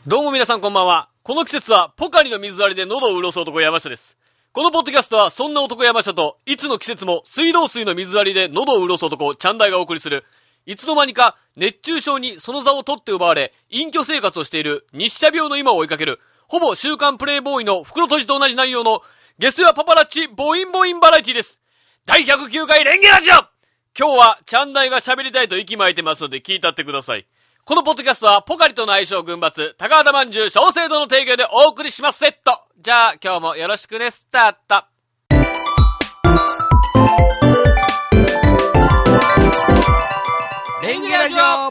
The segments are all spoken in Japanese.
どうも皆さんこんばんは。この季節はポカリの水割りで喉を潤す男山下です。このポッドキャストはそんな男山下といつの季節も水道水の水割りで喉を潤す男チャンダイがお送りする、いつの間にか熱中症にその座を取って奪われ隠居生活をしている日射病の今を追いかける、ほぼ週刊プレイボーイの袋閉じと同じ内容のゲスやパパラッチボインボインバラエティです。第109回レンゲラジオ。今日はチャンダイが喋りたいと息巻いてますので聞いたってください。このポッドキャストはポカリとの相性群抜高畑まんじゅう小生堂の提供でお送りしますセット。じゃあ今日もよろしくね。スタート。レンゲラジオ。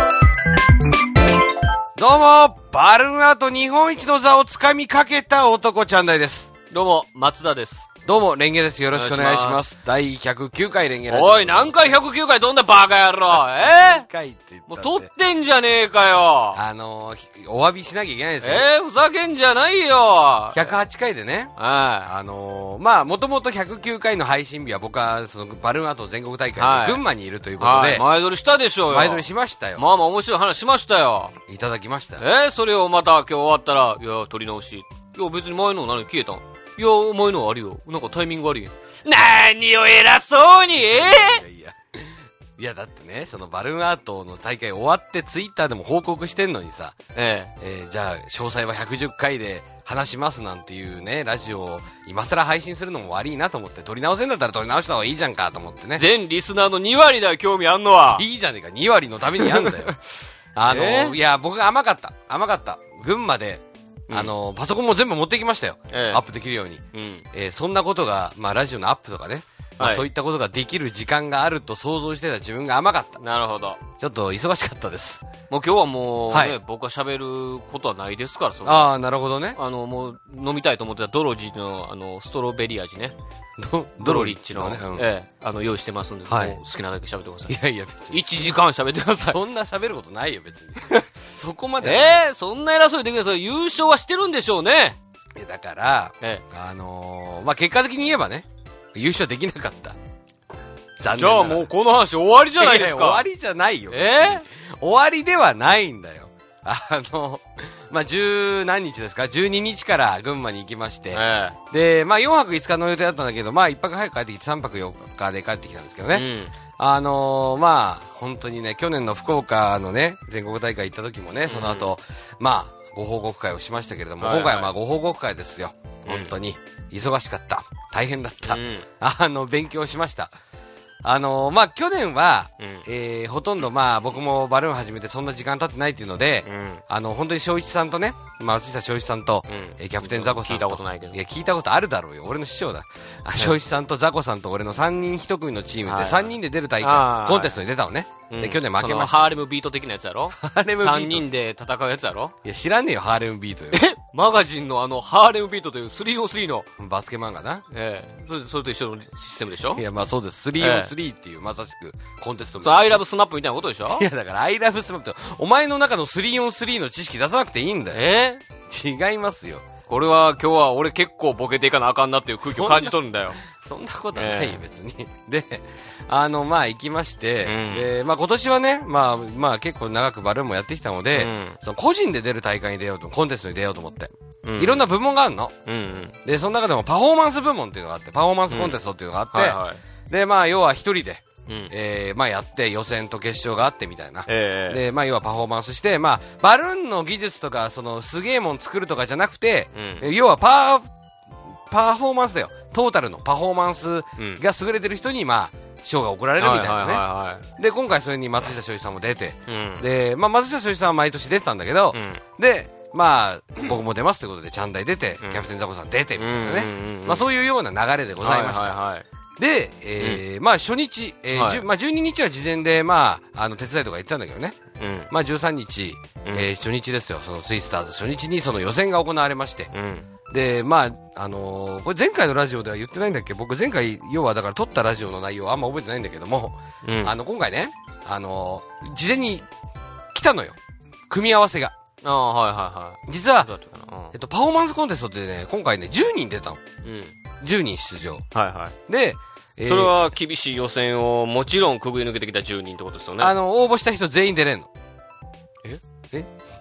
どうもバルーンアート日本一の座をつかみかけた男チャンダイです。 どうも松田です。 どうもレンゲです。よろしくお願いします。第109回レンゲラジオ。 おい何回109回どんなバカ野郎 109回って言ったもう撮ってんじゃねえかよ。 お詫びしなきゃいけないですよ。 ふざけんじゃないよ。 108回でね、まあもともと109回の配信日は僕はそのバルーンアート全国大会で群馬にいるということで、 前撮りしたでしょうよ。 前撮りしましたよ。 まあ面白い話しましたよ。 いただきました。 それをまた今日終わったら、いや撮り直し。いや別に前の何消えたん？いやお前のあるよ。なんかタイミング悪い。何を偉そうにいやだってね、そのバルーンアートの大会終わってツイッターでも報告してんのにさ、じゃあ詳細は110回で話しますなんていうねラジオを今更配信するのも悪いなと思って、撮り直せんだったら撮り直した方がいいじゃんかと思ってね。 全リスナーの2割だよ興味あんのは。 いいじゃねえか、2割のためにやんだよ。いや僕が甘かった群馬でパソコンも全部持ってきましたよ。アップできるように。そんなことが、まあラジオのアップとかね、そういったことができる時間があると想像してた自分が甘かった。 なるほど。 ちょっと忙しかったです。 もう今日はもうね、僕は喋ることはないですから、それ。 ああ、なるほどね。 もう飲みたいと思ってたドロジのストロベリー味ね。ドロリッチのね、用意してますんで、もう好きなだけ喋ってください。 いやいや別に。 1時間喋ってください。 そんな喋ることないよ別に。そこまで。 そんな偉そうにできない。優勝はしてるんでしょうね。 だから、まあ結果的に言えばね、優勝できなかった。残念。 じゃあもうこの話終わりじゃないですか。 終わりじゃないよ。終わりではないんだよ。まあ、十何日ですか ?12 日から群馬に行きまして、で、まあ、4泊5日の予定だったんだけど、まあ、1泊早く帰ってきて3泊4日で帰ってきたんですけどね。まあ、本当にね、去年の福岡のね、全国大会行った時もね、その後、まあ、ご報告会をしましたけれども、今回はまあ、ご報告会ですよ。本当に。忙しかった。大変だった。勉強しました。まあ、去年は、ほとんどまあ、僕もバルーン始めてそんな時間経ってないっていうので、本当に正一さんとね、松下正一さんと、キャプテンザコさんと。 聞いたことないけど。 いや、聞いたことあるだろうよ。俺の師匠だ。正一さんとザコさんと俺の3人1組のチームで3人で出る大会、コンテストに出たのね。で、去年負けました。 ハーレムビート的なやつやろ？ハーレムビート。3人で戦うやつやろ？ いや、知らねえよ、ハーレムビートよ。 マガジンのハーレムビートという 3on3 の。 バスケ漫画な。 それと一緒のシステムでしょ？ いや、まあそうです。3on3 っていう、まさしくコンテストみたいな。アイラブスマップみたいなことでしょ？ いや、だからアイラブスマップって、お前の中の 3on3 の知識出さなくていいんだよ。違いますよ。 これは今日は俺結構ボケていかなあかんなっていう空気を感じ取るんだよ。 そんなことはないよ、別に。で、まあ行きまして、で、まあ今年はね、まあ結構長くバルーンもやってきたので、その個人で出る大会に出ようと、コンテストに出ようと思って。いろんな部門があるの。で、その中でもパフォーマンス部門っていうのがあって、パフォーマンスコンテストっていうのがあって、で、まあ要は一人で、まあやって予選と決勝があってみたいな。で、まあ要はパフォーマンスして、まあバルーンの技術とか、そのすげえもん作るとかじゃなくて、要はパフォーマンスだよ。トータルのパフォーマンスが優れてる人に、まあ、賞が贈られるみたいなね。で、今回それに松下翔一さんも出て、で、まあ松下翔一さんは毎年出てたんだけど、で、まあ、僕も出ますということで、チャンダイ出て、キャプテンザコさん出て、みたいなね。まあそういうような流れでございました。で、まあ初日、まあ12日は事前で、まあ、手伝いとか言ってたんだけどね。まあ13日、初日ですよ。そのツイスターズ初日にその予選が行われまして。で、まあ、これ前回のラジオでは言ってないんだっけ？僕前回、要はだから撮ったラジオの内容あんま覚えてないんだけども、今回ね、事前に来たのよ。組み合わせが。実は、パフォーマンスコンテストってね、今回ね、10人出たの。10人出場。で、 それは厳しい予選をもちろんくぐり抜けてきた10人ってことですよね。 応募した人全員出れんの。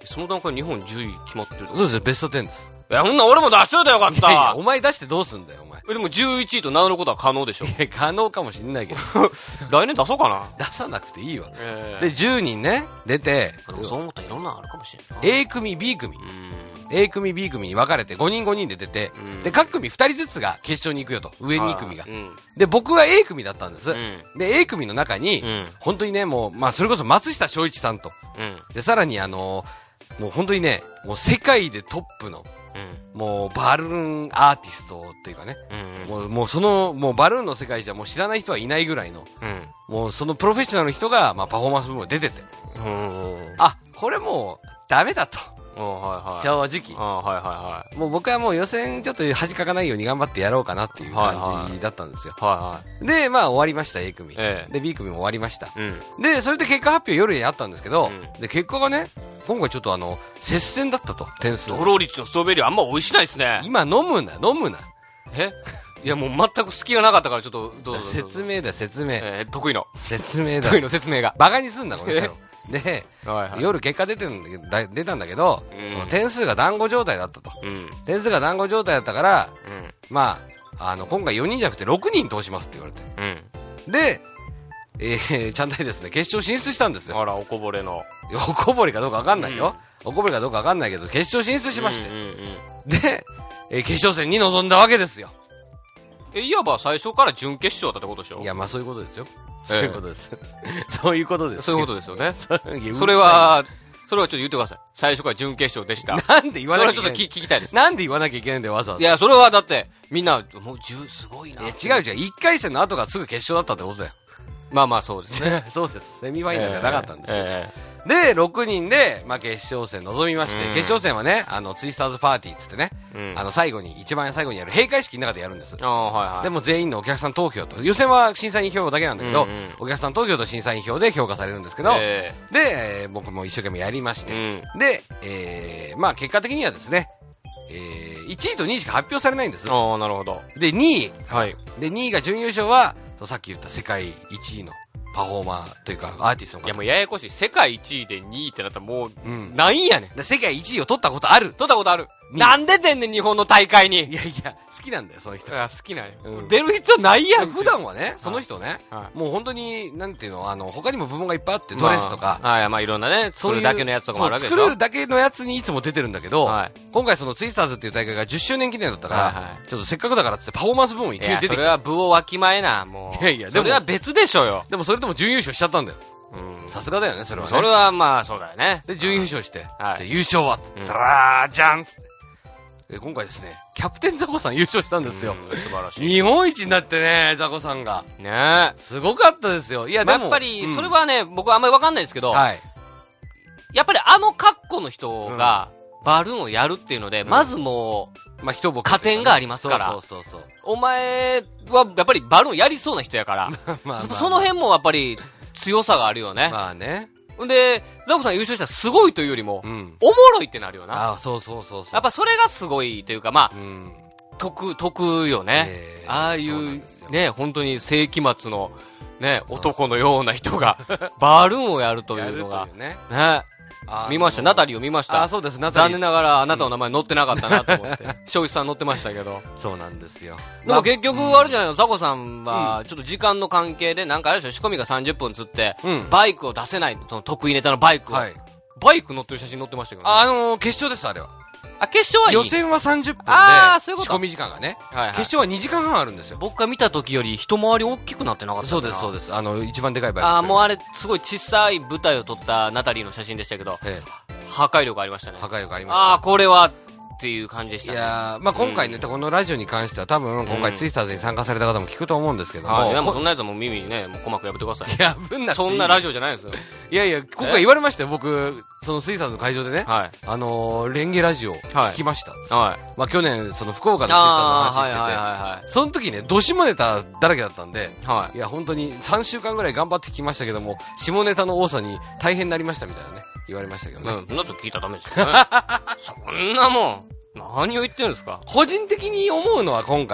その段階日本10位決まってるそうですよ、ベスト10です。 いや、ほんなら俺も出しといたらよかった。 いやいや、お前出してどうすんだよ、お前。 でも11位と名乗ることは可能でしょ。 いや、可能かもしんないけど。 来年出そうかな。 出さなくていいわ。で、10人ね、出て、 そう思ったらいろんなのあるかもしれない。 A 組、B 組。A 組、B 組に分かれて5人5人で出て、で、各組2人ずつが決勝に行くよと。上2組が。で、僕は A 組だったんです。で、A 組の中に、本当にね、もう、まあ、それこそ松下翔一さんと。で、さらにもう本当にね、もう世界でトップの、もうバルーンアーティストっていうかね、もうバルーンの世界じゃもう知らない人はいないぐらいの、もうそのプロフェッショナルの人が、まあパフォーマンス部門出てて、あ、これもうダメだと。正直。もう僕はもう予選ちょっと恥かかないように頑張ってやろうかなっていう感じだったんですよ。で、まあ終わりました、A 組。で、B 組も終わりました。で、それで結果発表夜にあったんですけど、で、結果がね、今回ちょっと接戦だったと、点数。 ドローリッチのストロベリーあんま美味しないですね。 今飲むな。 いやもう全く隙がなかったからちょっとどうぞ。 説明だ、説明。 得意の。 説明だ。 得意の説明が。 バカにすんな、この野郎。で、夜結果出たんだけど、その点数が団子状態だったと。点数が団子状態だったから、まあ、今回4人じゃなくて6人通しますって言われて。で、ちゃんとですね、決勝進出したんですよ。 あら、おこぼれの。 おこぼれかどうかわかんないよ。おこぼれかどうかわかんないけど、決勝進出しまして。で、決勝戦に臨んだわけですよ。 いわば最初から準決勝だったってことでしょ？ いや、まあそういうことですよ。そういうことです。そういうことです。 そういうことですよね。それはちょっと言ってください。最初から準決勝でした。 なんで言わなきゃいけない？ それはちょっと聞きたいです。 なんで言わなきゃいけないんだよ、わざわざ。 いや、それはだって、みんな、もうすごいな。 いや、違うじゃん。1回戦の後がすぐ決勝だったってことだよ。 まあまあそうですね。 そうです。セミファイナルがなかったんですよ。で、6人で、まあ、決勝戦臨みまして、決勝戦はね、ツイスターズパーティーっつってね、一番最後にやる閉会式の中でやるんです。でも全員のお客さん投票と、予選は審査員票だけなんだけど、お客さん投票と審査員票で評価されるんですけど、で、僕も一生懸命やりまして、で、まあ、結果的にはですね、1位と2位しか発表されないんです。 なるほど。 で、2位。で、2位が準優勝は、さっき言った世界1位のパフォーマーというかアーティストの方。 いやもうややこしい。世界1位で2位ってなったらもう、ないんやねん。 世界1位を取ったことある。 なんで出んねん、日本の大会に。 いやいや、好きなんだよ、その人。 好きなんや。出る必要ないやん。 普段はね、その人ね、もう本当に、なんていうの、他にも部門がいっぱいあって、ドレスとか。 まあいろんなね、作るだけのやつとかもあるわけでしょ。 作るだけのやつにいつも出てるんだけど、今回そのツイスターズっていう大会が10周年記念だったから、ちょっとせっかくだからってパフォーマンス部門に急に出てきた。 それは部をわきまえな、もう。いやいや、それは別でしょよ。 でもそれでも準優勝しちゃったんだよ。さすがだよね、それはね。 それはまあ、そうだよね。 で、準優勝して、優勝はダラージャン今回ですね、キャプテンザコさん優勝したんですよ。 素晴らしい。 日本一になってね、ザコさんが。 ねすごかったですよ。いや、でも。 やっぱり、それはね、僕はあんまりわかんないですけど、やっぱり格好の人が、バルーンをやるっていうので、まずもう、加点がありますから。お前は、やっぱりバルーンやりそうな人やから、その辺もやっぱり強さがあるよね。 まあね。 で、ザコさん優勝したらすごいというよりも、おもろいってなるよな。 そう。 やっぱそれがすごいというか、まあ、得よね。ああいう、ね、本当に世紀末の、ね、男のような人が、バルーンをやるというのが、ね。見ました。ナタリーを見ました。 そうです、 ナタリー。残念ながらあなたの名前載ってなかったなと思って。庄司さん載ってましたけど。 そうなんですよ。 でも結局、あれじゃないの、ザコさんは、ちょっと時間の関係で、なんかあれでしょ、仕込みが30分つって、バイクを出せない、その得意ネタのバイクを。バイク乗ってる写真載ってましたけど。 決勝です、あれは。 決勝はいい。 予選は30分で、仕込み時間がね。決勝は2時間半あるんですよ。 僕が見た時より一回り大きくなってなかった。 そうです。一番でかいバイク。 もうあれ、すごい小さい舞台を撮ったナタリーの写真でしたけど、破壊力ありましたね。 破壊力ありました。 これは、っていう感じでしたね。 いやまあ今回ね、このラジオに関しては多分、今回ツイスターズに参加された方も聞くと思うんですけども。 いや、もうそんなやつはもう耳にね、もう鼓膜破ってください。 破んなくていい。 そんなラジオじゃないですよ。 いやいや、今回言われましたよ、僕、そのツイスターズの会場でね。レンゲラジオ聞きました。まあ去年、その福岡のツイスターズの話してて、その時ね、ど下ネタだらけだったんで、いや本当に3週間ぐらい頑張って聞きましたけども、下ネタの多さに大変になりましたみたいなね、言われましたけどね。 そんなと聞いたらダメですよね。そんなもん。何を言ってるんですか？ 個人的に思うのは今回ね、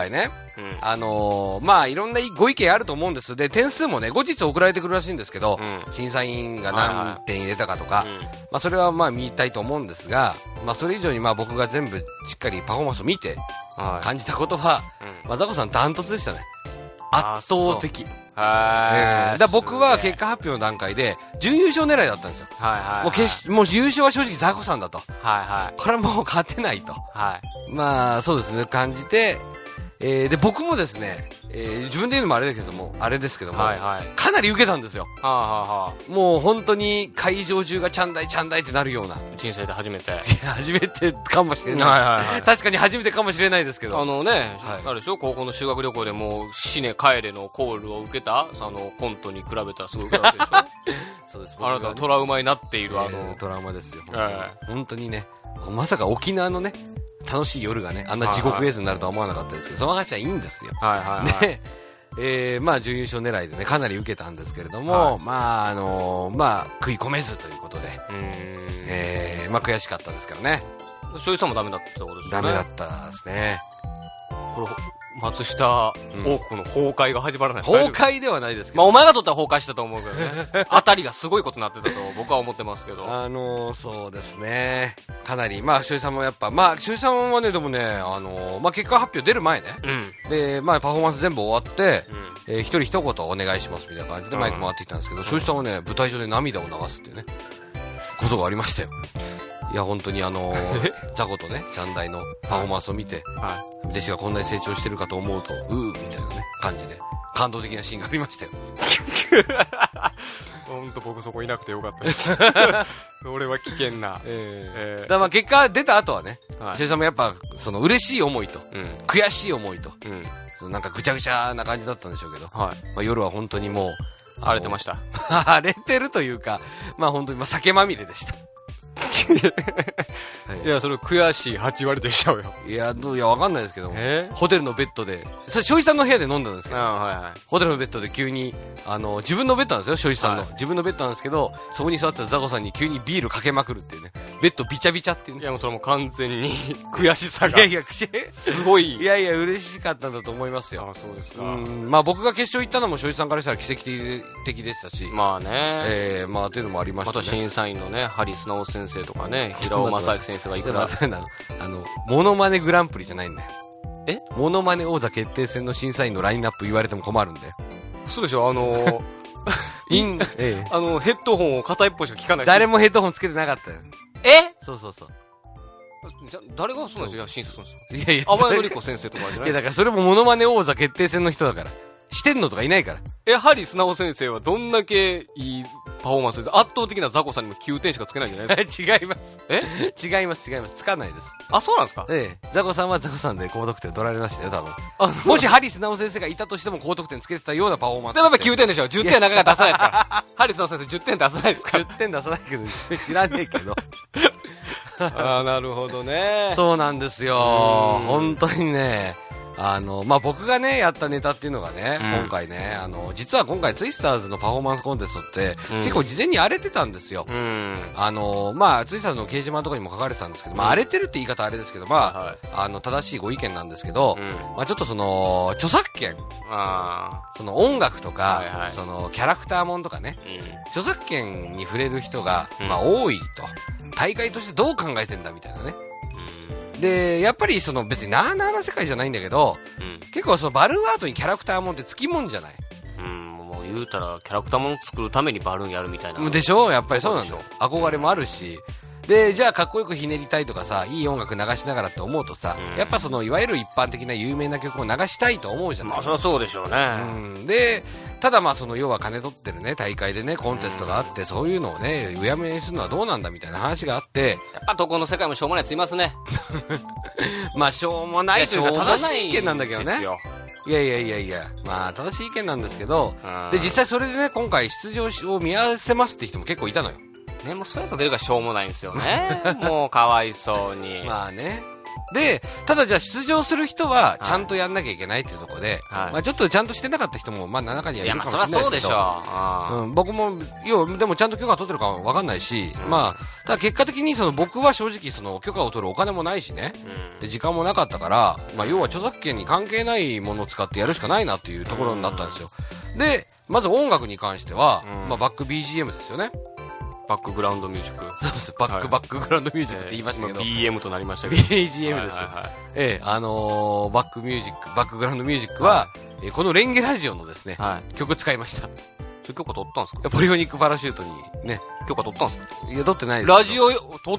まあいろんなご意見あると思うんです。で、点数もね、後日送られてくるらしいんですけど、審査員が何点入れたかとか、まあそれはまあ見たいと思うんですが、まあそれ以上にまあ僕が全部しっかりパフォーマンスを見て、感じたことは、まあザコさんダントツでしたね。圧倒的。だ僕は結果発表の段階で準優勝狙いだったんですよ。もう優勝は正直ザコさんだと。これはもう勝てないと。まあそうですね、感じて、で僕もですね、自分で言うのもあれですけども、かなり受けたんですよ。もう本当に会場中がチャンダイチャンダイってなるような。 人生で初めて。 初めてかもしれない。確かに初めてかもしれないですけど。 あれでしょ、高校の修学旅行でもう死ね帰れのコールを受けたコントに比べたらすごい受けたわけでしょ。そうです。あなたはトラウマになっているトラウマですよ。本当にね、まさか沖縄のね、楽しい夜がね、あんな地獄絵図になるとは思わなかったですけど、その話はいいんですよ。で、まあ準優勝狙いでね、かなり受けたんですけれども、まあまあ食い込めずということで、まあ悔しかったですけどね。 醤油さんもダメだったってことですよね。 ダメだったですね。 これ松下王国の崩壊が始まらない。 崩壊ではないですけど、 まあお前がとったら崩壊したと思うけどね。あたりがすごいことになってたと僕は思ってますけど。 そうですね。かなり、まあ醤油さんもやっぱ、まあ醤油さんはね、でもね、まあ結果発表出る前ね。で、まあパフォーマンス全部終わって、一人一言お願いしますみたいな感じでマイク回ってきたんですけど、醤油さんはね、舞台上で涙を流すっていうね、ことがありましたよ。いや本当にザコとねチャンダイのパフォーマンスを見て、弟子がこんなに成長してるかと思うとみたいなね感じで感動的なシーンがありましたよ。 本当僕そこいなくてよかったです。俺は危険な。 だまあ結果出た後はね、シェイさんもやっぱその嬉しい思いと、悔しい思いと、なんかぐちゃぐちゃな感じだったんでしょうけど、まあ夜は本当にもう荒れてました。 荒れてるというか、まあ本当に酒まみれでした。 いや、それ悔しい8割としちゃうよ。 いや、わかんないですけども、ホテルのベッドで、それ、庄司さんの部屋で飲んだんですけど、ホテルのベッドで急に、自分のベッドなんですよ、庄司さんの。自分のベッドなんですけど、そこに座ってたザコさんに急にビールかけまくるっていうね、ベッドビチャビチャっていうね。 いや、もうそれも完全に悔しさが。 いやいや、 すごい。 いやいや、嬉しかったんだと思いますよ。 あ、そうですか。 まあ僕が決勝行ったのも庄司さんからしたら奇跡的でしたし、 まあね。 まあっていうのもありましたね。 また審査員のね、ハリス直先生とかね、平尾正明先生がいくら。 モノマネグランプリじゃないんだよ。モノマネ王座決定戦の審査員のラインナップ言われても困るんだよ。 そうでしょ、ヘッドホンを片一方しか聞かない。 誰もヘッドホンつけてなかったよ。そうそうそう。 じゃ、誰がそうなんですよ、審査するんですか。 いやいや。 淡谷のり子先生とかじゃない。 いや、だからそれもモノマネ王座決定戦の人だから。してんのとかいないから。 ハリス直先生はどんだけいいパフォーマンスで、圧倒的なザコさんにも9点しかつけないんじゃないですか。 違います。違います。つかないです。 あ、そうなんですか。 ザコさんはザコさんで高得点取られましたよ、多分。もしハリス直先生がいたとしても高得点つけてたようなパフォーマンス。 でもやっぱ9点でしょ。10点はなかなか出さないですから。ハリス直先生10点出さないですから。 10点出さないけど、知らねえけど。 あ、なるほどね。 そうなんですよ。本当にね。まあ、僕がね、やったネタっていうのがね、今回ね、実は今回ツイスターズのパフォーマンスコンテストって、結構事前に荒れてたんですよ。まあ、ツイスターズの掲示板のところにも書かれてたんですけど、まあ、荒れてるって言い方あれですけど、まあ、正しいご意見なんですけど、まあ、ちょっとその、著作権、その音楽とか、その、キャラクターもんとかね、著作権に触れる人が、まあ、多いと。大会としてどう考えてんだみたいなね。で、やっぱりその別になーなーな世界じゃないんだけど、結構そのバルーンアートにキャラクターもんってつきもんじゃない。 もう言うたらキャラクターもん作るためにバルーンやるみたいな。 でしょ、やっぱりそうなんだよ。憧れもあるし。で、じゃあかっこよくひねりたいとかさ、いい音楽流しながらって思うとさ、やっぱそのいわゆる一般的な有名な曲を流したいと思うじゃない。 まあそりゃそうでしょうね。 で、ただまあその要は金取ってるね、大会でね、コンテストがあって、そういうのをね、うやむやにするのはどうなんだみたいな話があって、 やっぱどこの世界もしょうもないやついますね。 まあしょうもないというか正しい意見なんだけどね。いや、まあ正しい意見なんですけど、で、実際それでね、今回出場を見合わせますって人も結構いたのよ。 ね、もうそういうやつ出るからしょうもないんですよね。もうかわいそうに。 まあね。 で、ただじゃあ出場する人は、ちゃんとやんなきゃいけないっていうところで、まあちょっとちゃんとしてなかった人も、まあ中にはいるかもしれないですけど。いや、まあそりゃそうでしょ。僕も、でもちゃんと許可取ってるかわかんないし、まあ、ただ結果的に僕は正直許可を取るお金もないしね、で、時間もなかったから、まあ要は著作権に関係ないものを使ってやるしかないなっていうところになったんですよ。で、まず音楽に関しては、まあバック BGM ですよね。 バックグラウンドミュージック。 そうです。バックグラウンドミュージックって言いましたけど。 BM となりましたけど。 BGM です。バックミュージック、バックグラウンドミュージックは、このレンゲラジオのですね、曲使いました。 それ許可取ったんですか？ ポリフォニックパラシュートにね。 許可取ったんですか？ いや、取ってないです。 ラジオ、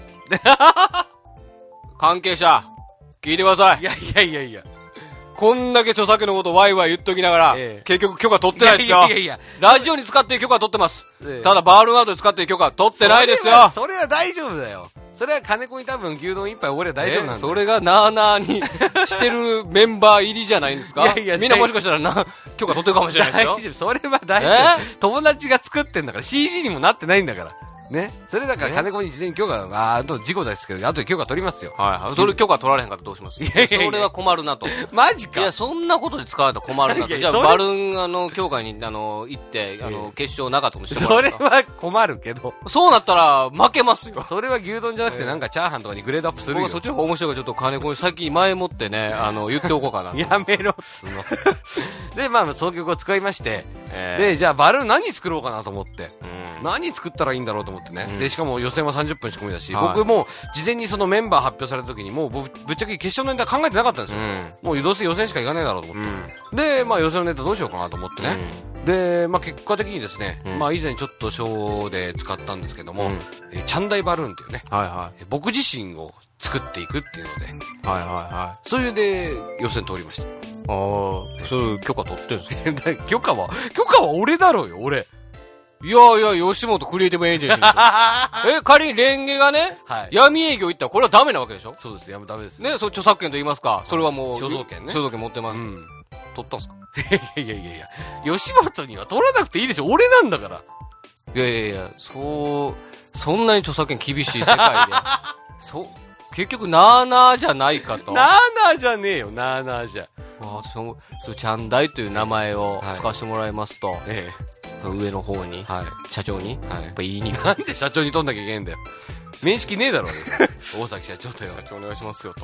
関係者、聞いてください。 いや。 こんだけ著作権のことをワイワイ言っときながら、結局許可取ってないですよ。いや。ラジオに使って許可取ってます。ただ、バールアウトで使って許可取ってないですよ。 それは大丈夫だよ。それは金子に多分牛丼一杯おごれば大丈夫なんだよ。 それがなーなーにしてるメンバー入りじゃないんですか？みんなもしかしたら許可取ってるかもしれないですよ。 大丈夫。それは大丈夫。友達が作ってんだから CD にもなってないんだから。ね。それだから金子に事前に許可、あと事故ですけど、あとで許可取りますよ。 それ許可取られへんかったらどうします？それは困るなと。 マジか。 いや、そんなことで使われたら困るなと。じゃあ、バルーン、協会に、行って、決勝なかったもしてもらう。 それは困るけど。 そうなったら、負けますよ。 それは牛丼じゃなくて、なんかチャーハンとかにグレードアップするよ。 僕はそっちの方が面白いから、ちょっと金子に先前もってね、言っておこうかな。 やめろっつの。で、まあ、その曲を使いまして、で、じゃあ、バルーン何作ろうかなと思って。何作ったらいいんだろうと思ってね。で、しかも予選は30分仕込みだし、僕も事前にそのメンバー発表された時にもうぶっちゃけ決勝のネタ考えてなかったんですよ。もうどうせ予選しか行かねえだろうと思って。で、まあ予選のネタどうしようかなと思ってね。で、まあ結果的にですね、まあ以前ちょっとショーで使ったんですけども、チャンダイバルーンっていうね、僕自身を作っていくっていうので、そういうで予選通りました。 そういう許可取ってるんですか？ 許可は俺だろうよ、俺。 いや、吉本クリエイティブエージェンシー。仮にレンゲがね、闇営業行ったらこれはダメなわけでしょ？ そうです、ダメです。 ね、著作権と言いますか、それはもう、 肖像権ね。 肖像権持ってます。取ったんすか？ いや、吉本には取らなくていいでしょ、俺なんだから。 いや、そんなに著作権厳しい世界で。結局、なーなーじゃないかと。 なーなーじゃねえよ、なーなーじゃ。 私も、チャンダイという名前を使わせてもらいますと、上の方に、社長に、やっぱ言いにくい。 なんで社長に取んなきゃいけないんだよ。面識ねえだろうね。大崎社長とよ。 社長お願いしますよと。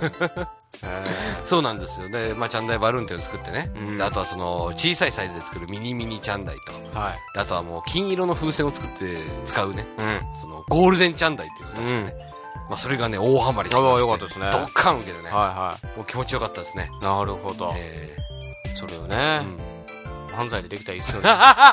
そうなんですよ。で、まあ、チャンダイバルーンっていうのを作ってね。あとは小さいサイズで作るミニチャンダイと。あとはもう金色の風船を作って使うね。ゴールデンチャンダイっていうのを出してね。まあ、それがね、大ハマりしてまして。 よかったですね。 ドッカン受けてね。もう気持ちよかったですね。 なるほど。それをね、漫才でできたらいいっすよね。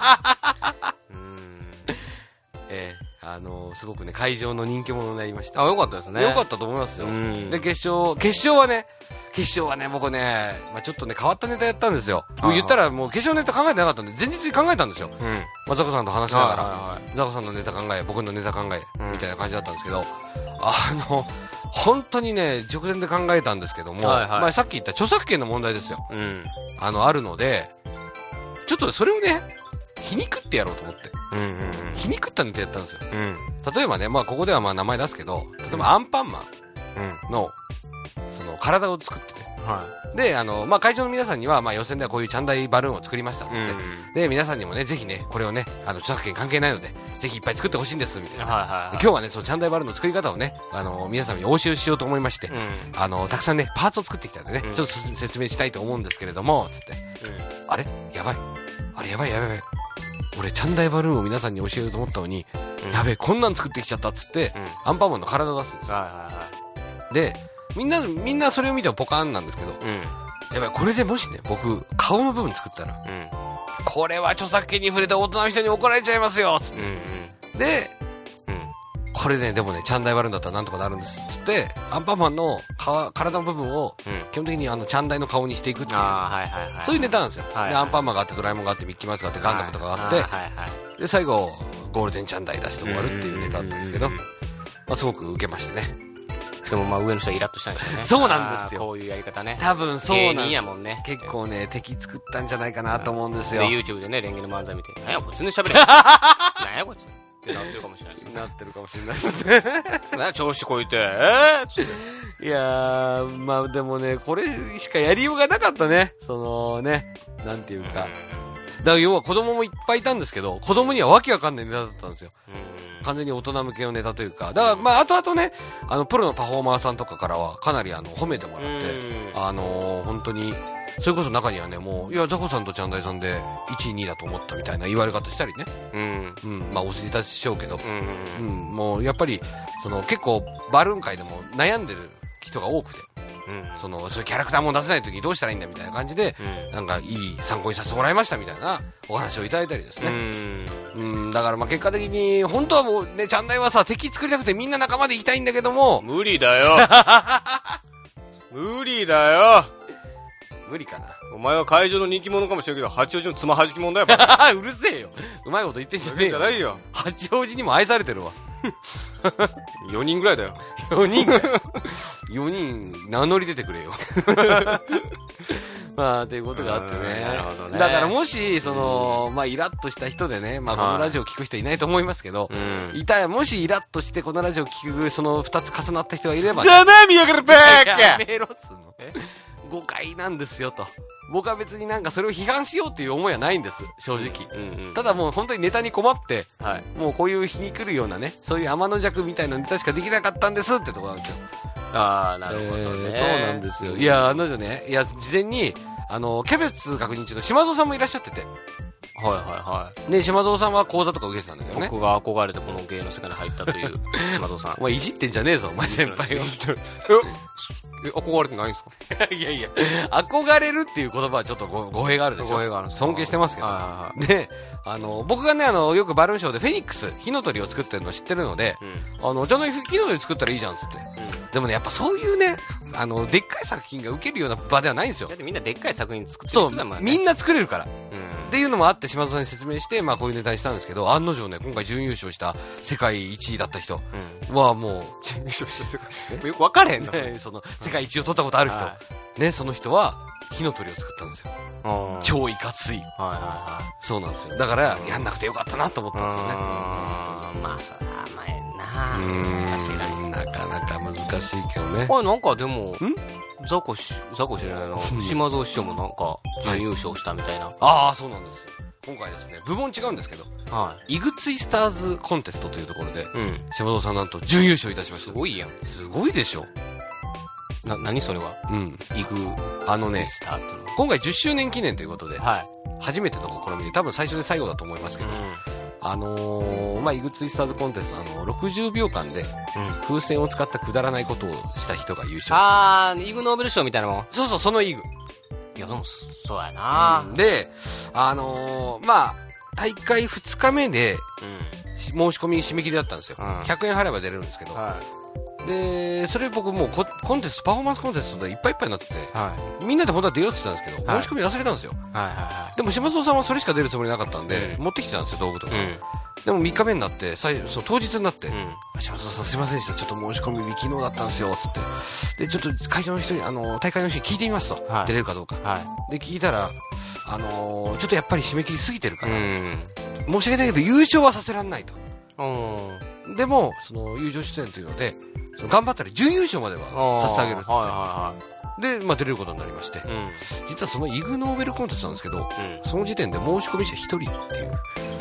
すごくね、会場の人気者になりました。 よかったですね。 よかったと思いますよ。で、決勝はね、僕ね、まあちょっとね、変わったネタやったんですよ。言ったらもう決勝ネタ考えてなかったんで、前日に考えたんですよ。ザコさんと話しながら、ザコさんのネタ考え、僕のネタ考え、みたいな感じだったんですけど、本当にね、直前で考えたんですけども、まあさっき言った著作権の問題ですよ。あるので、ちょっとそれをね、皮肉ってやろうと思って。皮肉ったネタやったんですよ。例えばね、まあここではまあ名前出すけど、例えばアンパンマンの、体を作ってね。で、まあ会場の皆さんには、まあ予選ではこういうチャンダイバルーンを作りましたっつって。で、皆さんにもね、ぜひね、これをね、著作権関係ないので、ぜひいっぱい作ってほしいんです、みたいな。今日はね、チャンダイバルーンの作り方をね、皆さんにお教えしようと思いまして、たくさんね、パーツを作ってきたんでね、ちょっと説明したいと思うんですけれども、つって。あれやばい。俺、チャンダイバルーンを皆さんに教えようと思ったのに、やべえ、こんなん作ってきちゃったっつって、アンパンマンの体を出すんですよ。で、みんなそれを見てもポカーンなんですけど、やばい、これでもしね、僕、顔の部分作ったら、これは著作権に触れた大人の人に怒られちゃいますよつって。で、これね、でもね、チャンダイバルーンだったらなんとかなるんですつって、アンパンマンの体の部分を、基本的にチャンダイの顔にしていくっていう、そういうネタなんですよ。で、アンパンマンがあって、ドラえもんがあって、ミッキーマウスがあって、ガンダムとかがあって、で、最後、ゴールデンチャンダイ出して終わるっていうネタだったんですけど、まあ、すごく受けましてね。 でもまあ上の人はイラッとしたんですよね。 そうなんですよ。 こういうやり方ね。 多分そうなんです。 芸人やもんね。 結構ね、敵作ったんじゃないかなと思うんですよ。 で、YouTube でね、レンゲの漫才見て、なんや、普通に喋れ。なんやこっち。 ってなってるかもしれないですね。 なってるかもしれないですね。 調子こいて、 いやー、まあでもね、これしかやりようがなかったね。なんていうか。だから要は子供もいっぱいいたんですけど、子供にはわけわかんないネタだったんですよ。完全に大人向けのネタというか。だからまあ後々ね、プロのパフォーマーさんとかからはかなり褒めてもらって、本当に、それこそ中にはね、もう、いや、ザコさんとチャンダイさんで1位、2位だと思ったみたいな言われ方したりね。まあ、お筋立ちしようけど。もう、やっぱり、結構、バルーン界でも悩んでる人が多くて。そういうキャラクターも出せないときにどうしたらいいんだみたいな感じで、なんか、いい参考にさせてもらいましたみたいなお話をいただいたりですね。だからまあ、結果的に、本当はもうね、チャンダイはさ、敵作りたくてみんな仲間で行きたいんだけども。 無理だよ。無理だよ。 無理かな。 お前は会場の人気者かもしれんけど、八王子のつまはじき者だよ、 うるせえよ。うまいこと言ってんじゃねえよ。 ないよ。 八王子にも愛されてるわ。 4人ぐらいだよ。 4人ぐらい ?4 人、名乗り出てくれよ。まあ、ということがあってね。 なるほどね。 だからもし、まあ、イラッとした人でね、まあ、このラジオを聞く人いないと思いますけど、もしイラッとしてこのラジオを聞く、2つ重なった人がいれば、 じゃあね、宮からバーカやめろっつうの。誤解なんですよと。僕は別になんかそれを批判しようっていう思いはないんです、正直。ただもう本当にネタに困って、もうこういう日に来るようなね、そういう天の弱みたいなネタしかできなかったんですってところなんですよ。 ああ、なるほどね。 そうなんですよ。いや、事前に、キャベツ確認中の島蔵さんもいらっしゃってて。 はいはいはい。 で、島蔵さんは講座とか受けてたんだけどね。 僕が憧れてこの芸の世界に入ったという島蔵さん。 お前いじってんじゃねえぞ、お前先輩を。 憧れてないんですか？ いやいや、憧れるっていう言葉はちょっと語弊があるでしょ。 語弊がある。 尊敬してますけど。で、僕がね、よくバルーンショーでフェニックス、火の鳥を作ってるの知ってるので、じゃあ火の鳥作ったらいいじゃんっつって。でもね、やっぱそういうね、でっかい作品が受けるような場ではないんですよ。 だってみんなでっかい作品作ってるんだもんね。そう、みんな作れるから。っていうのもあって島田さんに説明して、まあこういうネタにしたんですけど、案の定ね、今回準優勝した世界1位だった人はもう、 準優勝した世界よく分かれへんな。 世界1位を取ったことある人。ね、その人は火の鳥を作ったんですよ。超いかつい。そうなんですよ。だから、やんなくてよかったなと思ったんですよね。 まあ、それは前な。難しいな。 なかなか難しいけどね。 これなんかでも、ザコ知らないの、島蔵師匠もなんか、準優勝したみたいな。 ああ、そうなんですよ。今回ですね、部門違うんですけど、イグツイスターズコンテストというところで、島蔵さんなんと準優勝いたしました。 すごいやん。 すごいでしょ。 何それは？イグツイスターっていうの。 今回10周年記念ということで、初めての試みで、多分最初で最後だと思いますけど、まあ、イグツイスターズコンテスト、60秒間で、風船を使ったくだらないことをした人が優勝。 あー、イグノーベル賞みたいなもん。 そうそう、そのイグ。 いや、でも、そうやな、 で、まあ、大会2日目で、申し込み締め切りだったんですよ。100円払えば出れるんですけど。で、それ僕もうコンテスト、パフォーマンスコンテストでいっぱいいっぱいになってて、みんなで本当は出ようって言ってたんですけど、申し込み忘れたんですよ。でも島蔵さんはそれしか出るつもりなかったんで、持ってきてたんですよ、道具とか。でも3日目になって、当日になって、島蔵さんすいませんでした、ちょっと申し込み昨日だったんですよ、つって。で、ちょっと会場の人に、大会の人に聞いてみますと。出れるかどうか。で、聞いたら、ちょっとやっぱり締め切り過ぎてるから、申し訳ないけど優勝はさせらんないと。でも、優勝出演というので、頑張ったら準優勝まではさせてあげるってで、まあ出れることになりまして、実はそのイグノーベルコンテストなんですけど、その時点で申し込み者1人っていう。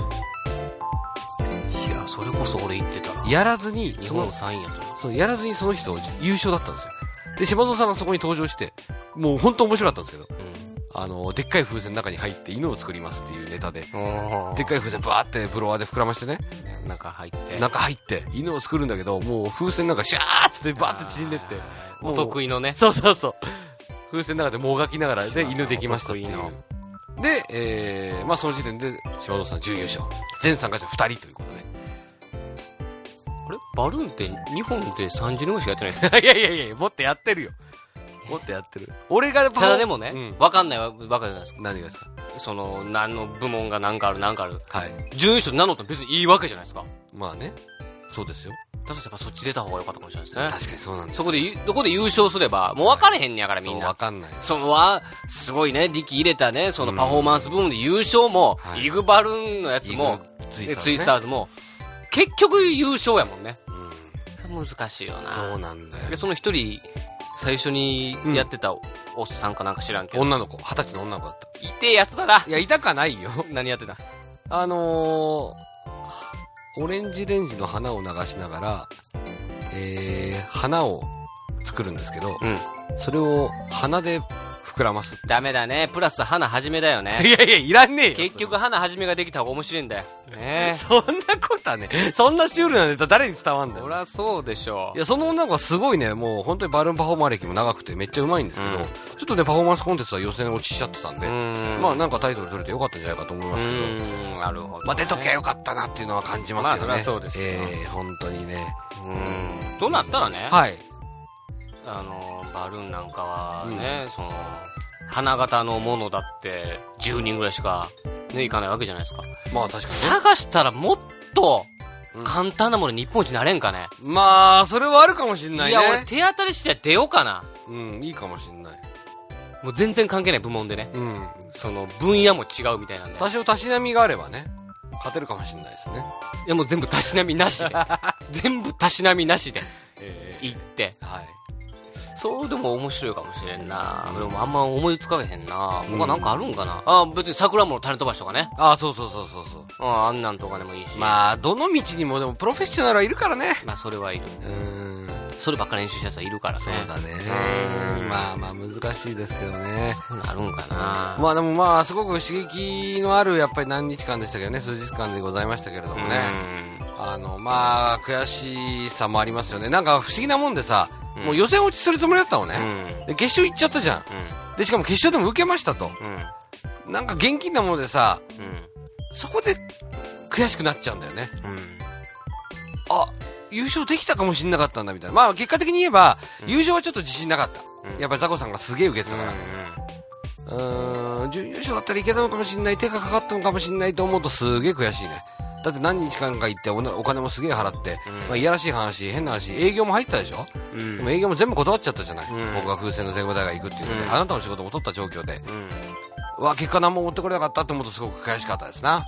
いや、それこそ俺言ってたな。 やらずに、 日本3位やと。やらずにその人優勝だったんですよ。で、島蔵さんがそこに登場して、もう本当面白かったんですけど、でっかい風船の中に入って犬を作りますっていうネタで、でっかい風船バーってブロワーで膨らましてね、 中入って犬を作るんだけど、もう風船なんかシャーッってバーって縮んでって、 お得意のね。 そうそうそう。風船の中でもがきながらで犬できましたっていう。で、まあその時点で島蔵さん準優勝。全参加者2人ということで。 あれバルーンって日本で30年ぐらいしかやってないですか？ いや、もっとやってるよ。もっとやってる。俺がただでもね、わかんないわけじゃないですか。 何がですか？ 何の部門が何かある。はい。準優勝なのと別にいいわけじゃないですか。 まあね。そうですよ。 だとしたらそっち出た方が良かったかもしれないですね。 確かにそうなんです。 どこで優勝すれば、もう分かれへんねやからみんな。 分かんない。 すごいね、力入れたね、そのパフォーマンス部門で優勝も、イグバルーンのやつも、ツイスターズも、 結局優勝やもんね。難しいよな。 そうなんだよ。 でその一人最初にやってたおっさんかなんか知らんけど、 女の子、20歳の女の子だった。 痛えやつだな。 いや、痛かないよ。 何やってた？ オレンジレンジの花を流しながら、花を作るんですけど、それを鼻で膨らます。 ダメだね。プラス花はじめだよね。 いやいや、いらんねえよ。 結局花はじめができた方が面白いんだよ。ねそんなことはね、そんなシュールなネタ誰に伝わんだよ。 そりゃそうでしょう。 いや、その女の子はすごいね、もう本当にバルーンパフォーマー歴も長くてめっちゃうまいんですけど、ちょっとね、パフォーマンスコンテストは予選落ちしちゃってたんで、まあなんかタイトル取れてよかったんじゃないかと思いますけど、 なるほど、ね。 まあ出ときゃよかったなっていうのは感じますよね。 まあそりゃそうですよ。 本当にね。 となったらね、 はい。 バルーンなんかはね、その、花形のものだって10人ぐらいしかね、いかないわけじゃないですか。 まあ確かに、ね。 探したらもっと簡単なもの日本一になれんかね。 まあ、それはあるかもしんないね。 いや、俺手当たり次第出ようかな。 いいかもしんない。 もう全然関係ない部門でね。その分野も違うみたいなんで。 多少たしなみがあればね、勝てるかもしんないですね。 いやもう全部たしなみなしで。全部たしなみなしで。行って。はい。そうでも面白いかもしれんな。でもあんま思いつかへんな。他なんかあるんかな。別に桜も種飛ばしとかね。 そう。 あんなんとかでもいいし。 まあ、どの道にもでもプロフェッショナルはいるからね。 まあ、それはいる。そればっかり練習したやつはいるからね。 そうだね。まあ難しいですけどね。 あるんかな。 まあでもまあ、すごく刺激のあるやっぱり何日間でしたけどね、数日間でございましたけれどもね。まあ、悔しさもありますよね。なんか不思議なもんでさ、もう予選落ちするつもりだったのね。で、決勝行っちゃったじゃん。で、しかも決勝でも受けましたと。なんか現金なものでさ、そこで悔しくなっちゃうんだよね。優勝できたかもしれなかったんだみたいな。まあ結果的に言えば、優勝はちょっと自信なかった。やっぱりザコさんがすげえ受けてたから。準優勝だったらいけたのかもしれない、手がかかったのかもしれないと思うとすげえ悔しいね。だって何日間か行ってお金もすげえ払って、まあ、いやらしい話、変な話、営業も入ったでしょ、でも営業も全部断っちゃったじゃない、僕が風船の全国大会行くっていうので、あなたの仕事も取った状況で、結果何も持ってこれなかったって思うとすごく悔しかったですな。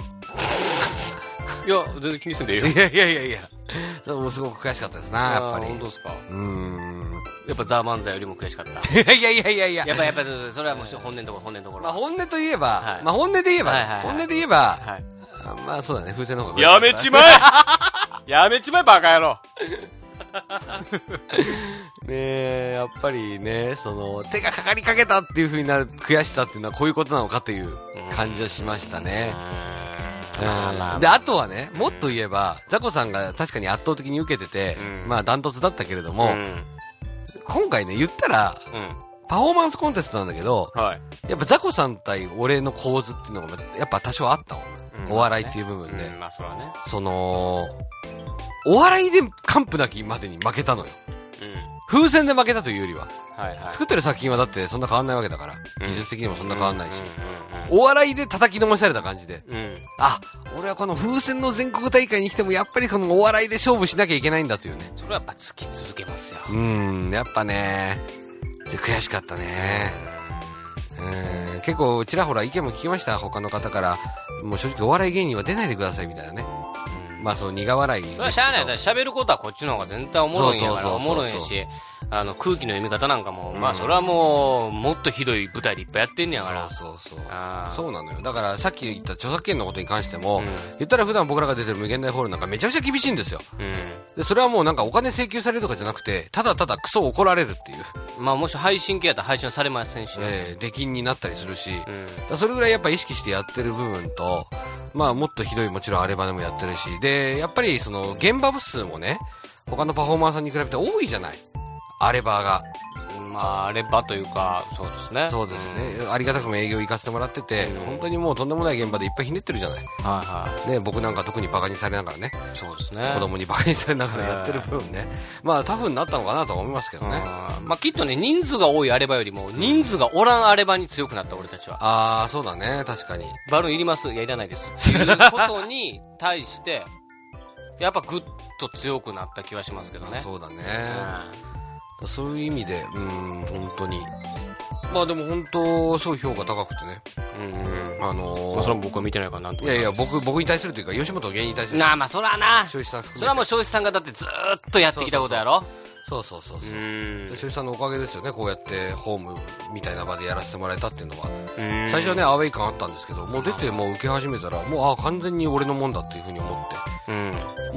いや、全然気にせんでいいよ。 いや。それもすごく悔しかったですな、やっぱり。 本当ですか。やっぱザ・漫才よりも悔しかった。 いや。 やっぱそれはもう本音のところ。 まあ本音といえば、まあ本音で言えば、まあそうだね、風船の方が。 やめちまえやめちまえバカ野郎ねえ、やっぱりね、その、手がかかりかけたっていう風になる悔しさっていうのはこういうことなのかという感じはしましたね。で、あとはね、もっと言えば、ザコさんが確かに圧倒的に受けてて、まあダントツだったけれども、今回ね、言ったら、パフォーマンスコンテストなんだけど、やっぱザコさん対俺の構図っていうのがやっぱ多少あったの。お笑いっていう部分で。 まあそれはね。 その、お笑いで完膚なきまでに負けたのよ。風船で負けたというよりは。作ってる作品はだってそんな変わんないわけだから。技術的にもそんな変わんないし。お笑いで叩きのめされた感じで。俺はこの風船の全国大会に来てもやっぱりこのお笑いで勝負しなきゃいけないんだというね。 それはやっぱ突き続けますよ。 やっぱね、悔しかったね。結構ちらほら意見も聞きました。他の方から。もう正直お笑い芸人は出ないでくださいみたいなね。まあそう苦笑い。 それはしゃあないだ。喋ることはこっちの方が全然おもろいんやから、おもろいし、空気の読み方なんかも、まあそれはもう、もっとひどい舞台でいっぱいやってんねやから。 そうなのよ。だからさっき言った著作権のことに関しても、言ったら普段僕らが出てる無限大ホールなんかめちゃくちゃ厳しいんですよ。で、それはもうなんかお金請求されるとかじゃなくて、ただただクソ怒られるっていう。 まあもし配信系やったら配信はされませんしね。出禁になったりするし、それぐらいやっぱ意識してやってる部分と、まあもっとひどいもちろんアレバでもやってるし、で、やっぱりその現場部数もね、他のパフォーマーさんに比べて多いじゃない。アレバーが。 まあ、アレバというか、そうですね。 そうですね。ありがたくも営業行かせてもらってて、本当にもうとんでもない現場でいっぱいひねってるじゃない。ね、僕なんか特にバカにされながらね。 そうですね。 子供にバカにされながらやってる分ね。まあ、タフになったのかなとは思いますけどね。 まあ、きっとね、人数が多いアレバよりも、人数がおらんアレバに強くなった俺たちは。 そうだね、確かに。 バルーンいります？いや、いらないです。っていうことに対して、やっぱぐっと強くなった気はしますけどね。 そうだね。そういう意味で、本当に。 まあでも本当すごい評価高くてね。 まあそれは僕は見てないからなんとも。 いやいや、僕に対するというか、吉本芸人に対する。 まあそらな。 庄司さん含めて。 それはもう庄司さんがだってずーっとやってきたことやろ。 そう。庄司さんのおかげですよね、こうやってホームみたいな場でやらせてもらえたっていうのは。最初はね、アウェイ感あったんですけど、もう出てもう受け始めたら、もう完全に俺のもんだっていうふうに思って。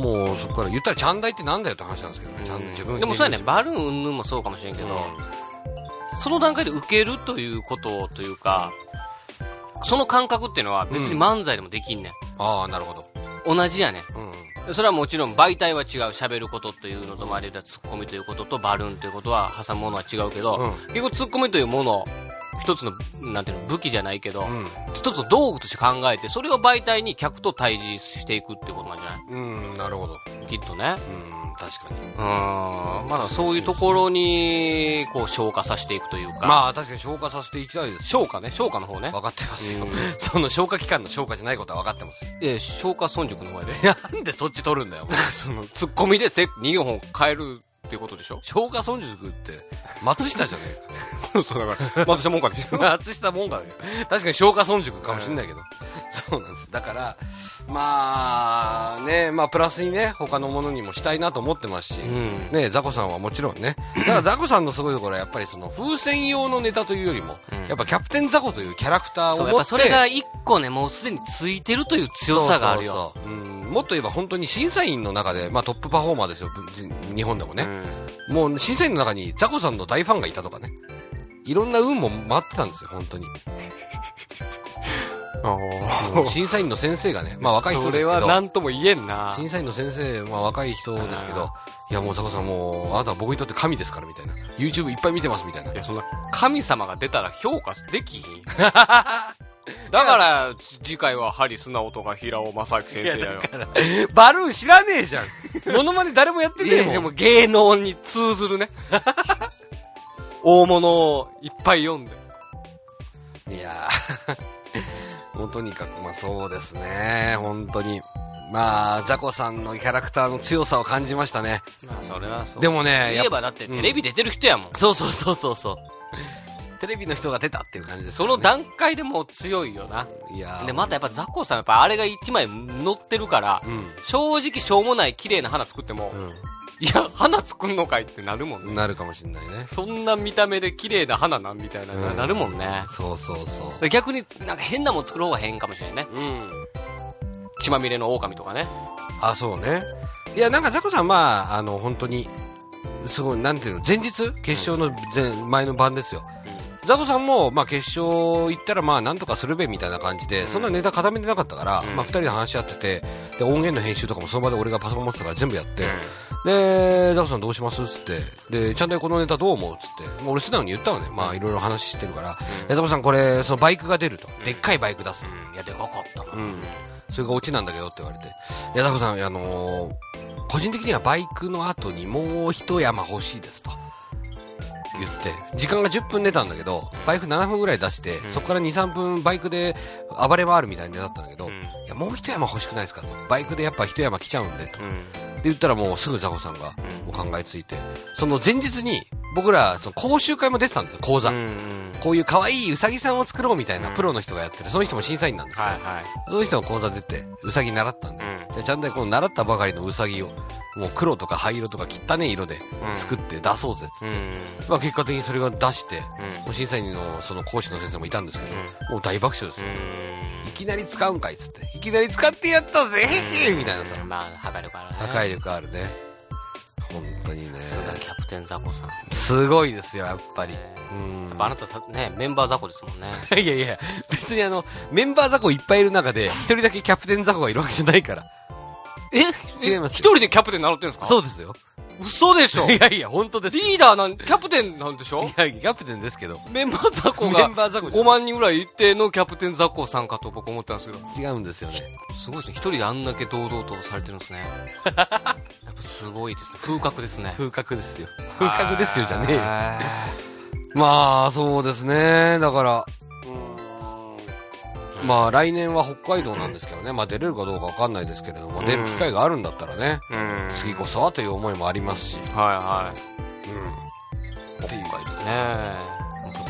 もうそこから言ったらチャンダイってなんだよって話なんですけど、ちゃんと自分でもそうやね、バルーン云々もそうかもしれんけど、その段階で受けるということというか、その感覚っていうのは別に漫才でもできんねん。 ああ、なるほど。同じやねん。それはもちろん媒体は違う、喋ることというのともあれだ、ツッコミということとバルーンということは挟むものは違うけど、結構ツッコミというもの、一つの、なんていうの、武器じゃないけど、一つの道具として考えて、それを媒体に客と対峙していくっていうことなんじゃない？ なるほど。 きっとね。 確かに。 まだそういうところに、こう、消化させていくというか。 まあ、確かに消化させていきたいです。 消化ね。消化の方ね。 分かってますよ。その消化器官の消化じゃないことは分かってます。 消化村塾の方やで。 なんでそっち取るんだよ。 その、ツッコミで2本変えるっていうことでしょ？ 消化村塾って、松下じゃねえか。そう、だから、松下もんかでしょ？ 松下もんかね。確かに消化村塾かもしれないけど。そうなんです。だから、まあね、まあプラスにね、他のものにもしたいなと思ってますし、ね、ザコさんはもちろんね。だからザコさんのすごいところはやっぱりその風船用のネタというよりも、やっぱキャプテンザコというキャラクターを持って、 やっぱそれが一個ね、もうすでについてるという強さがあるよ。 もっと言えば本当に審査員の中で、まあトップパフォーマーですよ、日本でもね。もう審査員の中にザコさんの大ファンがいたとかね。いろんな運も待ってたんですよ、本当に。審査員の先生がね、まあ若い人ですけど。 それは何とも言えんな。 審査員の先生、まあ若い人ですけど、いやもうザコさんもう、あなたは僕にとって神ですからみたいな。YouTube いっぱい見てますみたいな。 いや、そんな、神様が出たら評価できひん。だから、次回はハリスナオとか平尾正明先生やよ。 バルーン知らねえじゃん。モノマネ誰もやってねえもん。 でも芸能に通ずるね。大物をいっぱい読んで。 いやもうとにかく、まあそうですね、本当に。まあ、ザコさんのキャラクターの強さを感じましたね。 まあそれはそう。 でもね、 言えばだってテレビ出てる人やもん。 そう。テレビの人が出たっていう感じです、 その段階でもう強いよな。いやで、またやっぱザコさんやっぱあれが一枚乗ってるから、正直しょうもない綺麗な花作っても、いや、花作んのかいってなるもんね。 なるかもしんないね。 そんな見た目で綺麗な花なんみたいな、なるもんね。 そう。 逆になんか変なもん作る方が変かもしれないね。血まみれの狼とかね。 あ、そうね。いや、なんかザコさん、まあ、本当に、すごい、なんていうの、前日決勝の前の晩ですよ。ザコさんも、まあ、決勝行ったら、まあ、なんとかするべ、みたいな感じで、そんなネタ固めてなかったから、まあ、二人で話し合ってて、で、音源の編集とかもその場で俺がパソコン持ってたから全部やって、で、ザコさんどうしますつって、で、ちゃんとこのネタどう思うつって、もう俺素直に言ったのね。まあ、いろいろ話してるから、ザコさんこれ、そのバイクが出ると。でっかいバイク出す。 いや、でかかったな。 それがオチなんだけどって言われて。いや、ザコさん、個人的にはバイクの後にもう一山欲しいですと。言って、時間が10分出たんだけど、バイク7分ぐらい出して、そこから2、3分バイクで暴れ回るみたいになったんだけど、いや、もう一山欲しくないですかと。バイクでやっぱ一山来ちゃうんで、と。で言ったらもうすぐザコさんがもう考えついて、その前日に僕らその講習会も出てたんですよ、講座。こういう可愛いウサギさんを作ろうみたいなプロの人がやってる、その人も審査員なんですけど、その人の講座出てウサギ習ったんで、ちゃんとこの習ったばかりのウサギをもう黒とか灰色とか汚ね色で作って出そうぜっつって、まあ結果的にそれが出して、審査員のその講師の先生もいたんですけど、もう大爆笑ですよ。いきなり使うんかいっつって、いきなり使ってやったぜみたいなさ。 まあ破壊力あるね。 破壊力あるね。本当にね。 さすがキャプテンザコさん。 すごいですよ、やっぱり。 あなたね、メンバーザコですもんね。 いやいや、別にメンバーザコいっぱいいる中で、一人だけキャプテンザコがいるわけじゃないから。違います。 一人でキャプテン名乗ってるんですか？ そうですよ。 嘘でしょ？ いやいや、本当です。 リーダーキャプテンなんでしょ？ いや、キャプテンですけど。 メンバーザコが5万人ぐらいいてのキャプテンザコさんかと僕思ったんですけど。 違うんですよね。 すごいですね。一人であんだけ堂々とされてるんですね。やっぱすごいですね。風格ですね。 風格ですよ。風格ですよじゃねえよ。まあ、そうですね。だから、まあ来年は北海道なんですけどね、まあ出れるかどうかわかんないですけれども、出る機会があるんだったらね、次こそはという思いもありますし。 はいはい。っていうかですね。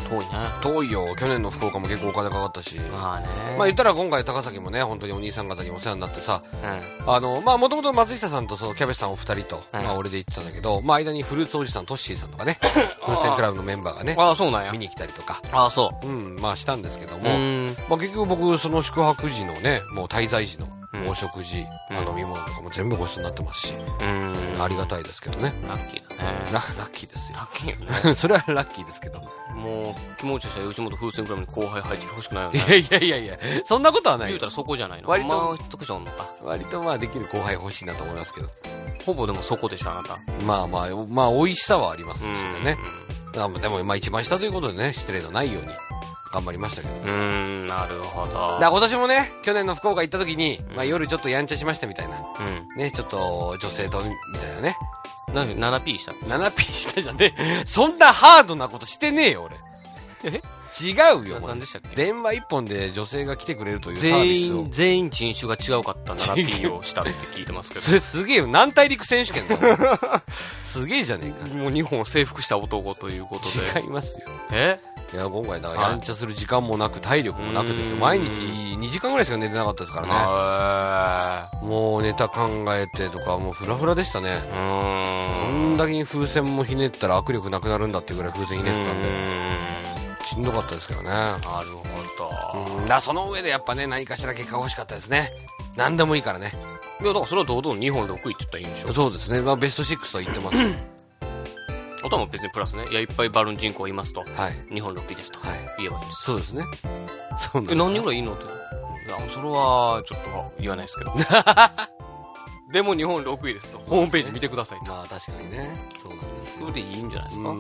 遠いね。 遠いよ。去年の福岡も結構お金かかったし。 まあね。 まあ言ったら今回高崎もね、本当にお兄さん方にお世話になってさ、まあもともと松下さんとそのキャベツさんお二人と、まあ俺で行ってたんだけど、まあ間にフルーツおじさんトッシーさんとかね、風船クラブのメンバーがね、 そうなんや。 見に来たりとか。 そう。 まあしたんですけども、まあ結局僕その宿泊時のね、もう滞在時のお食事、飲み物とかも全部ごちそうになってますし、ありがたいですけどね。 ラッキーだね。 ラッキーですよ。 ラッキーよね。 それはラッキーですけど。 もう、気持ちとしては吉本風船クラブに後輩入ってほしくないよね。 いや、そんなことはない。 言うたらそこじゃないの。 割と、割とまあできる後輩欲しいなと思いますけど。 ほぼでもそこでしょ、あなた。 まあ、美味しさはありますよね。でも、まあ一番下ということでね、失礼のないように。頑張りましたけど。 なるほど。 今年もね、去年の福岡行った時に、まあ夜ちょっとやんちゃしましたみたいな。ね、ちょっと女性と、みたいなね。 7P した ?7P したじゃねえ。そんなハードなことしてねえよ、俺。違うよ。 何でしたっけ？ 電話一本で女性が来てくれるというサービスを。 全員人種が違うかった 7P をしたって聞いてますけど。 それすげえよ。南大陸選手権だよ。すげえじゃねえか。 もう日本を征服した男ということで。 違いますよ。 いや、今回だからやんちゃする時間もなく、体力もなくですよ。毎日2時間ぐらいしか寝てなかったですからね。もうネタ考えてとか、もうフラフラでしたね。こんだけ風船もひねったら握力なくなるんだっていうぐらい風船ひねってたんで。しんどかったですけどね。なるほど。 その上でやっぱね、何かしら結果欲しかったですね。何でもいいからね。 いや、だからそれは堂々日本6位って言ったらいいんでしょ。 そうですね。まあベスト6と言ってます。 あとはもう別にプラスね。いや、いっぱいバルーン人口いますと。 はい。 日本6位ですと。 はい。 言えばいいです。 そうですね。そうなんです。 何人ぐらいいいのって。いや、それは、ちょっと言わないですけど。でも日本6位ですと。ホームページ見てくださいと。 まあ確かにね。そうなんですよ。 それでいいんじゃないですか。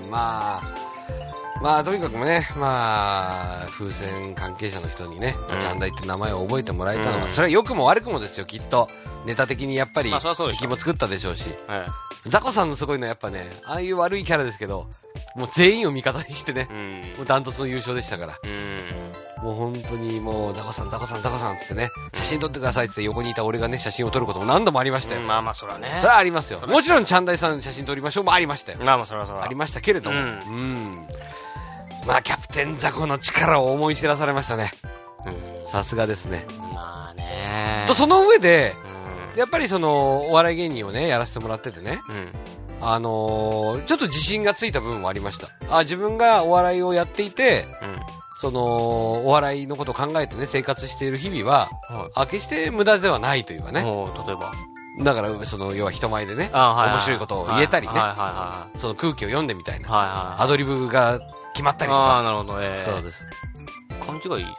まあとにかくね、まあ風船関係者の人にね、チャンダイって名前を覚えてもらえたのは、それは良くも悪くもですよ、きっと。ネタ的にやっぱり敵も作ったでしょうし。ザコさんのすごいのはやっぱね、ああいう悪いキャラですけど、もう全員を味方にしてね、もうダントツの優勝でしたから。もう本当にもうザコさんつってね、写真撮ってくださいって横にいた俺がね、写真を撮ることも何度もありましたよ。 まあそれはね。 それはありますよ。もちろんチャンダイさん写真撮りましょうもありましたよ。 まあそれはありましたけれども。まあキャプテンザコの力を思い知らされましたね。さすがですね。 まあね。 とその上で、やっぱりそのお笑い芸人をねやらせてもらっててね、ちょっと自信がついた部分もありました。自分がお笑いをやっていて、そのお笑いのことを考えてね生活している日々は、決して無駄ではないというかね。 例えばだからその要は人前でね、面白いことを言えたりね、その空気を読んでみたいな、アドリブが決まったりとか。 なるほど。 そうです。 勘違いじゃない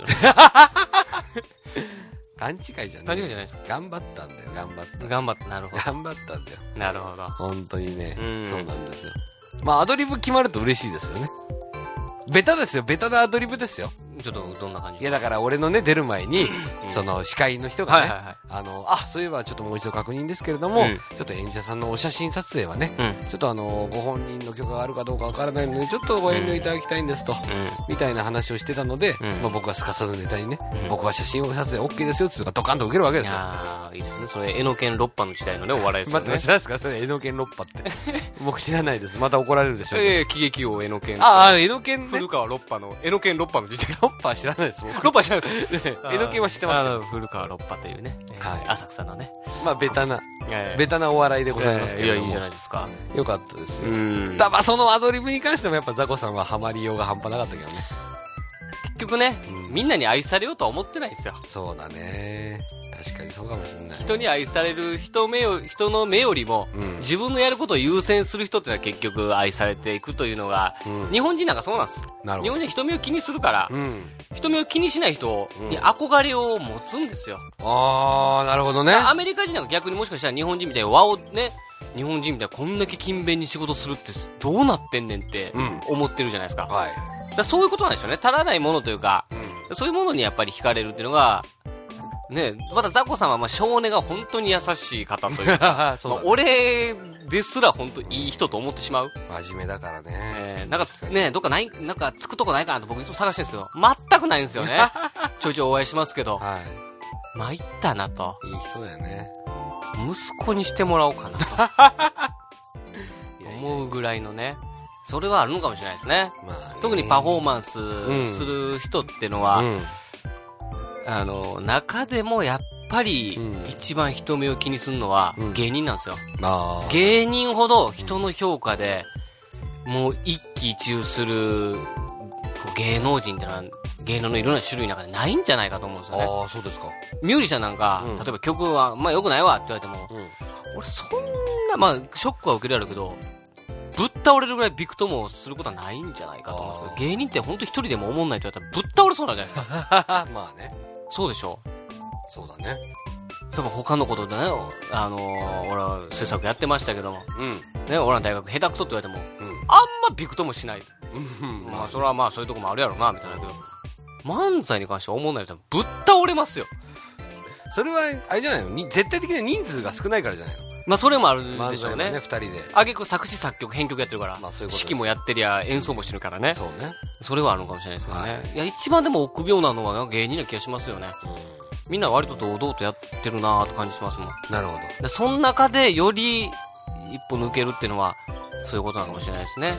勘違いじゃない。 勘違いじゃないです。 頑張ったんだよ、頑張った。 なるほど。 頑張ったんだよ。 なるほど。 本当にね、そうなんですよ。まあアドリブ決まると嬉しいですよね。ベタですよ、ベタなアドリブですよ。 ちょっとどんな感じ？ いやだから俺のね出る前に、その司会の人がね、そういえばちょっともう一度確認ですけれども、ちょっと演者さんのお写真撮影はね、ちょっとご本人の許可があるかどうかわからないのでちょっとご遠慮いただきたいんですと、みたいな話をしてたので、まあ僕はすかさずネタにね、僕は写真を撮影 OK ですよって言うとドカンと受けるわけですよ。 いいですね。それエノケン6波の時代のねお笑いですよね。 待って何ですかそれエノケン6波って僕知らないです。また怒られるでしょう。 喜劇王エノケン。 エノケンね。 古川6波のエノケン6波の時代。 6波知らないです。 6波知らないです。 エノケンは知ってます。 古川6波というね、浅草のね。 まあベタなお笑いでございますけど。 いやいいじゃないですか。 よかったですよ。まあそのアドリブに関してもやっぱザコさんはハマりようが半端なかったけどね。 結局ね、みんなに愛されようとは思ってないですよ。 そうだね。確かにそうかもしれない。 人に愛される人の目よりも、自分のやることを優先する人っていうのは結局愛されていくというのが、日本人なんかそうなんです。日本人は人目を気にするから、人目を気にしない人に憧れを持つんですよ。 なるほどね。 アメリカ人なんか逆にもしかしたら日本人みたいに和をね、日本人みたいにこんだけ勤勉に仕事するってどうなってんねんって思ってるじゃないですか。だそういうことなんでしょうね。足らないものというか、そういうものにやっぱり惹かれるっていうのが、ね、またザコさんはまあ少年が本当に優しい方というか、俺ですら本当いい人と思ってしまう。 真面目だからね。 なんかね、どっかない、なんかつくとこないかなと僕いつも探してるんですけど、全くないんですよね。ちょいちょいお会いしますけど、参ったなと。 いい人だよね。 息子にしてもらおうかなと思うぐらいのね。 それはあるのかもしれないですね。まあ、特にパフォーマンスする人っていうのは、中でもやっぱり一番人目を気にするのは芸人なんですよ。芸人ほど人の評価でもう一喜一憂する芸能人っていうのは芸能のいろんな種類の中でないんじゃないかと思うんですよね。 ああ、そうですか。 ミュージシャンなんか、例えば曲はまあ良くないわって言われても、俺そんなまあショックは受けられるけど、ぶっ倒れるぐらいびくともすることはないんじゃないかと思うんですけど、芸人って本当一人でも思んないと言われたらぶっ倒れそうなんじゃないですか。 まあね。 そうでしょ。 そうだね。 例えば他のことでね、俺は制作やってましたけども、ね、俺らの大学下手くそって言われても、あんまびくともしない。まあそれはまあそういうとこもあるやろなみたいなけど、漫才に関しては思んないとぶっ倒れますよ。 それはあれじゃないの、絶対的な人数が少ないからじゃないの。 まあそれもあるでしょうね。 2人で。 あげく作詞作曲編曲やってるから、まあそういうこと。指揮もやってりゃ演奏もしてるからね。そうね。それはあるのかもしれないですよね。いや一番でも臆病なのは芸人な気がしますよね。みんな割と堂々とやってるなーって感じしますもん。 なるほど。 その中でより一歩抜けるっていうのはそういうことなのかもしれないですね。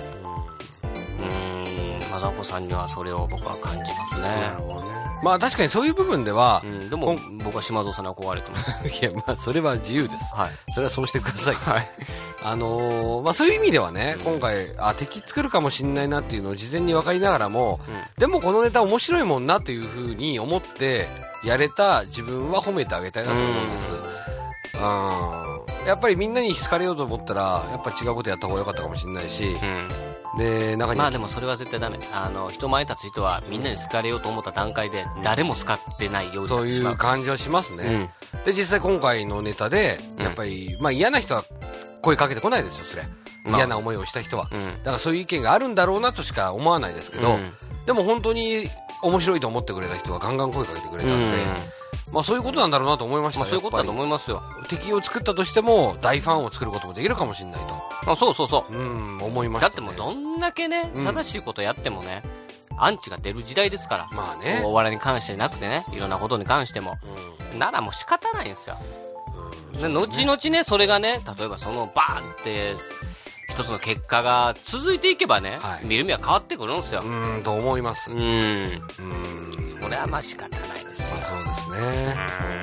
マザコさんにはそれを僕は感じますね。なるほどね。 まあ確かにそういう部分では、 でも僕は島蔵さんに憧れてます。 いや、まあそれは自由です。はい。それはそうしてください。はい。まあそういう意味ではね、今回、敵作るかもしんないなっていうのを事前に分かりながらも、でもこのネタ面白いもんなというふうに思ってやれた自分は褒めてあげたいなと思うんです。やっぱりみんなに好かれようと思ったら、やっぱ違うことやった方が良かったかもしれないし、で、中に。まあでもそれは絶対ダメ。人前に立つ人はみんなに好かれようと思った段階で、誰も好かってないようにという感じはしますね。で、実際今回のネタで、やっぱり、まあ嫌な人は声かけてこないですよ、それ。嫌な思いをした人は。だからそういう意見があるんだろうなとしか思わないですけど、でも本当に面白いと思ってくれた人はガンガン声かけてくれたんで、まあそういうことなんだろうなと思いました。 そういうことだと思いますよ。 敵を作ったとしても大ファンを作ることもできるかもしれないと。 そうそうそう。 思いました、ね。 だってもうどんだけね、正しいことやってもね、アンチが出る時代ですから。まあね。お笑いに関してなくてね、いろんなことに関しても。ならもう仕方ないんですよ。で後々ね、それがね、例えばそのバーンって、一つの結果が続いていけばね、見る目は変わってくるんですよ。 と思います。 これはまあ仕方ないですよ。 そうですね。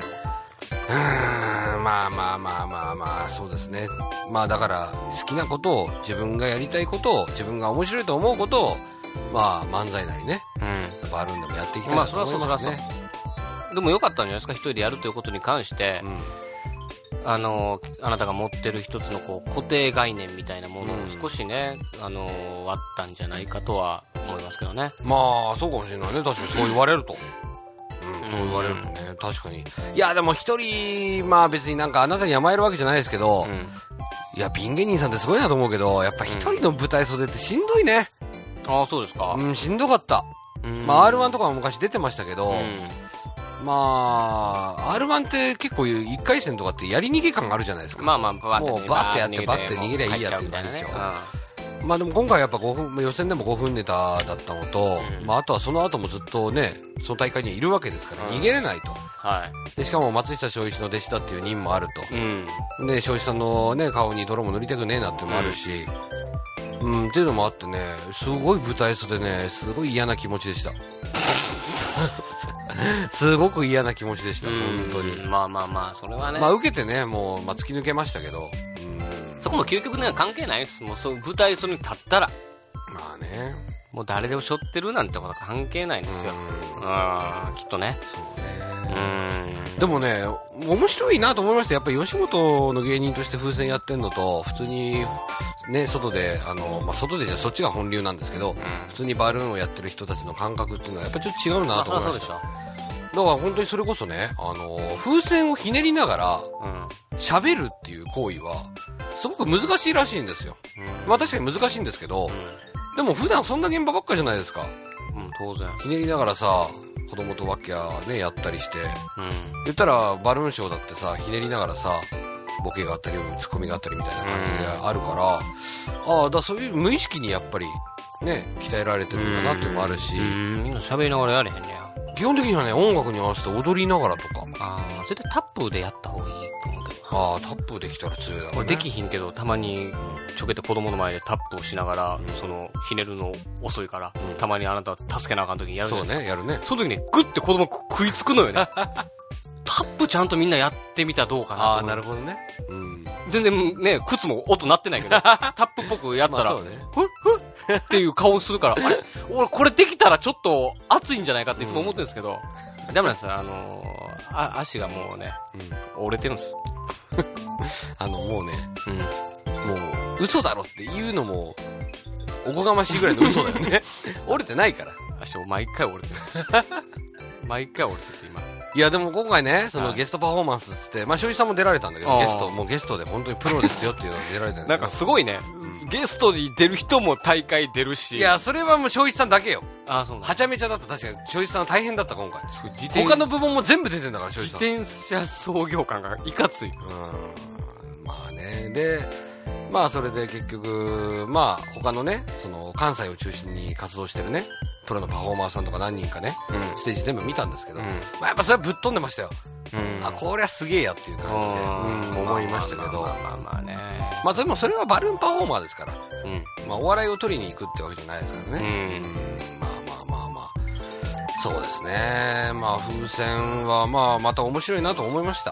まあ、そうですね。まあだから、好きなことを、自分がやりたいことを、自分が面白いと思うことを、まあ漫才なりね、やっぱあるんでもやっていきたいなと思いますね。 でもよかったんじゃないですか、一人でやるということに関して、あなたが持ってる一つのこう固定概念みたいなものを少しね、割ったんじゃないかとは思いますけどね。 まあ、そうかもしれないね。確かにそう言われると。そう言われるとね、確かに。いや、でも一人、まあ別になんかあなたに甘えるわけじゃないですけど、いや、ピン芸人さんってすごいなと思うけど、やっぱ一人の舞台袖ってしんどいね。 ああ、そうですか。 しんどかった。まあ R1 とかも昔出てましたけど、まあ、R1 って結構1回戦とかってやり逃げ感があるじゃないですか。 まあまあ、 もうバッてやってバッて逃げりゃいいやっていう感じですよ。まあでも今回やっぱ予選でも5分ネタだったのと、まああとはその後もずっとね、その大会にはいるわけですから、逃げれないと。で、しかも松下正一の弟子だっていう任もあると。で、正一さんのね、顔に泥も塗りたくねえなっていうのもあるし、っていうのもあってね、すごい舞台袖ね、すごい嫌な気持ちでした。すごく嫌な気持ちでした、本当に。 まあまあまあ、それはね。 まあ受けてね、もう、まあ突き抜けましたけど。 そこも究極には関係ないです。もうそう、舞台それに立ったら。 まあね。 もう誰でも背負ってるなんてことは関係ないんですよ。きっとね。そうね。でもね、面白いなと思いました。やっぱり吉本の芸人として風船やってんのと、普通に、ね、外で、まあ、外でじゃそっちが本流なんですけど、普通にバルーンをやってる人たちの感覚っていうのはやっぱりちょっと違うなと思いました。だから本当にそれこそね、風船をひねりながら、喋るっていう行為は、すごく難しいらしいんですよ。まあ確かに難しいんですけど、でも普段そんな現場ばっかじゃないですか。 当然。ひねりながらさ、子供とワッキャーね、やったりして、言ったらバルーンショーだってさ、ひねりながらさ、ボケがあったり、ツッコミがあったりみたいな感じがあるから、だそういう無意識にやっぱり、ね、鍛えられてるんだなっていうのもあるし、 みんな喋りながらやれへんねや。 基本的にはね、音楽に合わせて踊りながらとか。 絶対タップでやった方がいいと思うけどああ、タップできたら強いだろうね。 俺できひんけど、たまにちょけて子供の前でタップをしながら、そのひねるの遅いから、たまにあなた助けなあかん時にやるじゃないですか。 そうね、やるね。 その時ね、グッて子供食いつくのよね。タップちゃんとみんなやってみたらどうかなと。 ああ、なるほどね。 全然ね、靴も音鳴ってないけど、タップっぽくやったら、 そうね、 ふっっていう顔するから、あれ俺これできたらちょっと熱いんじゃないかっていつも思ってるんですけど、ダメなんですよ。足がもうね、折れてるんです。 もうね、もう、嘘だろって言うのも、おこがましいぐらいの嘘だよね。折れてないから。 足を毎回折れてる。毎回折れてる、今。 いや、でも今回ね、そのゲストパフォーマンスっつって、まあ、庄司さんも出られたんだけど、ゲストで本当にプロですよっていうのが出られたんだけど。 なんかすごいね、ゲストに出る人も大会出るし。 いや、それはもう庄司さんだけよ。 ああ、そうなんはちゃめちゃだった。確かに、庄司さんは大変だった、今回。他の部門も全部出てんだから、庄司さん。 自転車操業感がいかつい。 まあね。で、まあそれで結局、まあ他のね、その関西を中心に活動してるね、プロのパフォーマーさんとか何人かね、ステージ全部見たんですけど、まあやっぱそれはぶっ飛んでましたよ。あ、こりゃすげえやっていう感じで、思いましたけど、 まあね。 まあでもそれはバルーンパフォーマーですから、まあお笑いを取りに行くってわけじゃないですからね。まあ、そうですね。まあ風船はまあまた面白いなと思いました。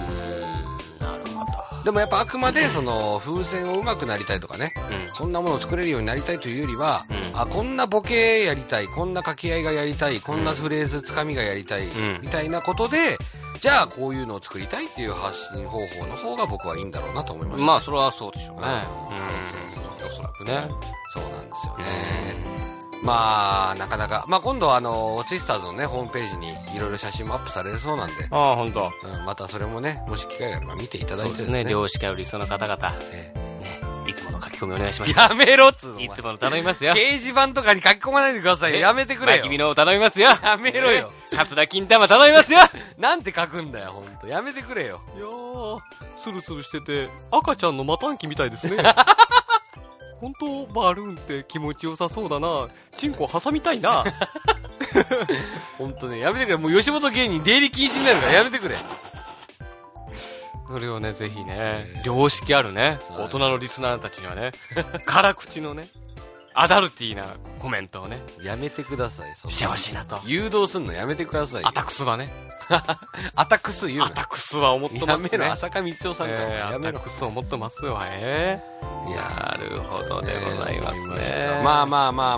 でもやっぱあくまでその風船を上手くなりたいとかね、こんなものを作れるようになりたいというよりは、あ、こんなボケやりたい、こんな掛け合いがやりたい、こんなフレーズつかみがやりたい、みたいなことで、じゃあこういうのを作りたいっていう発信方法の方が僕はいいんだろうなと思いました。 まあそれはそうでしょうね。 そうおそらくね。 そうなんですよね。まあなかなか、まあ今度ツイスターズのねホームページにいろいろ写真もアップされるそうなんで、 ああ本当。 またそれもね、もし機会があれば見ていただいてですね。 漁師会のリストの方々、ね、いつもの書き込みお願いします。 やめろっつうの。 いつもの頼みますよ。 掲示板とかに書き込まないでくださいよ。やめてくれよ。 君の頼みますよ。 やめろよ。 桂金玉頼みますよ。 なんて書くんだよ、ほんと。やめてくれよ。 いやー、ツルツルしてて、赤ちゃんのマタンキみたいですね。本当バルーンって気持ちよさそうだな。チンコ挟みたいな。 本当ね、やめてくれ。もう吉本芸人出入り禁止になるからやめてくれ。 それをね、ぜひね、良識あるね、大人のリスナーたちにはね、辛口のね、アダルティーなコメントをね、 やめてください。 してほしいなと。 誘導すんのやめてください。 アタクスはね。 アタクス言うの。 アタクスは思ってますね。 やめろ、浅香光代さんから。やめろ。 アタクス思ってますよ、なるほどでございますね。 まあ、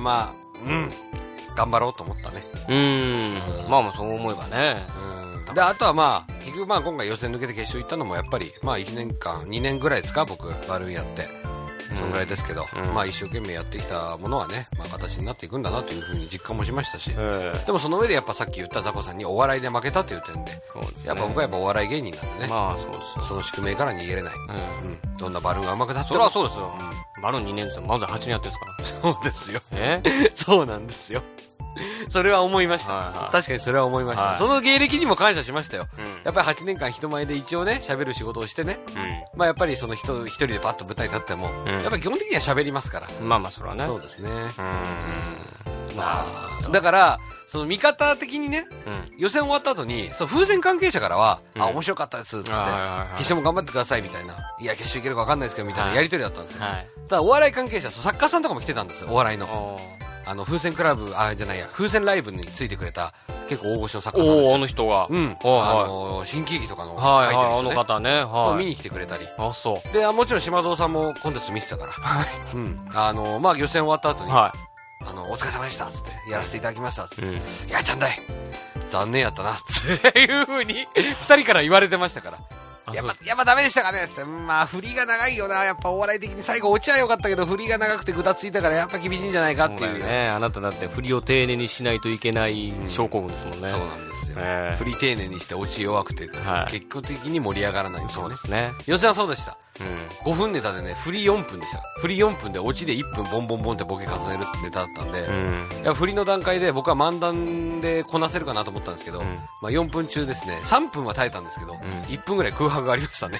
頑張ろうと思ったね。 まあそう思えばね。 で、あとはまあ、結局まあ今回予選抜けて決勝行ったのもやっぱり、まあ1年間、2年ぐらいですか、僕、バルーンやって。そのぐらいですけど、まあ一生懸命やってきたものはね、まあ形になっていくんだなというふうに実感もしましたし、でもその上でやっぱさっき言ったザコさんにお笑いで負けたという点で、やっぱ僕はやっぱお笑い芸人なんでね、 まあそうです。 その宿命から逃げれない。どんなバルーンが上手くなっても。それはそうですよ。バルーン2年ですよ。まず8年やってるんですから。 そうですよ。そうなんですよ。それは思いました。確かにそれは思いました。その芸歴にも感謝しましたよ。やっぱり8年間人前で一応ね、喋る仕事をしてね。まあやっぱりその一人でパッと舞台に立っても、やっぱり基本的には喋りますから。 まあそれはね。 そうですね。まあ、だから、その見方的にね、予選終わった後に、風船関係者からは、あ、面白かったですって言って、決勝も頑張ってくださいみたいな、いや、決勝いけるか分かんないですけどみたいなやりとりだったんですよ。ただお笑い関係者、作家さんとかも来てたんですよ、お笑いの。風船クラブ、風船ライブについてくれた、結構大御所の作家さんですよ。 あの人が。 新喜劇とかの書いてる人ね。あの方ね。 見に来てくれたり。 あ、そう。 で、もちろん島蔵さんもコンテスト見てたから。まあ予選終わった後に、お疲れ様でしたっつって、やらせていただきましたっつって、いや、ちゃんだい残念やったなっていう風に、二人から言われてましたから。やっぱダメでしたかねって。まあ、振りが長いよな。やっぱお笑い的に最後落ちは良かったけど、振りが長くてぐだついたからやっぱ厳しいんじゃないかっていう。 ね。あなただって振りを丁寧にしないといけない症候群ですもんね。 そうなんですよ。振り丁寧にして落ち弱くて、結果的に盛り上がらないんですよね。 そうですね。 予選はそうでした。5分ネタでね、振り4分でした。振り4分で落ちで1分ボンボンボンってボケ重ねるネタだったんで、いや振りの段階で僕は漫談でこなせるかなと思ったんですけど、まあ4分中ですね、3分は耐えたんですけど、1分ぐらい空白がありましたね。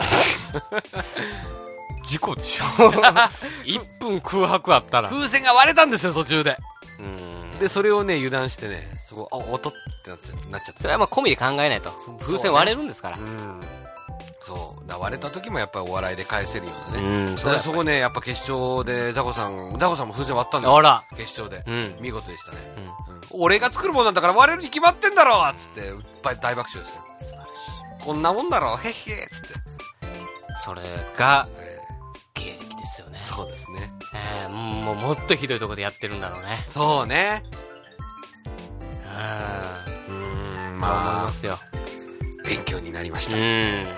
事故でしょ。1分空白あったら。 風船が割れたんですよ、途中で。で、それをね、油断してね、そこ、音ってなっちゃって。 それはまあ込みで考えないと。風船割れるんですから。 そう。割れた時もやっぱりお笑いで返せるようなね。 うん、 だからそこね、やっぱ決勝でザコさんも風船割ったんですよ。 あら。 決勝で。見事でしたね。俺が作るもんなんだから割れるに決まってんだろつって、いっぱい大爆笑ですよ。素晴らしい。こんなもんだろへっへつって。 それが、芸歴ですよね。 そうですね。 もっとひどいところでやってるんだろうね。 そうね。 まあ思いますよ。 勉強になりました。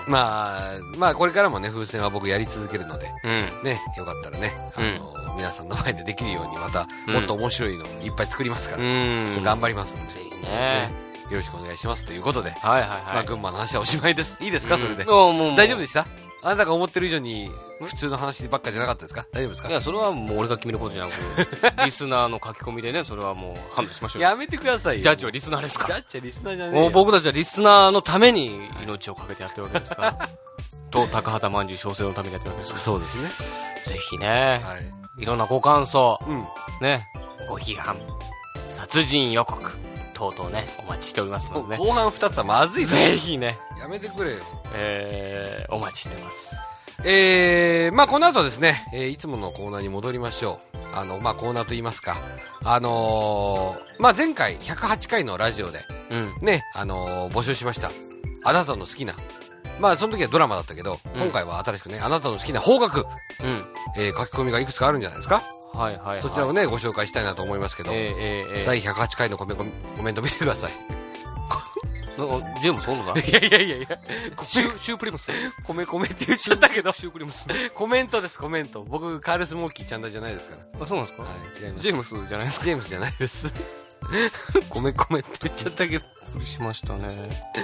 まあこれからもね、風船は僕やり続けるので、ね、よかったらね、皆さんの前でできるようにまた、もっと面白いのいっぱい作りますから、頑張りますんで、ね、よろしくお願いしますということで、群馬の話はおしまいです。いいですか、それで。大丈夫でした？あなたが思ってる以上に普通の話ばっかじゃなかったですか？大丈夫ですか？いや、それはもう俺が決めることじゃなく、リスナーの書き込みでね、それはもう判断しましょう。やめてくださいよ。ジャッジはリスナーですから。ジャッジはリスナーじゃねえよ。もう僕たちはリスナーのために命をかけてやってるわけですから。と、高畑まんじゅう小生のためにやってるわけですから。そうですね。ぜひね、いろんなご感想、ね、ご批判、殺人予告、等々ね、お待ちしておりますのでね。後半2つはまずいぜひね。やめてくれよ。お待ちしてます。まあこの後ですね、いつものコーナーに戻りましょう。まあコーナーと言いますか、まあ前回108回のラジオで、ね、募集しました。あなたの好きな、まあその時はドラマだったけど、今回は新しくね、あなたの好きな邦楽、書き込みがいくつかあるんじゃないですか。はいはいはい。そちらをね、ご紹介したいなと思いますけど、第108回のコメント見てください。ジェームスおんのかいや。シュープリムス米って言っちゃったけど。シュープリムス。コメントです、コメント。僕、カールスモーキーちゃんだじゃないですから。あ、そうなんですか？はい、違います。ジェームスじゃないですか？ジェームスじゃないです。米って言っちゃったけど。びっくりしましたね。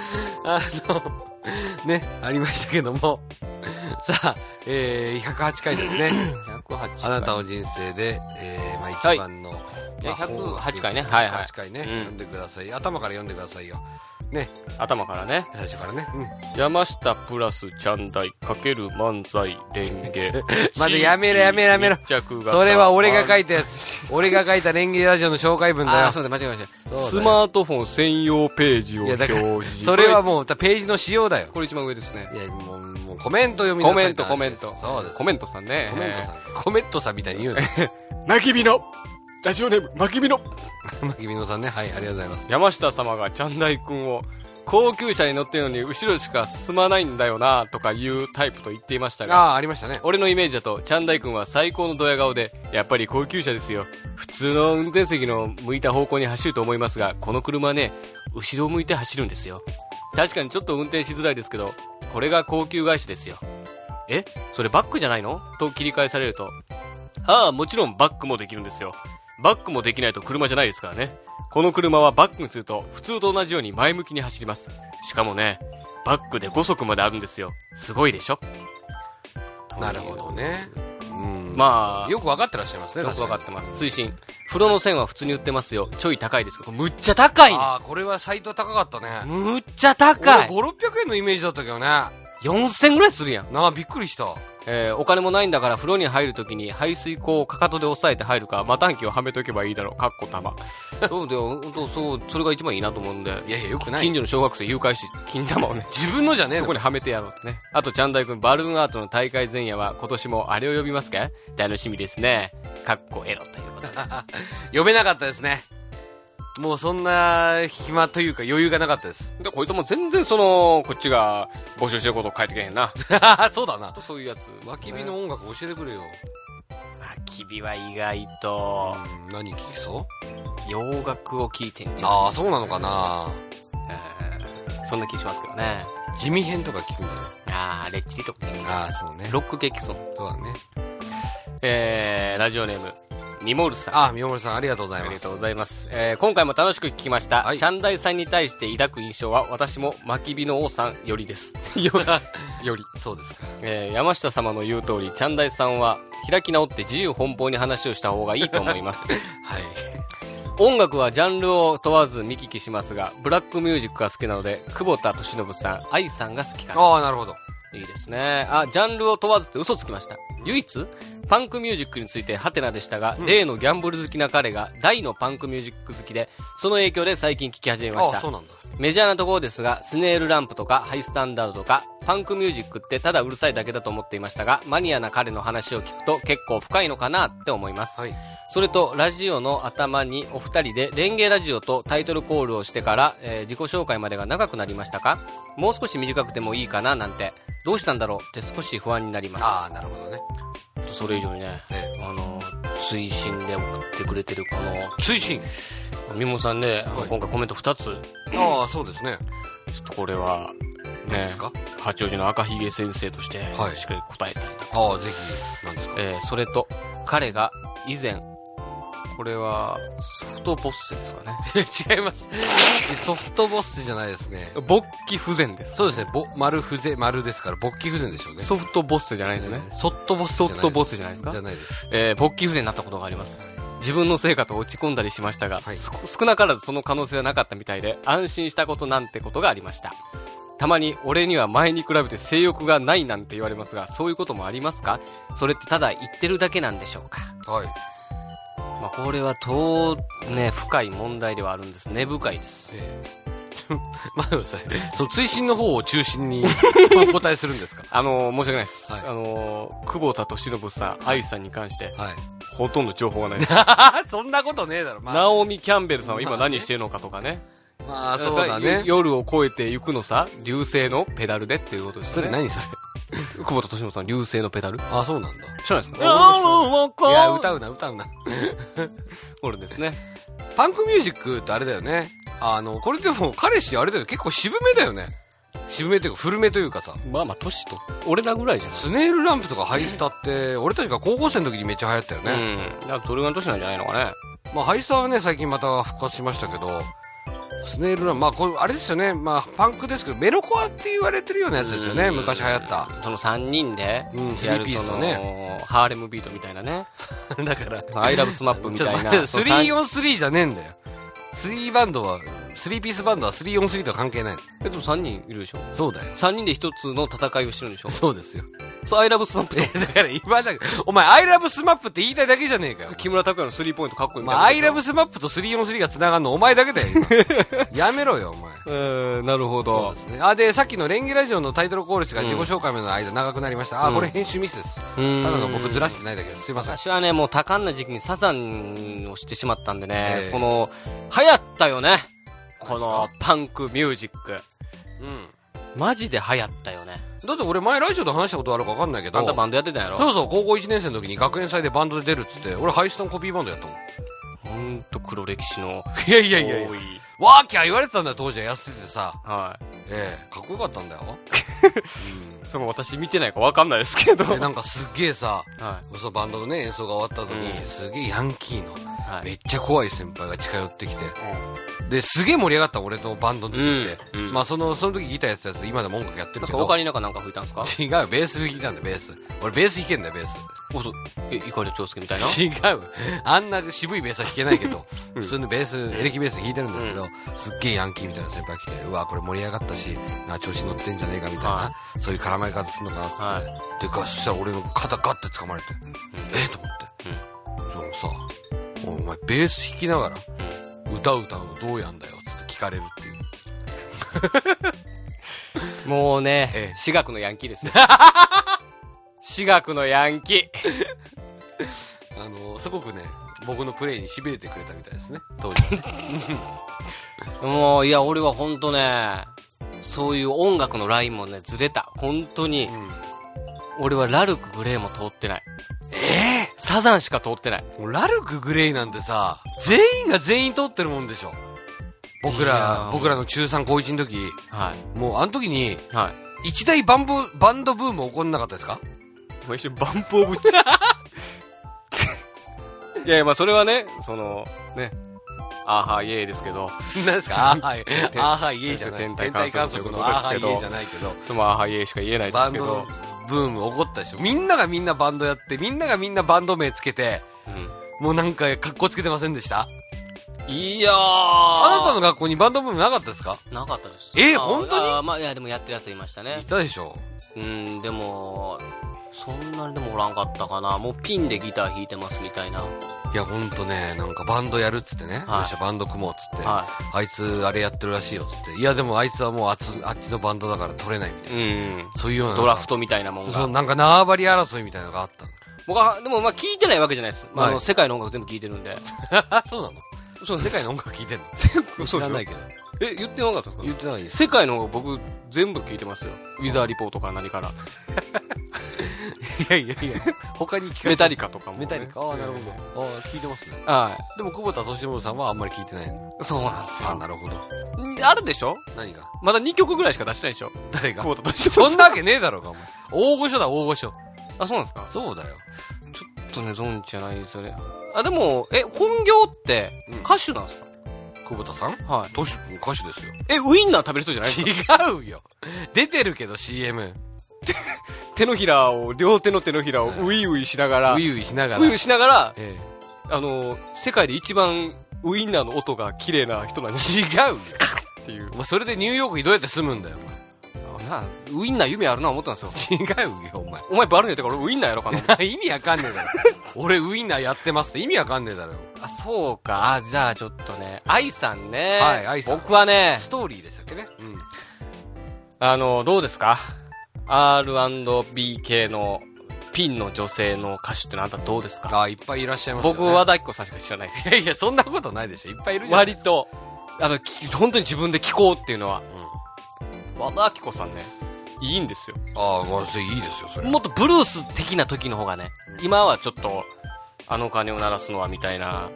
ね、ありましたけども。さあ、108回ですね。108回。あなたの人生で、まあ一番の、108回ね。はいはい。108回ね。読んでください。頭から読んでくださいよ。ね。頭からね。最初からね。山下プラスチャンダイかける漫才レンゲ。まだやめろ。それは俺が書いたやつ。俺が書いたレンゲラジオの紹介文だよ。そうです、間違えました。スマートフォン専用ページを表示。それはもうページの仕様だよ。これ一番上ですね。いや、もうコメント読みなさい。コメント。そうです。コメントさんね。コメントさんみたいに言うの。マキビノラジオネーム、マキビノさんね。はい、ありがとうございます。山下様がチャンダイ君を高級車に乗ってるのに後ろしか進まないんだよなとかいうタイプと言っていましたが、ありましたね。俺のイメージだとチャンダイ君は最高のドヤ顔で、やっぱり高級車ですよ。普通の運転席の向いた方向に走ると思いますが、この車はね、後ろを向いて走るんですよ。確かにちょっと運転しづらいですけど、これが高級外車ですよ。それバックじゃないのと切り返されると、もちろんバックもできるんですよ。バックもできないと車じゃないですからね。この車はバックにすると普通と同じように前向きに走ります。しかもね、バックで5速まであるんですよ。すごいでしょ。なるほどね。まあよく分かってらっしゃいますね。よく分かってます。追伸、風呂の線は普通に売ってますよ。ちょい高いですけど、むっちゃ高いね。これはサイト高かったね。むっちゃ高い。5、600円のイメージだったけどね。4000ぐらいするやん。びっくりした。お金もないんだから風呂に入るときに排水口をかかとで押さえて入るか、マタン機をはめとけばいいだろう。かっこ玉。そうだよ、それが一番いいなと思うんで。いやよくない。近所の小学生誘拐し、金玉をね。自分のじゃねえの。そこにはめてやろうってね。あと、チャンダイ君、バルーンアートの大会前夜は今年もあれを呼びますか？楽しみですね。かっこエロということで。呼べなかったですね。もうそんな暇というか余裕がなかったです。で、こいつも全然こっちが募集してることを書いてけへんな。そうだな。そういうやつ。マキビの音楽教えてくれよ。マキビは意外と、何聴きそう？洋楽を聴いてんじゃん。ああ、そうなのかな。そんな気しますけどね。地味編とか聴くんだよ。レッチリとかね。そうね。ロック激そう。そうだね。ラジオネーム。ミモルさん。ミモルさん、ありがとうございます。ありがとうございます。今回も楽しく聞きました。チャンダイさんに対して抱く印象は、私もマキビの王さんよりです。より。そうですか。山下様の言う通り、チャンダイさんは、開き直って自由奔放に話をした方がいいと思います。はい。音楽はジャンルを問わず見聞きしますが、ブラックミュージックが好きなので、久保田利伸さん、愛さんが好きかな。なるほど。いいですね。ジャンルを問わずって嘘つきました。唯一パンクミュージックについてハテナでしたが、例のギャンブル好きな彼が大のパンクミュージック好きで、その影響で最近聴き始めました。そうなんだ。 メジャーなところですが、スネールランプとかハイスタンダードとか、パンクミュージックってただうるさいだけだと思っていましたが、マニアな彼の話を聞くと結構深いのかなって思います。はい。それと、ラジオの頭にお二人でレンゲラジオとタイトルコールをしてから、自己紹介までが長くなりましたか？もう少し短くてもいいかななんて、どうしたんだろうって少し不安になります。 ああ、なるほどね。 それ以上にね、推進で送ってくれてるこの、 推進みもさんね、今回コメント2つ。 ああ、そうですね。 ちょっとこれは、ね、八王子の赤ひげ先生として、しっかり答えたいと。ああ、ぜひ、なんですか。 それと、彼が以前、これは、ソフトボッセですかね。 違います。ソフトボッセじゃないですね。 勃起不全です。 そうですね。丸ですから、勃起不全でしょうね。 ソフトボッセじゃないですね。 ソフトボッセじゃないです。 ソフトボッセじゃないですか。 じゃないです。 勃起不全になったことがあります。自分のせいかと落ち込んだりしましたが、少なからずその可能性はなかったみたいで、安心したことなんてことがありました。たまに俺には前に比べて性欲がないなんて言われますが、そういうこともありますか？それってただ言ってるだけなんでしょうか？はい。まあ、これは深い問題ではあるんです。根深いです。 待ってください。追伸の方を中心にお答えするんですか？ 申し訳ないです。はい、久保田敏信さん、愛さんに関して、ほとんど情報がないです。 そんなことねえだろ。 ナオミ・キャンベルさんは今何してるのかとかね。 まあ、そうだね。 夜を越えて行くのさ、流星のペダルでっていうことですね。 それ何それ？ 久保田敏信さん、流星のペダル？ あ、そうなんだ。 知らないですか？ いや、歌うな。 これですね。 パンクミュージックってあれだよね。これでも彼氏あれだよ、結構渋めだよね。渋めというか古めというかさ。 まあ年と、俺らぐらいじゃない？ スネールランプとかハイスタって、俺たちが高校生の時にめっちゃ流行ったよね。 だからそれが年なんじゃないのかね。 まあハイスタはね、最近また復活しましたけど、スネールランプ、まあこれ、あれですよね、まあパンクですけど、メロコアって言われてるようなやつですよね、昔流行った。 その3人で、やるその、ハーレムビートみたいなね。 だから、 アイラブスマップみたいな。 3on3 じゃねえんだよ。3ピースバンドは 3on3 とは関係ない。 でも3人いるでしょ？ そうだよ。 3人で1つの戦いをしてるんでしょ？ そうですよ。 アイラブスマップと。 だから今お前アイラブスマップって言いたいだけじゃねえかよ。 木村拓哉のスリーポイントかっこいいみたいな。まあアイラブスマップと 3on3 が繋がるのお前だけだよ、今。やめろよ、お前。なるほど。 そうですね。で、さっきのレンゲラジオのタイトルコールが自己紹介までの間長くなりました。これ編集ミスです。ただの僕ずらしてないだけです。すいません。 私はね、もう多感な時期にサザンをしてしまったんでね、この、流行ったよね。このパンクミュージック。マジで流行ったよね。 だって俺前ラジオで話したことあるか分かんないけど。 あんたバンドやってたんやろ？ そうそう、高校1年生の時に学園祭でバンドで出るっつって、俺ハイスタのコピーバンドやったもん。 ほんと黒歴史の。 いや。ワーキャー言われてたんだよ、当時は安くてさ。 はい。 かっこよかったんだよ。 その私見てないか分かんないですけど。 なんかすっげえさ、そのバンドのね、演奏が終わった後に、すげえヤンキーの、めっちゃ怖い先輩が近寄ってきて、で、すげえ盛り上がった俺のバンドの時って、まあその時ギターやってたやつ、今でも音楽やってるけど。 他になんか吹いたんですか？ 違う、ベース弾いたんだよ、ベース。俺ベース弾けんだよ、ベース。 怒りの長介みたいな？ 違う。あんな渋いベースは弾けないけど、普通のベース、エレキベース弾いてるんですけど、すっげえヤンキーみたいな先輩来て、うわ、これ盛り上がったし、調子乗ってんじゃねえかみたいな、そういう絡まり方するのかなっつって、で、そしたら俺の肩ガッて掴まれて、と思って。そのさ、お前ベース弾きながら、歌うのどうやんだよつって聞かれるっていう。 もうね、私学のヤンキーですよ。私学のヤンキー。すごくね、僕のプレイに痺れてくれたみたいですね、当時。 もう、いや、俺はほんとね、そういう音楽のラインもね、ずれた。本当に、俺はラルク・グレイも通ってない。サザンしか通ってない。 もうラルク・グレイなんてさ、全員が全員通ってるもんでしょ。僕らの中3高1の時、もうあの時に、一大バンドブーム起こんなかったですか？ もう一緒にバンプオブいや、まあそれはね、アーハーイエーですけど。 何ですか？アーハーイエーじゃない。天体観測のアーハーイエーじゃないけど。 でもアーハーイエーしか言えないですけど。 バンドブーム起こったでしょ。みんながみんなバンドやって、みんながみんなバンド名つけて、もうなんか格好つけてませんでした？ いやー。 あなたの学校にバンドブームなかったですか？ なかったです。 本当に？ まあいや、でもやってるやついましたね。 いたでしょ。 でも、そんなにでもおらんかったかな。もうピンでギター弾いてますみたいな。 いや、ほんとね、なんかバンドやるっつってね。よしバンド組もうっつって。あいつ、あれやってるらしいよっつって。いや、でもあいつはもうあっちのバンドだから取れないみたいな。そういうような。 ドラフトみたいなもんが。 そう、なんか縄張り争いみたいなのがあったの。 僕は、でもまあ聞いてないわけじゃないです。世界の音楽全部聞いてるんで。 そうなの？そう、世界の音楽聞いてんの？知らないけど。 言ってなかったですか？ 言ってないです。 世界の音楽僕全部聞いてますよ。ウィザーリポートから何から。 いや、他に聞かせメタリカとかも。 メタリカ、ああ、なるほど。ああ、聞いてますね。 はい。 でも、久保田敏信さんはあんまり聞いてないの。 そうなんですよ。 ああ、なるほど。 あるでしょ？ 何が？ まだ2曲ぐらいしか出してないでしょ？ 誰が？ 久保田敏信さん。 そんなわけねえだろうが、お前。大御所だ、大御所。 あ、そうなんですか？ そうだよ。 ちょっとね、存知じゃないんですよね。あ、でも、本業って歌手なんですか？ 久保田さん？ はい。 歌手ですよ。 ウインナー食べる人じゃないですか？ 違うよ。出てるけど CM。 両手の手のひらをウイウイしながら、 ウイウイしながら、世界で一番ウインナーの音が綺麗な人なんです。 違うよ。 っていう。 まあ、それでニューヨークにどうやって住むんだよ、 ウインナー夢あるな思ったんですよ。 違うよ、お前。 お前バルネってから俺ウインナーやろうかな。 意味わかんねえだろ。俺ウインナーやってますって意味わかんねえだろ。 あ、そうか。じゃあちょっとね、愛さんね。 はい、愛さん。 僕はね、 ストーリーでしたっけね。 どうですか？ R&B 系のピンの女性の歌手ってのあんたどうですか？ あ、いっぱいいらっしゃいますよね。 僕、和田アキ子さんしか知らないです。 いや、そんなことないでしょ。いっぱいいるじゃん。 割と、本当に自分で聴こうっていうのは、和田アキ子さんね、いいんですよ。 ああ、それいいですよ、それ。 もっとブルース的な時の方がね、今はちょっと、あの鐘を鳴らすのはみたいな、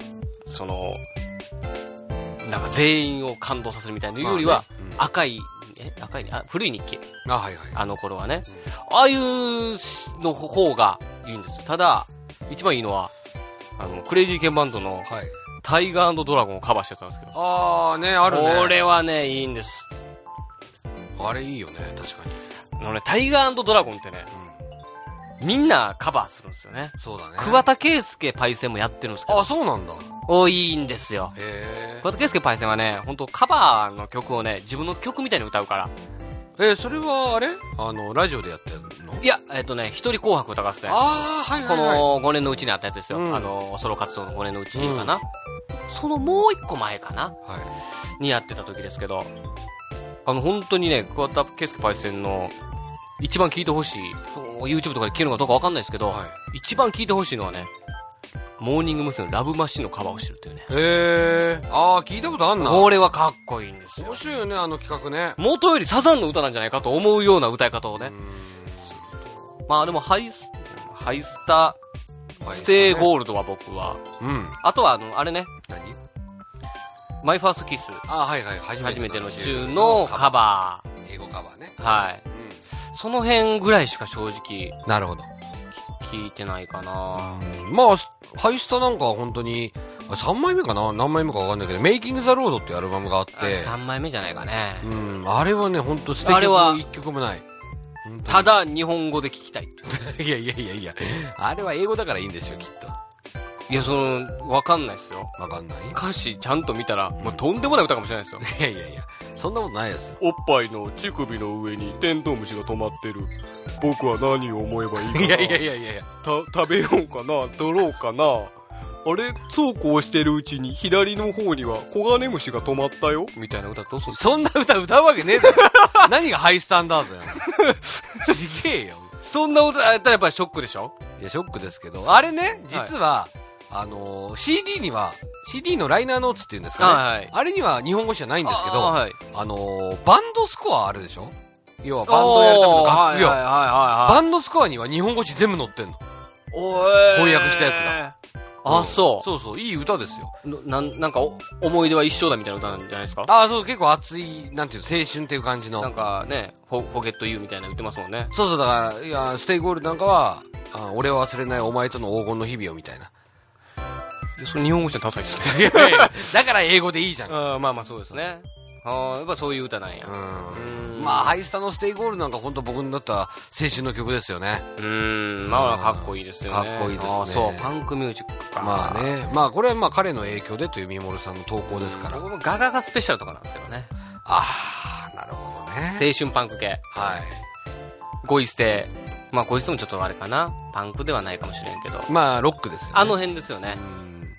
なんか全員を感動させるみたいなよりは、古い日記。 はいはい。 あの頃はね。ああいうの方がいいんですよ。ただ、一番いいのは、クレイジーケンバンドの、タイガー&ドラゴンをカバーしたやつなんですけど。 ああ、ね、あるね。 これはね、いいんです。 あれいいよね、確かに。 タイガー&ドラゴンってね、みんなカバーするんですよね。 そうだね。 桑田佳祐パイセンもやってるんですけど。 あ、そうなんだ。 いいんですよ。 へ桑田佳祐パイセンはね、本当カバーの曲をね、自分の曲みたいに歌うから。 それはあれラジオでやってるの？ いや、一人紅白歌合戦。 はいはい。 この5年のうちにあったやつですよ。ソロ活動の5年のうちかな。そのもう一個前かなにやってた時ですけど、本当にね、桑田佳祐パイセンの一番聴いてほしい、YouTube とかで聴けるのかどうかわかんないですけど、一番聴いてほしいのはね、モーニング娘。のラブマシンのカバーをしてるっていうね。 聞いたことあんな。 これはかっこいいんですよ。 面白いよね、あの企画ね。 元よりサザンの歌なんじゃないかと思うような歌い方をね。まあでもハイスタ、ステイゴールドは僕は。あとはあれね。 何？ マイファーストキス。 はいはい。 初めての中のカバー。英語カバーね。 はい。その辺ぐらいしか正直。 なるほど。 聞いてないかな。 まあ、ハイスタなんかは本当に、3枚目かな？何枚目かわかんないけど、メイキングザロードっていうアルバムがあって。 3枚目じゃないかね。 あれはね、本当素敵な一曲もない。 ただ、日本語で聞きたい。 いや。あれは英語だからいいんですよ、きっと。 いや、わかんないですよ。 わかんない？ 歌詞ちゃんと見たら、もうとんでもない歌かもしれないですよ。 いや。そんなことないですよ。 おっぱいの乳首の上にテントウムシが止まってる。僕は何を思えばいいかな。 いや。 食べようかな、取ろうかな。あれ、そうこうしてるうちに左の方にはコガネムシが止まったよみたいな歌どうする？ そんな歌歌うわけねえだろ。何がハイスタンダードやの。ちげえよ。 そんな歌やったらやっぱりショックでしょ？ いや、ショックですけど。あれね、実は、CD には、CD のライナーノーツっていうんですかね。あれには日本語詞はないんですけど、バンドスコアあるでしょ？要はバンドやるための楽譜よ。バンドスコアには日本語詞全部載ってんの。翻訳したやつが。 あ、そう。 そう、いい歌ですよ。 なんか、思い出は一生だみたいな歌なんじゃないですか？ そう、結構熱い、なんていうの、青春っていう感じの。 なんかね、フォゲットユーみたいな言ってますもんね。 そう、だから、いや、ステイゴールなんかは、俺は忘れないお前との黄金の日々をみたいな。 それ日本語じゃダサいっすね。 だから英語でいいじゃん。 まあそうですね。やっぱそういう歌なんや。 まあ、ハイスタのステイゴールなんか本当僕にとっては青春の曲ですよね。 まあかっこいいですよね。 かっこいいですね。 そう、パンクミュージックか。 まあね。まあこれはまあ彼の影響でというミモルさんの投稿ですから。 僕もガガガスペシャルとかなんですけどね。 なるほどね。 青春パンク系。ゴイステ。まあゴイステもちょっとあれかな。パンクではないかもしれんけど。 まあロックですよね。 あの辺ですよね。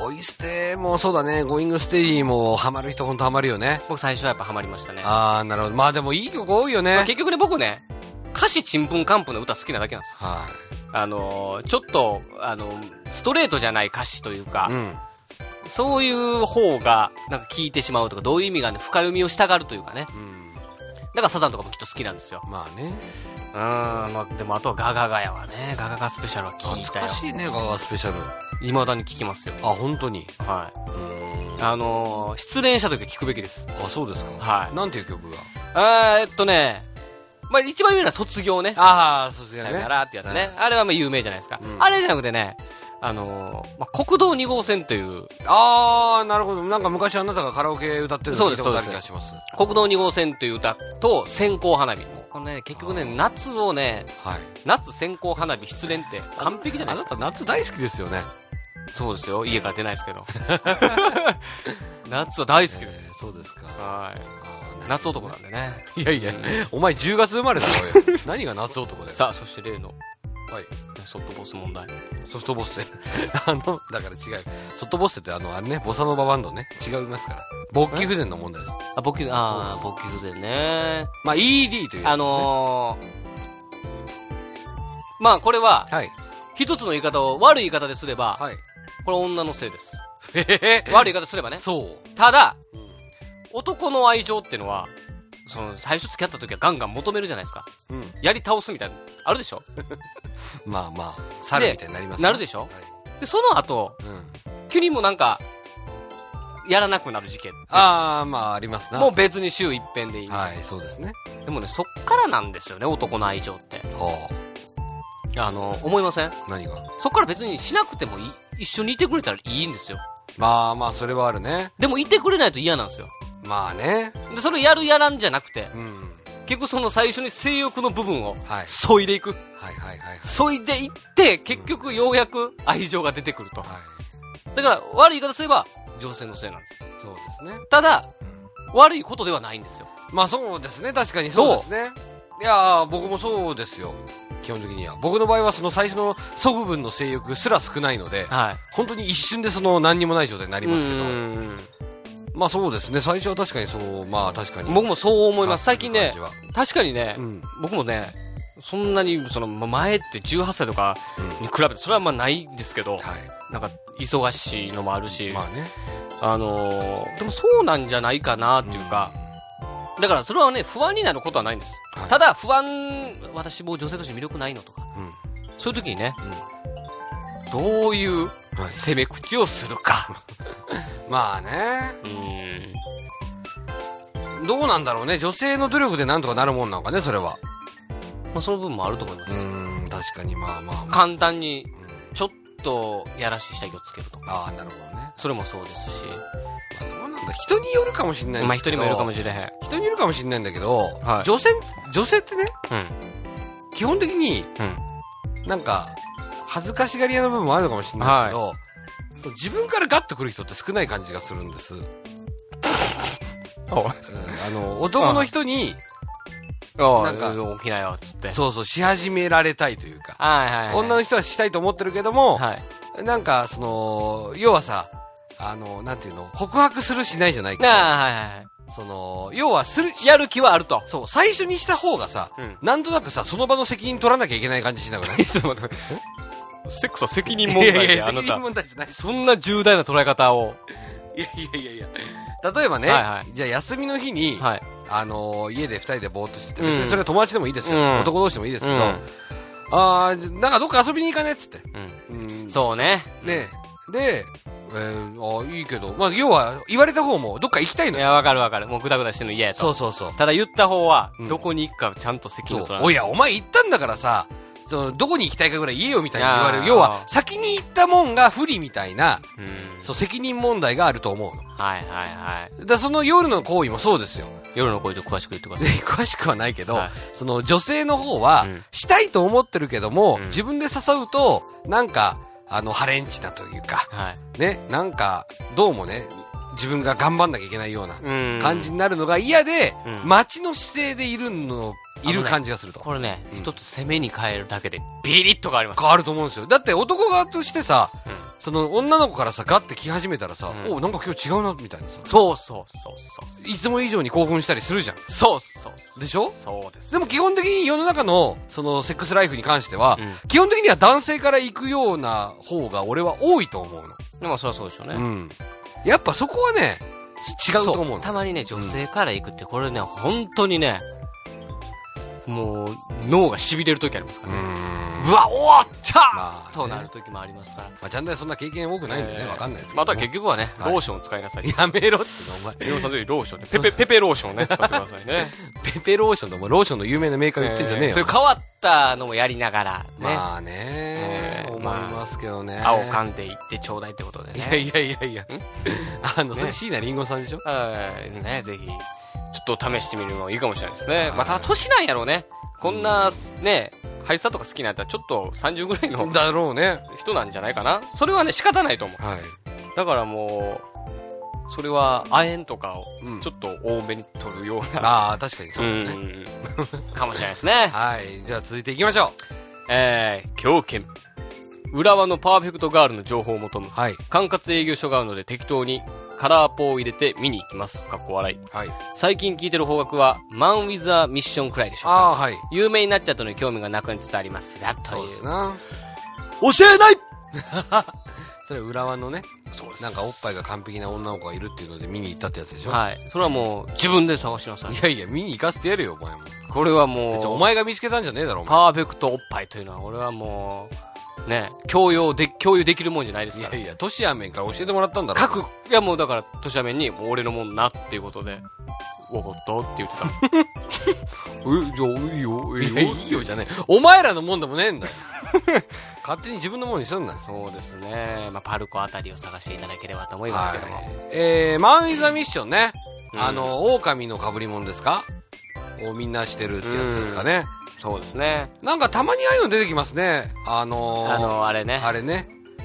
ポイ捨てもそうだね、ゴーイングステディもハマる人ほんとハマるよね。 僕最初はやっぱハマりましたね。 なるほど。まあでもいい曲多いよね。 まあ、結局ね、僕ね、歌詞ちんぷんかんぷんの歌好きなだけなんです。 はい。 ちょっと、ストレートじゃない歌詞というか、そういう方が、なんか聞いてしまうとか、どういう意味がね、深読みをしたがるというかね。だからサザンとかもきっと好きなんですよ。 まあね。 まあ、でもあとはガガガやわね。ガガガスペシャルは聞いたよ。 懐かしいね、ガガガスペシャル。 未だに聞きますよ。 本当に。 はい。失恋した時は聞くべきです。 そうですか。 はい。 なんていう曲がまあ、一番有名なのは卒業ね。 卒業ね。 さよならってやつね。あれはまあ有名じゃないですか。あれじゃなくてね、まあ、国道2号線という。 なるほど。なんか昔あなたがカラオケ歌ってるの聞いたことある気がします。 国道2号線という歌と線香花火。このね、結局ね、夏をね、夏線香花火失恋って完璧じゃないですか。 あなた夏大好きですよね。 そうですよ。家から出ないですけど。夏は大好きです。 そうですか。 はい。夏男なんでね。 いやいや、お前10月生まれだろよ。何が夏男だよ。 さあ、そして例の、ソフトボス問題。 ソフトボスって、だから違う。ソフトボスってボサノババンドね、違いますから。勃起不全の問題です。 勃起不全ね。 まあ、ED というやつですね。 まあ、これは、一つの言い方を悪い言い方ですれば、これ女のせいです。悪い言い方すればね。 そう。 ただ、男の愛情ってのは、最初付き合った時はガンガン求めるじゃないですか。やり倒すみたいな。あるでしょまあまあ、猿みたいになりますね。 なるでしょで、その後、急にもうなんか、やらなくなる事件。 まあ、ありますな。 もう別に週一遍でいい。 はい、そうですね。 でもね、そっからなんですよね、男の愛情って。思いません？ 何が？ そっから別にしなくてもいい。一緒にいてくれたらいいんですよ。 まあ、それはあるね。 でもいてくれないと嫌なんですよ。 まあね。 で、それやるやらんじゃなくて、結局その最初に性欲の部分を、削いでいく。削いでいって、結局ようやく愛情が出てくると。だから、悪い言い方すれば、女性のせいなんです。 そうですね。 ただ、悪いことではないんですよ。 まあそうですね、確かにそうですね。いや僕もそうですよ。基本的には。僕の場合はその最初の素部分の性欲すら少ないので、本当に一瞬で何にもない状態になりますけど、まあそうですね、最初は確かにそう、まあ確かに。 僕もそう思います。最近ね、確かにね、僕もね、そんなに、前って18歳とかに比べて、それはまあないんですけど、なんか、忙しいのもあるし、 まあね。 でもそうなんじゃないかなっていうか、だからそれはね、不安になることはないんです。ただ、私も女性として魅力ないのとか、そういう時にね、どういう攻め口をするか。 まあね。どうなんだろうね。女性の努力でなんとかなるもんなのかね、それは。 まあ、その分もあると思います。 確かに、まあ。 簡単に、ちょっと、やらしい下着をつけるとか。 なるほどね。 それもそうですし。 どうなんだ、人によるかもしれないんだけど。 まあ、人にもよるかもしれへん。 人によるかもしれないんだけど、女性ってね、基本的に、なんか、恥ずかしがり屋の部分もあるのかもしれないけど、自分からガッと来る人って少ない感じがするんです。男の人に、 なんか、起きなよ、つって。 そう、し始められたいというか、女の人はしたいと思ってるけども、なんか、要はさ、なんていうの、告白するしないじゃないけど、要はやる気はあると。 そう、最初にした方がさ、なんとなくさ、その場の責任取らなきゃいけない感じしなくない？ ちょっと待って。セックスは責任問題で、あなた。そんな重大な捉え方を。 いや。例えばね、じゃあ休みの日に、家で二人でぼーっとしてて、別にそれは友達でもいいですよ。男同士でもいいですけど、なんかどっか遊びに行かねっつって。 そうね。 で、いいけど、まあ、要は、言われた方もどっか行きたいの。 いや、わかる。もうグダグダしてるの嫌やと。 そう。 ただ言った方は、どこに行くかちゃんと責任を取らない。 おや、お前行ったんだからさ、どこに行きたいかぐらい言えよみたいに言われる。要は、先に行ったもんが不利みたいな、責任問題があると思うの。だその夜の行為もそうですよ。 夜の行為と詳しく言ってください。 詳しくはないけど、その女性の方は、したいと思ってるけども、自分で誘うと、なんか、ハレンチなというか、ね、なんか、どうもね、自分が頑張んなきゃいけないような感じになるのが嫌で、待ちの姿勢でいる感じがすると。 これね、一つ攻めに変えるだけでビリッと変わります。 変わると思うんですよ。だって男側としてさ、 その女の子からさ、ガッて来始めたらさ、おなんか今日違うな、みたいなさ。 そうそうそうそう。 いつも以上に興奮したりするじゃん。 そうそう。 でしょ？ そうです。 でも基本的に世の中の、その、セックスライフに関しては、基本的には男性から行くような方が俺は多いと思うの。 でもそりゃそうでしょうね。 うん。やっぱそこはね、違うと思うの。 たまにね、女性から行くって、これね、本当にね、もう、脳が痺れる時ありますからね。うわ、おーっちゃーとなる時もありますから。 まあ、ちゃんとそんな経験多くないんでね、わかんないですけど。 また結局はね、ローションを使いなさい。 やめろってお前。 ローションで。ペペローションをね、使ってくださいね。 ペペローションでもローションの有名なメーカー言ってんじゃねえよ。 そういう変わったのもやりながら、ね。 まあね、思いますけどね。 青噛んでいってちょうだいってことでね。 いや。それ椎名林檎さんでしょ？ ね、ぜひ、ちょっと試してみるのもいいかもしれないですね。まあ、ただ年なんやろうね。こんな、ね、ハイスタとか好きなやったらちょっと30ぐらいのだろうね人なんじゃないかな。それはね、仕方ないと思う。 はい。 だからもう、それは、亜鉛とかを、ちょっと多めに取るような。 ああ、確かにそうだね。 かもしれないですね。 はい。じゃあ続いていきましょう。狂犬。浦和のパーフェクトガールの情報を求む。 はい。 管轄営業所があるので適当にカラーポを入れて見に行きます。かっこ笑い。 はい。 最近聞いてる方角は、マン・ウィザー・ミッションくらいでしょうか。 ああ、はい。 有名になっちゃったのに興味がなくに伝わりますが、という。 そうですな。 教えないそれ浦和のね、 そうです。 なんかおっぱいが完璧な女の子がいるっていうので見に行ったってやつでしょ？ はい。それはもう、自分で探しなさい。 いや、見に行かせてやるよ、お前も。 これはもう、 お前が見つけたんじゃねえだろ、お前。 パーフェクトおっぱいというのは、俺はもう、ね、共有できるもんじゃないですから。 いや、トシヤメンから教えてもらったんだろ。 いやもうだから、トシヤメンに、もう俺のもんなっていうことで、わかったって言ってた。 じゃあ、いいよ、いいよじゃねえ。お前らのもんでもねえんだよ。勝手に自分のものにすんなよ。 そうですね。まあ、パルコあたりを探していただければと思いますけども。 マン・ウィザ・ミッションね。狼の被り物ですか？をみんなしてるってやつですかね。 そうですね。 なんかたまにああいうの出てきますね。 あれね。 あれね。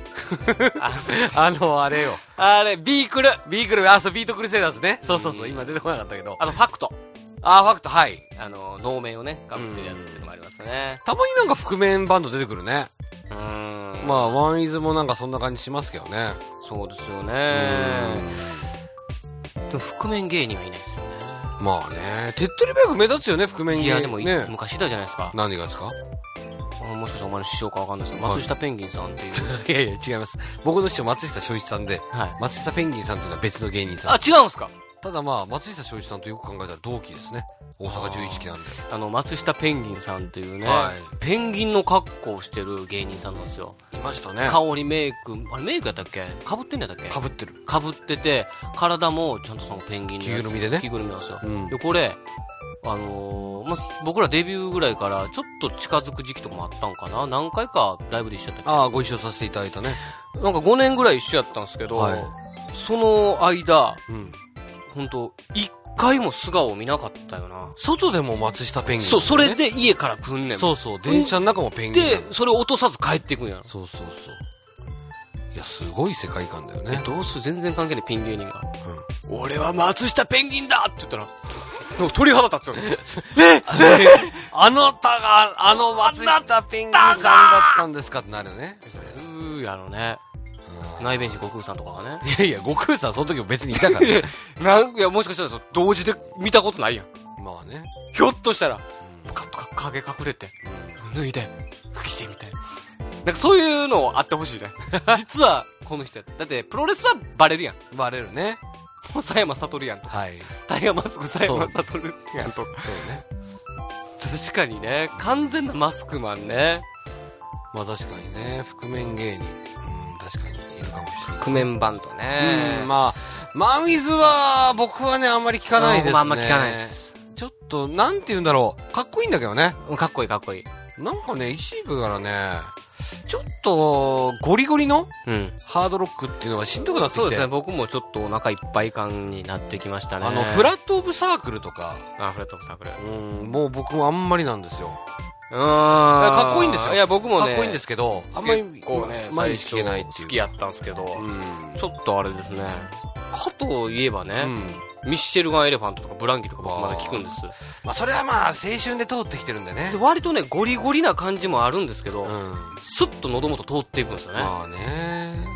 あれよ。 あれ、ビークル、 そう、ビートクルセイダーズね。そう、今出てこなかったけど。 ファクト。 ファクト、はい。 能面をね、被ってるやつっていうのもありますね。 たまになんか覆面バンド出てくるね。まあ、ワンイズもなんかそんな感じしますけどね。 そうですよね。でも覆面芸人はいないですよね。 まあね、手っ取り早く目立つよね、覆面芸人。 いや、でも、昔いたじゃないですか。 何がですか？ もしかしたらお前の師匠かわかんないですけど、松下ペンギンさんっていう。 いや、違います。僕の師匠、松下正一さんで、松下ペンギンさんというのは別の芸人さん。 あ、違うんすか？ ただまあ、松下正一さんとよく考えたら同期ですね。大阪11期なんで。 松下ペンギンさんっていうね、ペンギンの格好をしてる芸人さんなんですよ。 いましたね。 顔にメイク、あれメイクやったっけ？被ってんやったっけ？ 被ってる。 被ってて、体もちゃんとそのペンギンの着ぐるみでね。 着ぐるみなんですよ。で、これ、僕らデビューぐらいからちょっと近づく時期とかもあったんかな？何回かライブで一緒やったっけ？ ああ、ご一緒させていただいたね。 なんか5年ぐらい一緒やったんですけど、その間、本当一回も素顔見なかったよな。 外でも松下ペンギン、ね。 そう、それで家から来んねん。 そう、電車の中もペンギン。 で、それを落とさず帰っていくんや。 そう。いや、すごい世界観だよね。 どうする全然関係ないピン芸人が。俺は松下ペンギンだって言ったら、鳥肌立つよね。 あなたが、松下ペンギンさんだったんですかってなるよね。 やろね。内弁士悟空さんとかがね。 いや、悟空さんその時も別にいたからね。 いや、もしかしたら同時で見たことないやん。 まあね。 ひょっとしたら、カッと影隠れて、脱いで、吹きてみたいな。なんかそういうのあってほしいね。実は、この人やった。だって、プロレスはバレるやん。 バレるね。 もう佐山悟やんと。 はい。 タイガーマスク佐山悟やんと。そうね。確かにね、完全なマスクマンね。 まあ確かにね、覆面芸人。確かにいるかもしれない。 覆面バンドね。 まあ、マンウィズは、僕はね、あんまり聞かないですね。 あんま聞かないです。 ちょっと、なんて言うんだろう。かっこいいんだけどね。 かっこいい。 なんかね、石井くからね、ちょっと、ゴリゴリの、ハードロックっていうのがしんどくなってきて。 そうですね、僕もちょっとお腹いっぱい感になってきましたね。 フラットオブサークルとか。 フラットオブサークル。 もう僕もあんまりなんですよ。 かっこいいんですよ。 いや、僕もね。 かっこいいんですけど、あんまり、 こうね、 毎日聞けないっていう。 好きやったんですけど、ちょっとあれですね。かといえばね、ミッシェルガン・エレファントとかブランキーとか僕まだ聞くんです。 まあそれはまあ青春で通ってきてるんでね。 で割とね、ゴリゴリな感じもあるんですけど、スッと喉元通っていくんですよね。 まあね。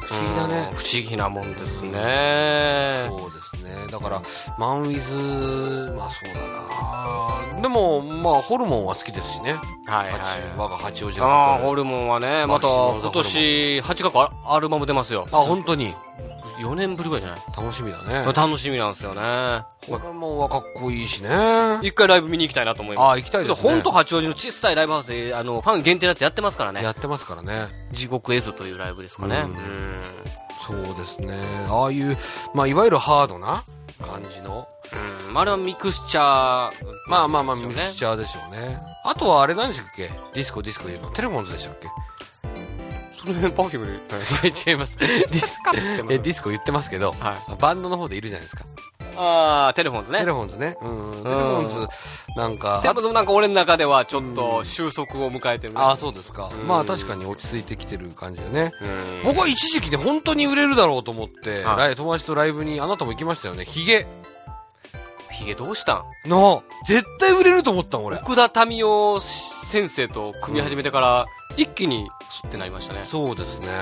不思議だね。 不思議なもんですね。 そうですね。だから、マンウィズ、まあそうだな。でも、まあ、ホルモンは好きですしね。 はいはい。 我が八王子ああ、ホルモンはね、また今年8月アルバム出ますよ。 あ、本当に。 4年ぶりぐらいじゃない？ 楽しみだね。 楽しみなんですよね。 ホルモンはかっこいいしね。 一回ライブ見に行きたいなと思います。 ああ、行きたいですね。 ほんと八王子の小さいライブハウスで、ファン限定のやつやってますからね。 やってますからね。 地獄絵図というライブですかね。 そうですね。ああいう、まあ、いわゆるハードな感じの。 あれはミクスチャー、ね。 まあ、ミクスチャーでしょうね。あとはあれ何でしたっけ？ディスコ言うの。テレフォンズでしたっけ？ その辺パフュームで違います。ディスコ言ってますけど、はい、バンドの方でいるじゃないですか。 ああ、テレフォンズね。 テレフォンズね。テレフォンズ、なんか。 テレフォンズなんか俺の中ではちょっと収束を迎えてるね。 ああ、そうですか。まあ確かに落ち着いてきてる感じだね。僕は一時期で本当に売れるだろうと思って、友達とライブにあなたも行きましたよね。ヒゲどうしたん絶対売れると思ったもん、俺。 奥田民生先生と組み始めてから、一気にスッてなりましたね。 そうですね。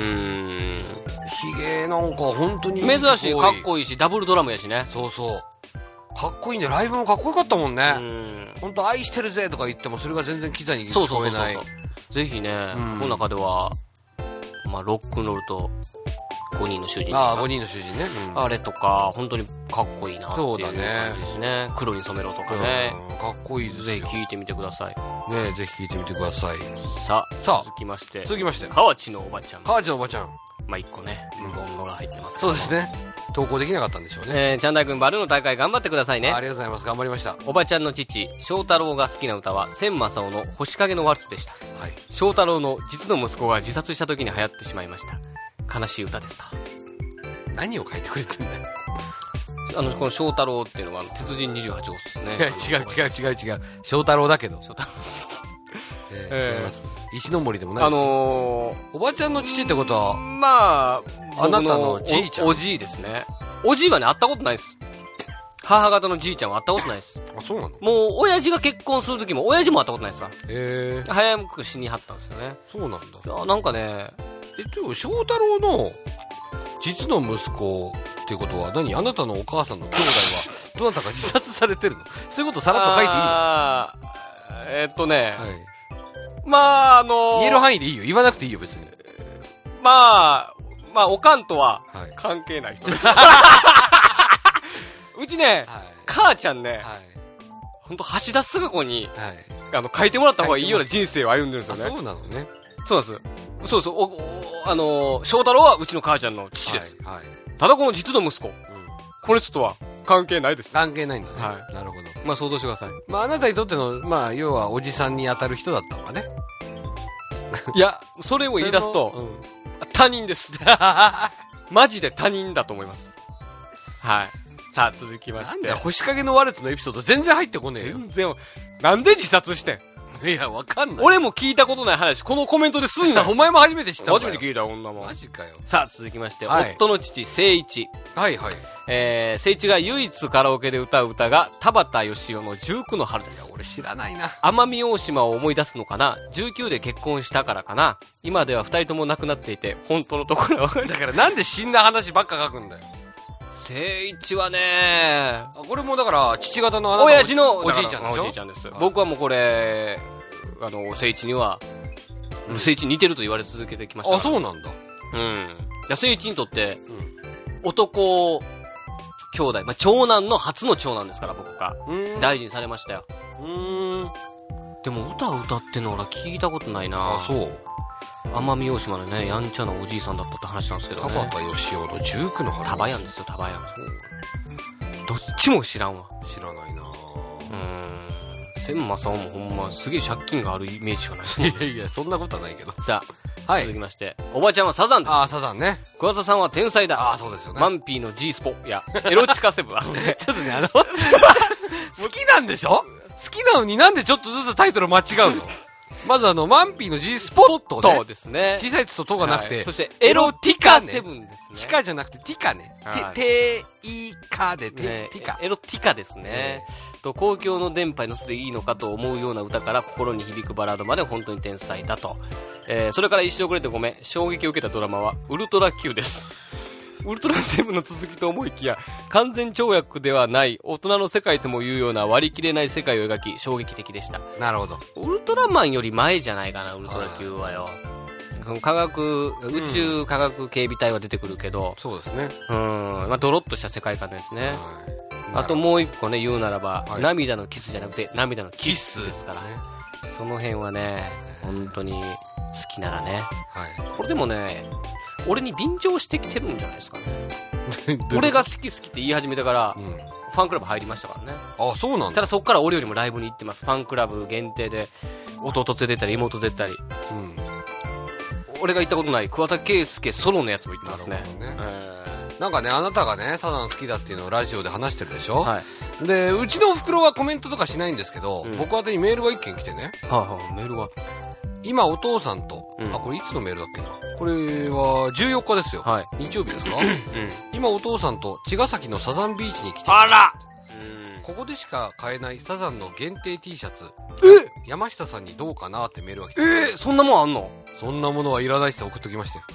ヒゲなんか本当に珍しい、かっこいいし、ダブルドラムやしね。 そうそう。かっこいいんで、ライブもかっこよかったもんね。本当愛してるぜとか言っても、それが全然キザに聞こえない。 ぜひね、この中では、まあ、ロックンロールと、5人の囚人。 ああ、5人の囚人ね。 あれとか、本当にかっこいいなっていう感じですね。黒に染めろとかね。 かっこいいですよ。 ぜひ聴いてみてください。 ね、ぜひ聴いてみてください。 さあ、続きまして。河内のおばちゃん。 河内のおばちゃん。 まあ、1個ね、無言語が入ってますそうですね。投稿できなかったんでしょうね。 チャンダイ君、バルーンの大会頑張ってくださいね。 ありがとうございます。頑張りました。 おばちゃんの父、翔太郎が好きな歌は、千正雄の星影のワルツでした。はい。翔太郎の実の息子が自殺した時に流行ってしまいました。悲しい歌ですと。 何を書いてくれてんだよ。 この翔太郎っていうのは、鉄人28号っすね。 いや、違う。翔太郎だけど。翔太郎違います。石の森でもないです。おばちゃんの父ってことは、 まあ、 あなたのじいちゃん。 おじいですね。おじいはね、会ったことないです。母方のじいちゃんは会ったことないです。 あ、そうなの？ もう、親父が結婚するときも、親父も会ったことないですわ。早く死にはったんですよね。 そうなんだ。 なんかね、 翔太郎の、実の息子っていうことは何？あなたのお母さんの兄弟はどなたか自殺されてるの？そういうことさらっと書いていいの？ まあ言える範囲でいいよ。言わなくていいよ別に。 まあおかんとは関係ない人です。うちね、母ちゃんね、ほんと橋田壽賀子に書いてもらった方がいいような人生を歩んでるんですよね。 そうなのね。 そうなんです。そうそう。翔太郎はうちの母ちゃんの父です。ただこの実の息子。これちょっとは関係ないです。 関係ないんだね。なるほど。 まあ想像してください。 まああなたにとっての、まあ要はおじさんに当たる人だったのかね。 いや、それを言い出すと、他人です。マジで他人だと思います。はい。さあ続きまして。 なんだよ、星影のワルツのエピソード全然入ってこねえよ。 全然。なんで自殺してん？ いや、わかんない。 俺も聞いたことない話、このコメントですんな。 お前も初めて知ったんだよ。 初めて聞いた、女も。 マジかよ。 さあ、続きまして、夫の父、誠一。 はいはい。 誠一が唯一カラオケで歌う歌が、田畑義雄の19の春です。 いや、俺知らないな。 奄美大島を思い出すのかな？ 19 で結婚したからかな？今では二人とも亡くなっていて、本当のところは分かる。 だからなんで死んだ話ばっか書くんだよ。 誠一はね、 これもだから、父方のあなた親父のおじいちゃんでしょ？ おじいちゃんです。僕はもうこれ、誠一には、誠一に似てると言われ続けてきました。 あ、そうなんだ。 うん。誠一にとって、男兄弟、まあ、長男の初の長男ですから、僕が。大事にされましたよ。でも歌を歌ってんの俺は聞いたことないな。 あ、そう。 奄美大島のね、やんちゃなおじいさんだったって話なんですけどね。 田畑義雄の19の春。 タバヤンですよ、タバヤン。どっちも知らんわ。 知らないな。 千正雄もほんますげえ借金があるイメージしかない。 いや、そんなことはないけど。 さあ、続きまして、おばちゃんはサザンです。 ああ、サザンね。 桑田さんは天才だ。 ああ、そうですよね。 マンピーの G スポや、エロチカセブン。ちょっとね、好きなんでしょ？好きなのになんでちょっとずつタイトル間違うの？ まずマンピーの G スポットね。 そうですね。 小さいつととがなくて、 はい、そしてエロティカ7ですね。 ティカじゃなくてティカね。テイカでティカ。 エロティカですね。公共の電波に乗せていいのかと思うような歌から心に響くバラードまで本当に天才だと。それから一生遅れてごめん。衝撃を受けたドラマはウルトラ Q です。ウルトラセブンの続きと思いきや、完全跳躍ではない大人の世界ともいうような割り切れない世界を描き、衝撃的でした。 なるほど。 ウルトラマンより前じゃないかな、ウルトラ Q はよ。科学、宇宙科学警備隊は出てくるけど、 そうですね。 まあ、ドロッとした世界観ですね。あともう一個ね、言うならば、涙のキスじゃなくて、涙のキスですから。その辺はね、本当に好きならね。これでもね、俺に便乗してきてるんじゃないですかね。俺が好き好きって言い始めてから、ファンクラブ入りましたからね。 あ、そうなんだ。 ただそこから俺よりもライブに行ってます。ファンクラブ限定で、弟連れてったり、妹連れてったり。俺が行ったことない桑田佳祐ソロのやつも行ってますね。 なんかね、あなたがね、サザン好きだっていうのをラジオで話してるでしょ。で、うちのお袋はコメントとかしないんですけど、僕宛てにメールが一件来てね。 メールが。 今お父さんと、これいつのメールだっけな。これは14日ですよ。日曜日ですか。今お父さんと茅ヶ崎のサザンビーチに来て、 あら、 ここでしか買えないサザンの限定 T シャツ、山下さんにどうかなってメールが来て、 そんなもんあんの？ そんなものはいらないって送っときましたよ。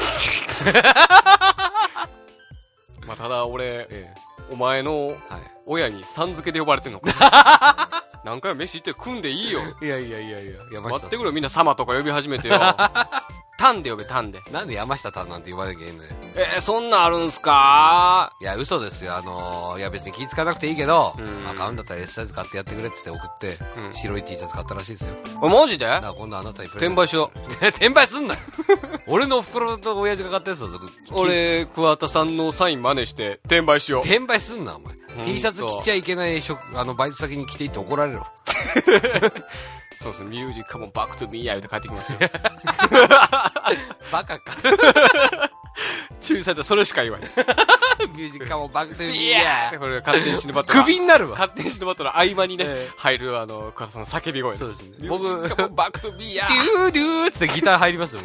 まあ、ただ俺、お前の親にさん付けで呼ばれてんのか。何回も飯行って組んでいいよ。 いや、 待ってくれよ、みんな様とか呼び始めてよ。タンで呼べ、タンで。 なんで山下タンなんて呼ばなきゃいいんだよ。 そんなんあるんすか？ いや、嘘ですよ。いや別に気ぃつかなくていいけど、買うんだったら S サイズ買ってやってくれって言って送って、白い T シャツ買ったらしいですよ。 マジで？ だから今度あなたにプレゼント。転売しよう。転売すんなよ。俺の袋と親父が買ったやつだぞ。 俺、桑田さんのサイン真似して転売しよう。 転売すんな、お前。T シャツ着ちゃいけないバイト先に着ていって怒られろ。 そうですね、ミュージックもバックトゥミーや言うて帰ってきますよ。 バカか。 注意されたらそれしか言わない。 ミュージックもバックトゥミーやこれ勝手に死ぬバトル。 クビになるわ。 勝手に死ぬバトルの合間にね、入る桑田さんの叫び声。 そうですね。 僕、バックトゥミーやデューデューってギター入りますよ。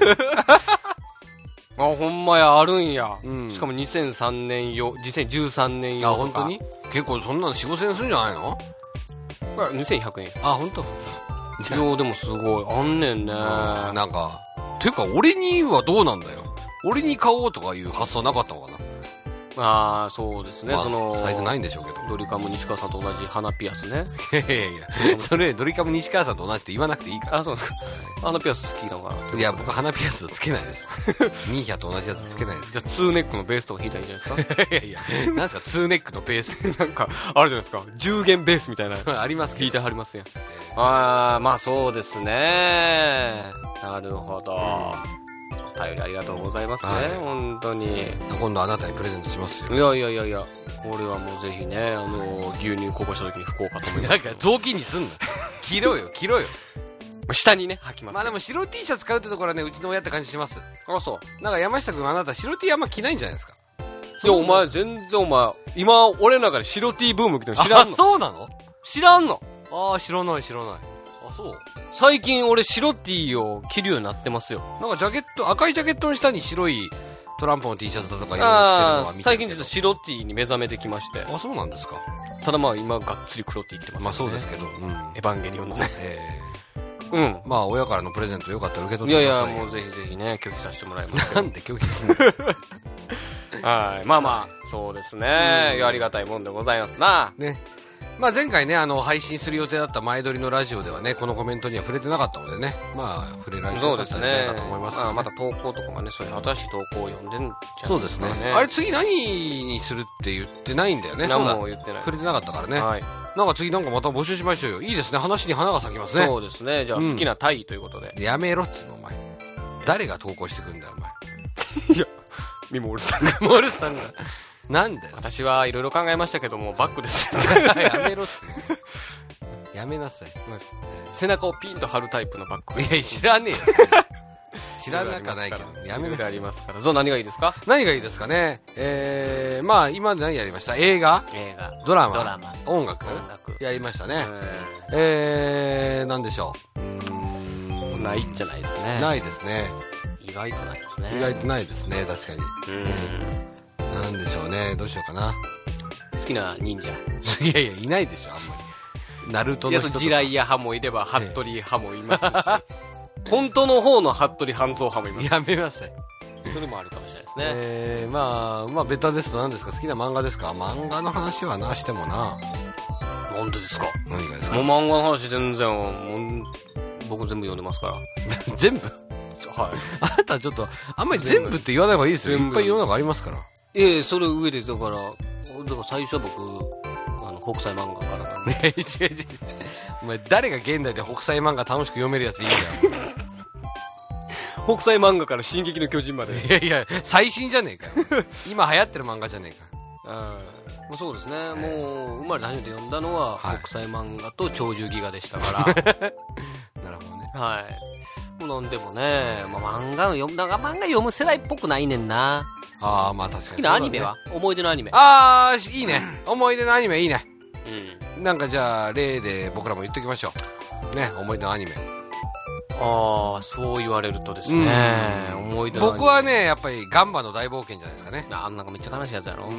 ほんまや、あるんや。しかも2013年用とか。 本当に？結構そんなの4、5千円するんじゃないの ？2100円。 本当。 でもすごい。あんねんね。 なんか、ていうか俺にはどうなんだよ。俺に買おうとかいう発想なかったのかな。 そうですね。 サイズないんでしょうけど。 ドリカム西川さんと同じ鼻ピアスね。 いや、それドリカム西川さんと同じって言わなくていいから。 そうですか。鼻ピアス好きなのかな。 いや、僕鼻ピアスつけないです。ミーヒャと同じやつつけないです。 じゃあ2ネックのベースとか弾いたらいいんじゃないですか。 いや、なんですか2ネックのベース。 なんか、あるじゃないですか。10弦ベースみたいな。 あります。 弾いてはりますやん。まあそうですね。なるほど。お便りありがとうございますね、本当に。 今度あなたにプレゼントしますよ。 いや、俺はもうぜひね、牛乳こぼした時に拭こうかと思います。 なんか雑巾にすんな。切ろうよ。 下にね、履きます。 まあでも白 T シャツ買うってところはね、うちの親って感じします。 そう。 なんか山下くんあなた白 T あんま着ないんじゃないですか。 いや、お前、全然今、俺の中で白 T ブーム来てるの知らんの？ そうなの？ 知らんの？ 知らない。そう。 最近俺白 T を着るようになってますよ。 なんか赤いジャケットの下に白いトランプの T シャツだとかいうの着てるのは見てるけど。 最近ちょっと白 T に目覚めてきまして。 そうなんですか。 ただ今がっつり黒 T 着てますね。 そうですけど。 エヴァンゲリオンのね。 まあ親からのプレゼントよかったら受け取ってください。 いや、もうぜひぜひね、拒否させてもらいます。 なんで拒否すんの？ はい。まあ、そうですね。ありがたいもんでございますな。 ね。まあ前回ね、配信する予定だった前撮りのラジオではね、このコメントには触れてなかったのでね、まあ、触れられてなかったんじゃないかと思います。 また投稿とかもね、そういう新しい投稿を読んでんじゃないですかね。 そうですね。あれ次何にするって言ってないんだよね。 何も言ってない。 触れてなかったからね。 はい。 なんか次また募集しましょうよ。いいですね。話に花が咲きますね。 そうですね。じゃあ好きなタイということで。 やめろっつうの、お前。誰が投稿してくんだよ、お前。 いや、ミモールさんが。 なんだよ。 私はいろいろ考えましたけども、バックです。 やめろっつう。やめなさい。 背中をピンと張るタイプのバッグ。 いや、知らねえよ。知らなかないけど。 やめなさい。ありますから。何がいいですか？ 何がいいですかね。まあ、今まで何やりました？映画、ドラマ、音楽やりましたね。なんでしょう。 ないじゃないですね。 ないですね。 意外とないですね。 意外とないですね、確かに。なんでしょうね、どうしようかな。 好きな忍者。 いやいや、いないでしょ、あんまり。ナルトの人とか。 ジライヤ派もいれば、服部派もいますし、本当の方の服部半蔵派もいます。 やめなさい。 それもあるかもしれないですね。 まあ、ベタですと何ですか？好きな漫画ですか？漫画の話はなしてもな。 なんでですか？ 何がですか？ もう漫画の話全然、僕全部読んでますから。 全部？ はい。 あなたちょっと、あんまり全部って言わない方がいいですよ。いっぱい世の中ありますから。 それ上で、だから最初は僕、北斎漫画からなんで。 違う。お前、誰が現代で北斎漫画楽しく読めるやついいんだよ。 北斎漫画から進撃の巨人まで。 いや、最新じゃねえかよ。今流行ってる漫画じゃねえか。 もうそうですね、もう生まれて初めて読んだのは、北斎漫画と鳥獣戯画でしたから。 なるほどね。 はい。もうなんでもね、漫画読む世代っぽくないねんな。 まあ確かに。 好きなアニメは？思い出のアニメ。 いいね。思い出のアニメいいね。なんかじゃあ、例で僕らも言っときましょう。ね、思い出のアニメ。 そう言われるとですね、思い出のアニメ。 僕はね、やっぱりガンバの大冒険じゃないですかね。 なんかめっちゃ悲しいやつやろ。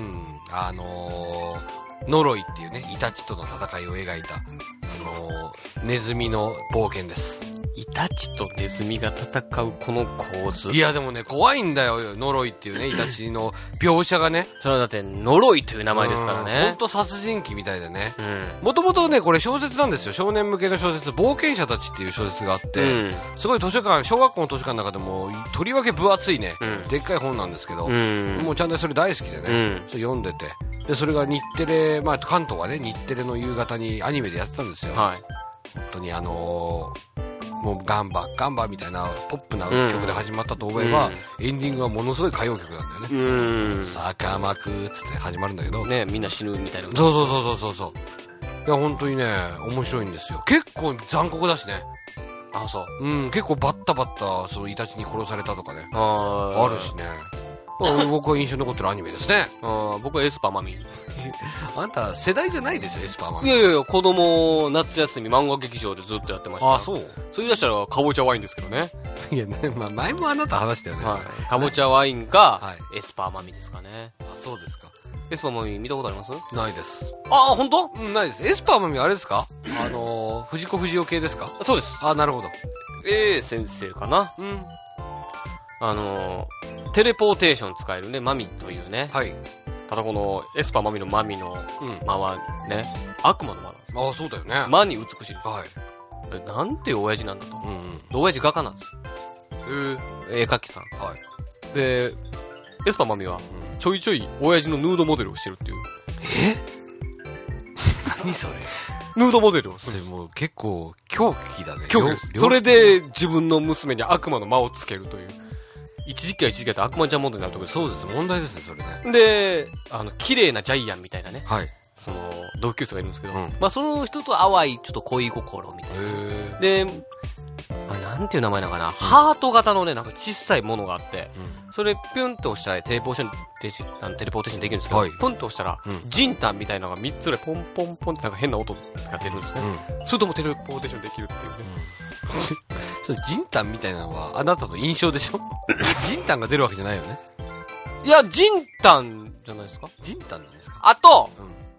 ノロイっていうね、イタチとの戦いを描いた、ネズミの冒険です。 イタチとネズミが戦うこの構図。 いやでもね、怖いんだよ、ノロイっていうね、イタチの描写がね。 それはだって、ノロイという名前ですからね。 ほんと殺人鬼みたいでね。もともとね、これ小説なんですよ。少年向けの小説、冒険者たちっていう小説があって、すごい小学校の図書館の中でも、とりわけ分厚いね、でっかい本なんですけど、もうちゃんとそれ大好きでね、それ読んでて。で、それが日テレ、関東はね、日テレの夕方にアニメでやってたんですよ。はい。本当にもうガンバみたいなポップな曲で始まったと思えば、エンディングはものすごい歌謡曲なんだよね。坂幕つって始まるんだけど。 ね、みんな死ぬみたいな。 そう。いや、本当にね、面白いんですよ。結構残酷だしね。 そう。 結構バッタ、そのイタチに殺されたとかね。あるしね。僕は印象に残ってるアニメですね。 僕はエスパーマミ。 あんた世代じゃないでしょ、エスパーマミ。 いや、子供、夏休み漫画劇場でずっとやってました。 そう。 それ言い出したら、かぼちゃワインですけどね。 いやね、前もあなた話したよね。 かぼちゃワインか、エスパーマミですかね。 そうですか。 エスパーマミ見たことあります？ ないです。 本当？ ないです。エスパーマミあれですか？藤子不二雄系ですか？ そうです。 なるほど。 先生かな。テレポーテーション使えるね、マミというね。はい。ただこの、エスパーマミのマミの間はね、悪魔の間なんですよ。 そうだよね。 間に美しい。 はい。 なんていう親父なんだと。親父画家なんですよ。絵描きさん。はい。で、エスパーマミは、ちょいちょい親父のヌードモデルをしてるっていう。 何それ？ ヌードモデルをする。それもう結構狂気だね。 狂気。それで自分の娘に悪魔の間をつけるという。一時期は悪魔ちゃんモデルになるところです。 そうです。問題ですね、それね。 で、綺麗なジャイアンみたいなね。 はい。 同級生がいるんですけど、その人と淡いちょっと恋心みたいな。で、なんていう名前なのかな、ハート型のね、なんか小さいものがあって、それピュンと押したらテレポーテーションできるんですけど、プンと押したら、ジンタンみたいなのが3つぐらいポンポンポンってなんか変な音が出るんですね。それともテレポーテーションできるっていうね。 それジンタンみたいなのはあなたの印象でしょ？ジンタンが出るわけじゃないよね。 いや、ジンタンじゃないですか？ ジンタンなんですか？ あと、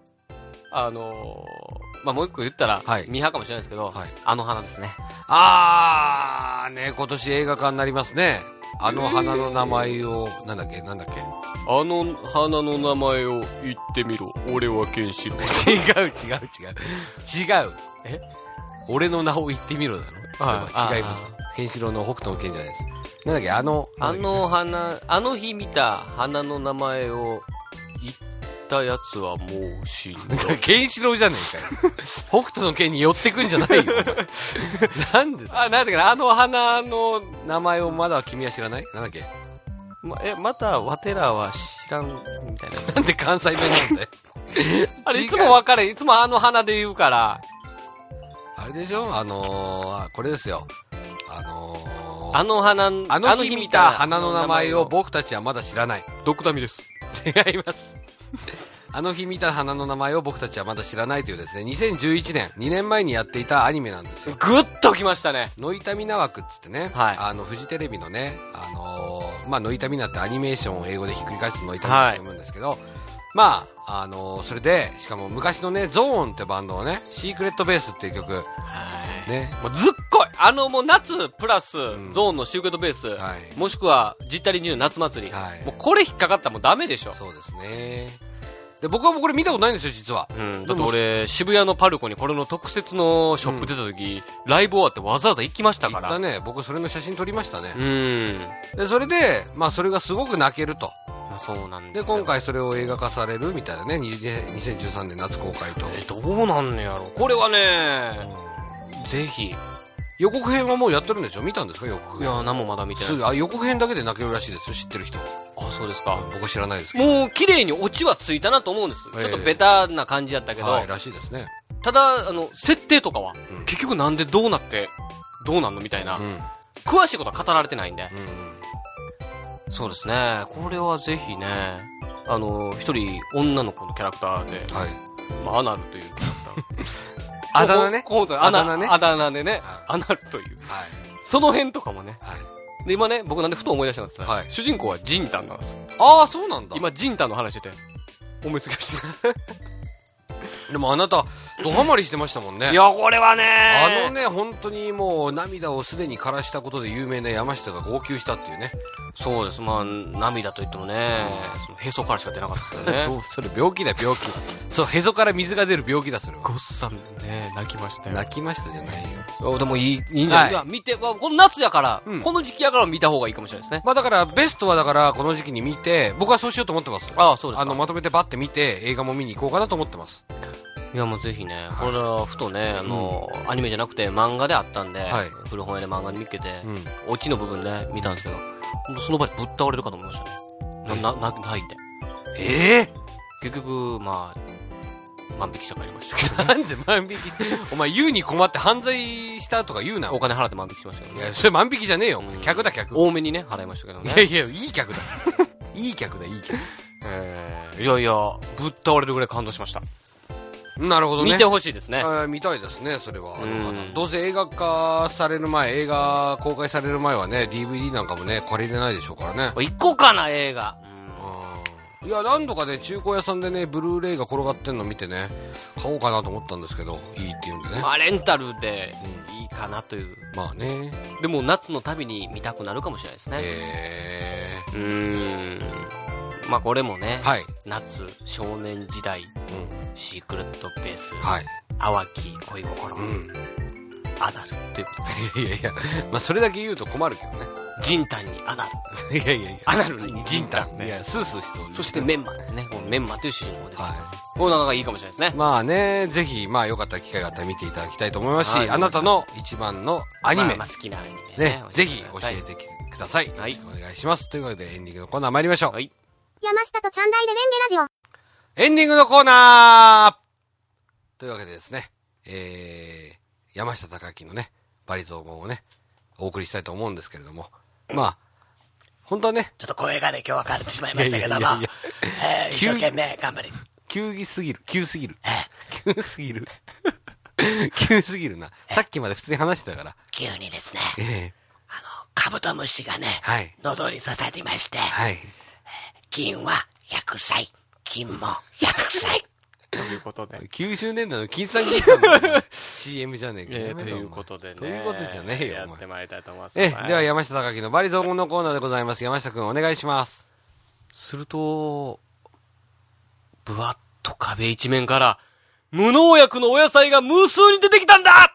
もう一個言ったら、ミーハーかもしれないですけど、花ですね。 ね、今年映画化になりますね。花の名前を、なんだっけ。 花の名前を言ってみろ。俺はケンシロウ。 違う。俺の名を言ってみろだろ。違います。ケンシロウの北斗の剣じゃないです。なんだっけ、 あの日見た花の名前を言ったやつはもう死んだ。 ケンシロウじゃねえかよ。北斗の剣に寄ってくんじゃないよ。なんでなんだっけな、花の名前をまだ君は知らない？なんだっけ？ また、わてらは知らん、みたいな。 なんで関西弁なんだよ。 あれ、いつも分かれ、いつも花で言うから。 あれでしょ？これですよ。 あの日見た花の名前を僕たちはまだ知らない。 ドクダミです。 違います。 あの日見た花の名前を僕たちはまだ知らないというですね、2011年、2年前にやっていたアニメなんですよ。 ぐっときましたね。 ノイタミナ枠っつってね、はい、フジテレビのね、ノイタミナってアニメーションを英語でひっくり返すとノイタミナって読むんですけど、はい、まあ、それで、しかも昔のね、ゾーンってバンドのね、シークレットベースっていう曲、はい、ね。 もうずっこいもう夏プラス、ゾーンのシークレットベース、はい、もしくは、ジッタリニュー夏祭り、はい、もうこれ引っかかったらもうダメでしょ。 そうですね。で、僕はこれ見たことないんですよ、実は。 だって俺、渋谷のパルコにこれの特設のショップ出た時、ライブ終わってわざわざ行きましたから。 行ったね。僕それの写真撮りましたね。で、それで、まあそれがすごく泣けると。 そうなんですよ。 で、今回それを映画化されるみたいなね、2013年夏公開と。 どうなんねやろ。これはね、ぜひ。 予告編はもうやってるんでしょ？見たんですか予告編。 いや、何もまだ見てない。 予告編だけで泣けるらしいですよ、知ってる人は。 あ、そうですか。 僕知らないですけど。 もう綺麗にオチはついたなと思うんです。ちょっとベタな感じだったけど。 はい、らしいですね。 ただ、設定とかは、結局なんでどうなって、どうなんのみたいな、詳しいことは語られてないんで。そうですね。これはぜひね、一人女の子のキャラクターで、はい、まあ、アナルというキャラクター。 あだ名ね。 あだ名でね、アナルという。はい、その辺とかもね。はい、で、今ね、僕なんでふと思い出したんですが、はい、主人公はジンタンなんですよ。 ああ、そうなんだ。 今、ジンタンの話してて、思いつきました。 でもあなた、ドハマりしてましたもんね。 いや、これはね本当にもう涙をすでに枯らしたことで有名な山下が号泣したっていうね。 そうです。まあ、涙といってもね、そのへそからしか出なかったですけどね。 それ病気だよ、病気。そう、へそから水が出る病気だ、それは。 ごっさんね、泣きましたよ。 泣きましたじゃないよ。 でもいいんじゃない？いや、見て、この夏やから、この時期やから見た方がいいかもしれないですね。 まあだから、ベストはだから、この時期に見て、僕はそうしようと思ってます。 ああ、そうですか。 まとめてバッて見て、映画も見に行こうかなと思ってます。 いや、もうぜひね、これはふとね、アニメじゃなくて漫画であったんで、古本屋で漫画に見つけて、オチの部分で見たんですけど、その場でぶっ倒れるかと思いましたね。泣いて。結局、まあ、万引きして帰りましたけど、 なんで万引きお前言うに困って犯罪したとか言うな。 お金払って万引きしましたけどね。 いや、それ万引きじゃねえよ。客だ、客。 多めにね、払いましたけどね。 いや、いい客だ。いい客だ、いい客。 いやいや、ぶっ倒れるぐらい感動しました。 なるほどね。 見てほしいですね。 見たいですね、それは。どうせ映画化される前、映画公開される前はね、DVD なんかもね、借りれないでしょうからね。 行こうかな、映画。 いや、何度かね、中古屋さんでね、ブルーレイが転がってんの見てね、買おうかなと思ったんですけど、いいって言うんでね。 まあ、レンタルでいいかなという。 まあね。 でも、夏の旅に見たくなるかもしれないですね。まあこれもね、はい、夏、少年時代、シークレットベース、はい、淡き恋心、アナルということで。 いやいや、まあそれだけ言うと困るけどね。 ジンタンにアナル。いや、アナルにジンタンね。 いや、スースーしてそしてメンマね。このメンマという主人公で。はい。こうなのがいいかもしれないですね。 まあね、ぜひ、まあよかったら機会があったら見ていただきたいと思いますし、あなたの一番のアニメ。 好きなアニメね。 ぜひ教えてください。はい。お願いします。ということでエンディングのコーナー参りましょう。はい。 山下とチャンダイでレンゲラジオ。 エンディングのコーナーというわけでですね、山下隆明のね、バリ雑言をね、お送りしたいと思うんですけれども、まあ、本当はね、 ちょっと声がね、今日は変わってしまいましたけども、一生懸命頑張り。 急すぎる。急すぎるな。さっきまで普通に話してたから。 急にですね、カブトムシがね、はい、喉に刺さりまして、はい、金は100歳、金も100歳。 ということで。 90年代の金さん銀さんの CM じゃねえか。 ということでね。 ということじゃねえよ。 やってまいりたいと思います。 では山下隆明のバリ雑言のコーナーでございます。山下くんお願いします。 すると、ぶわっと壁一面から、無農薬のお野菜が無数に出てきたんだ！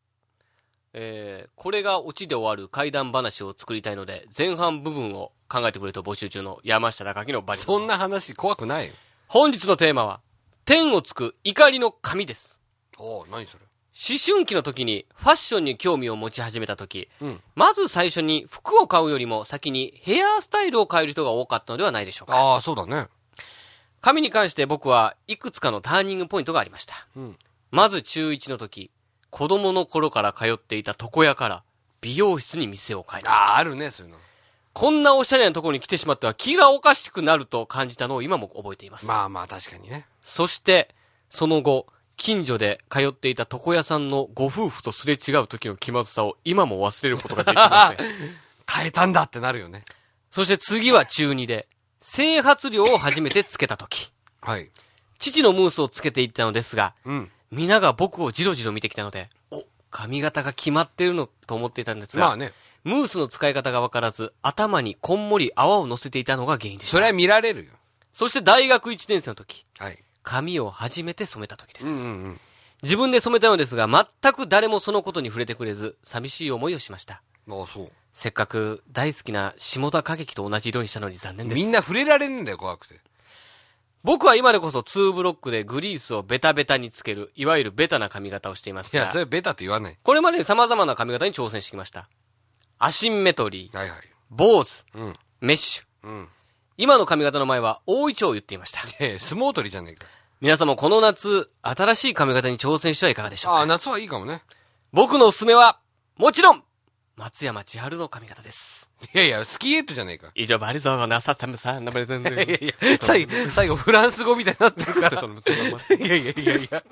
これがオチで終わる怪談話を作りたいので、前半部分を考えてくれと募集中の山下隆明のバリ雑言。 そんな話怖くないよ。 本日のテーマは、天をつく怒りの神です。 何それ？ 思春期の時にファッションに興味を持ち始めた時、まず最初に服を買うよりも先にヘアスタイルを変える人が多かったのではないでしょうか。 ああ、そうだね。 髪に関して僕はいくつかのターニングポイントがありました。まず中1の時、子供の頃から通っていた床屋から美容室に店を変えた時。 あるね、そういうの。 こんなおしゃれなところに来てしまっては気がおかしくなると感じたのを今も覚えています。 まあまあ確かにね。 そして、その後、近所で通っていた床屋さんのご夫婦とすれ違う時の気まずさを今も忘れることができません。 変えたんだってなるよね。 そして次は中2で、整髪料を初めてつけた時。 はい。 父のムースをつけていったのですが、 うん。 皆が僕をじろじろ見てきたので、髪型が決まっているのと思っていたんですが、 まあね。 ムースの使い方がわからず、頭にこんもり泡を乗せていたのが原因でした。 それは見られるよ。 そして大学1年生の時、 はい。 髪を初めて染めた時です。 うんうんうん。 自分で染めたのですが、全く誰もそのことに触れてくれず、寂しい思いをしました。 ああ、そう。 せっかく大好きな下田歌劇と同じ色にしたのに残念です。 みんな触れられねえんだよ、怖くて。 僕は今でこそ2ブロックでグリースをベタベタにつける、いわゆるベタな髪型をしていますが、 いや、それベタって言わない。 これまでに様々な髪型に挑戦してきました。アシンメトリー、 はいはい。 坊主、 うん。 メッシュ。 うん。 今の髪型の前は大イチョウを言っていました。 相撲取りじゃねえか。 皆様この夏、新しい髪型に挑戦してはいかがでしょうか。 ああ、夏はいいかもね。 僕のおすすめは、もちろん、松山千春の髪型です。 いやいや、スキーヘッドじゃねえか。 以上、バリゾーがなさったむさ、なばれ全然。 いやいや、最後フランス語みたいになってるから。いやいやいやいや。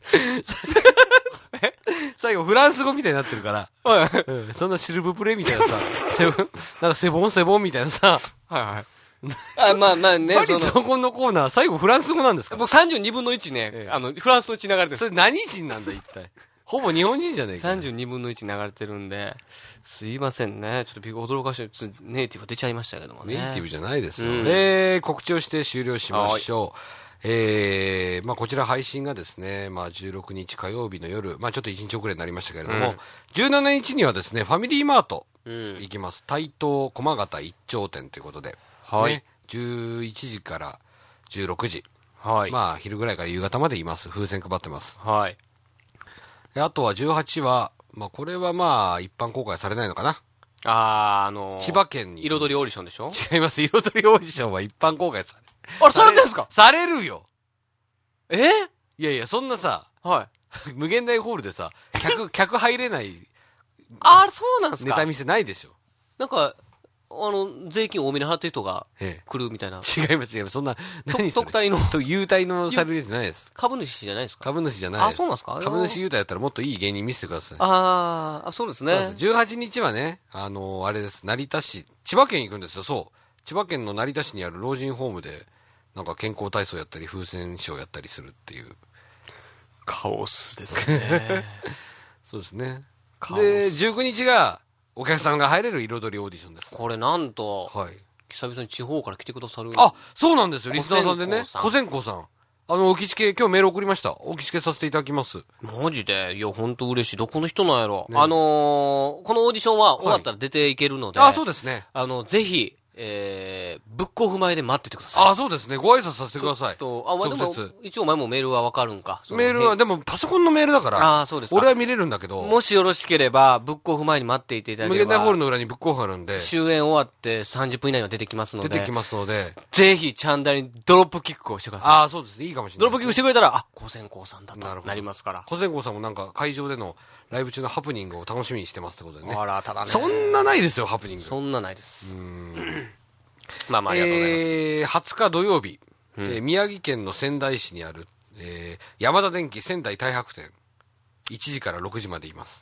最後フランス語みたいになってるから。はい、うん。そんなシルブプレみたいなさ、なんかセボンみたいなさ。 はいはい。あ、まあまあね、 そこのコーナー、最後フランス語なんですか？ 僕32分の1ね、フランスの血流れてる。 それ何人なんだ一体。ほぼ日本人じゃねえか。 32分の1流れてるんで、すいませんね。ちょっと驚かして、ネイティブ出ちゃいましたけどもね。 ネイティブじゃないですよ。告知をして終了しましょう。まあこちら配信がですね、まあ16日火曜日の夜、まあちょっと1日遅れになりましたけれども、17日にはですね、ファミリーマート行きます。台東駒形一丁店ということで。はい。ね、11時から16時。はい。まあ昼ぐらいから夕方までいます。風船配ってます。はい。あとは18は、まあこれはまあ一般公開されないのかな。千葉県に。 彩りオーディションでしょ？ 違います。彩りオーディションは一般公開される。 あれ、されてんすか？ されるよ。 いやいや、そんなさ、 はい。 無限大ホールでさ、客入れない。 あ、そうなんすか？ ネタ見せないでしょ。 なんか、税金多めに払ってる人が来るみたいな。 違います。そんな、 特待の。 優待のされるやつじゃないです。 株主じゃないですか？ 株主じゃないです。 あ、そうなんですか？ 株主優待だったらもっといい芸人見せてください。 そうですね。 そうです。18日はね、あれです、成田市、千葉県行くんですよ、そう。千葉県の成田市にある老人ホームで、なんか健康体操やったり、風船ショーやったりするっていう。 カオスですね。 そうですね。で、19日が、お客さんが入れる彩りオーディションです。 これなんと、 はい。 久々に地方から来てくださる。 あ、そうなんですよ、リスナーさんでね。小線香さん。おきちけ、今日メール送りました。おきちけさせていただきます。 マジで？いや、ほんと嬉しい。どこの人なんやろ。ね、このオーディションは終わったら出ていけるので。 あ、そうですね。 ぜひ、ブックオフ前で待っててください。 あ、そうですね。ご挨拶させてください。 でも、一応お前もメールはわかるんか。 メールは、でもパソコンのメールだから。 あ、そうですか。 俺は見れるんだけど。 もしよろしければ、ブックオフ前に待っていていただければ。 無限大ホールの裏にブックオフあるんで。 終演終わって30分以内には出てきますので。 出てきますので。 ぜひ、チャンダにドロップキックをしてください。 あ、そうですね。いいかもしれない。 ドロップキックしてくれたら、小線香さんだとなりますから。 小線香さんもなんか会場でのライブ中のハプニングを楽しみにしてますってことでね。 あら、ただね。 そんなないですよ、ハプニング。 そんなないです。まあまあ、ありがとうございます。 20日土曜日、宮城県の仙台市にある、山田電機仙台太白店、1時から6時までいます。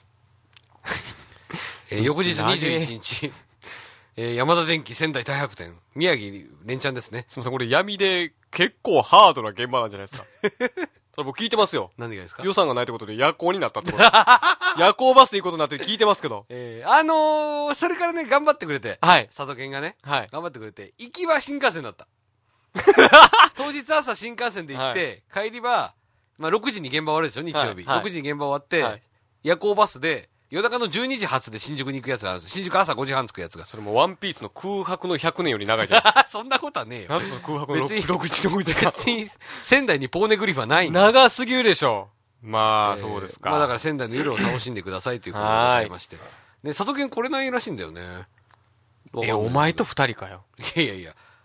翌日21日、山田電機仙台太白店、宮城連チャンですね。 すみません、これ闇で結構ハードな現場なんじゃないですか。それ僕聞いてますよ。 何がですか？ 予算がないってことで夜行になったってこと。夜行バスで行くことになって聞いてますけど。 それからね、頑張ってくれて。 はい。 佐渡県がね。 はい。 頑張ってくれて。行きは新幹線だった。当日朝新幹線で行って、帰りは、まあ6時に現場終わるでしょ、日曜日。6時に現場終わって、夜行バスで、夜中の12時発で新宿に行くやつがあるんです。新宿朝5時半着くやつが。 それもワンピースの空白の100年より長いじゃないですか。 そんなことはねえよ。 なんでその空白の6時か。 別に、仙台にポーネグリフはないんだ。長すぎるでしょ。まあ、そうですか。 まあだから仙台の夜を楽しんでくださいということでございまして。ね、佐渡県来れないらしいんだよね。 お前と2人かよ。 いやいやいや。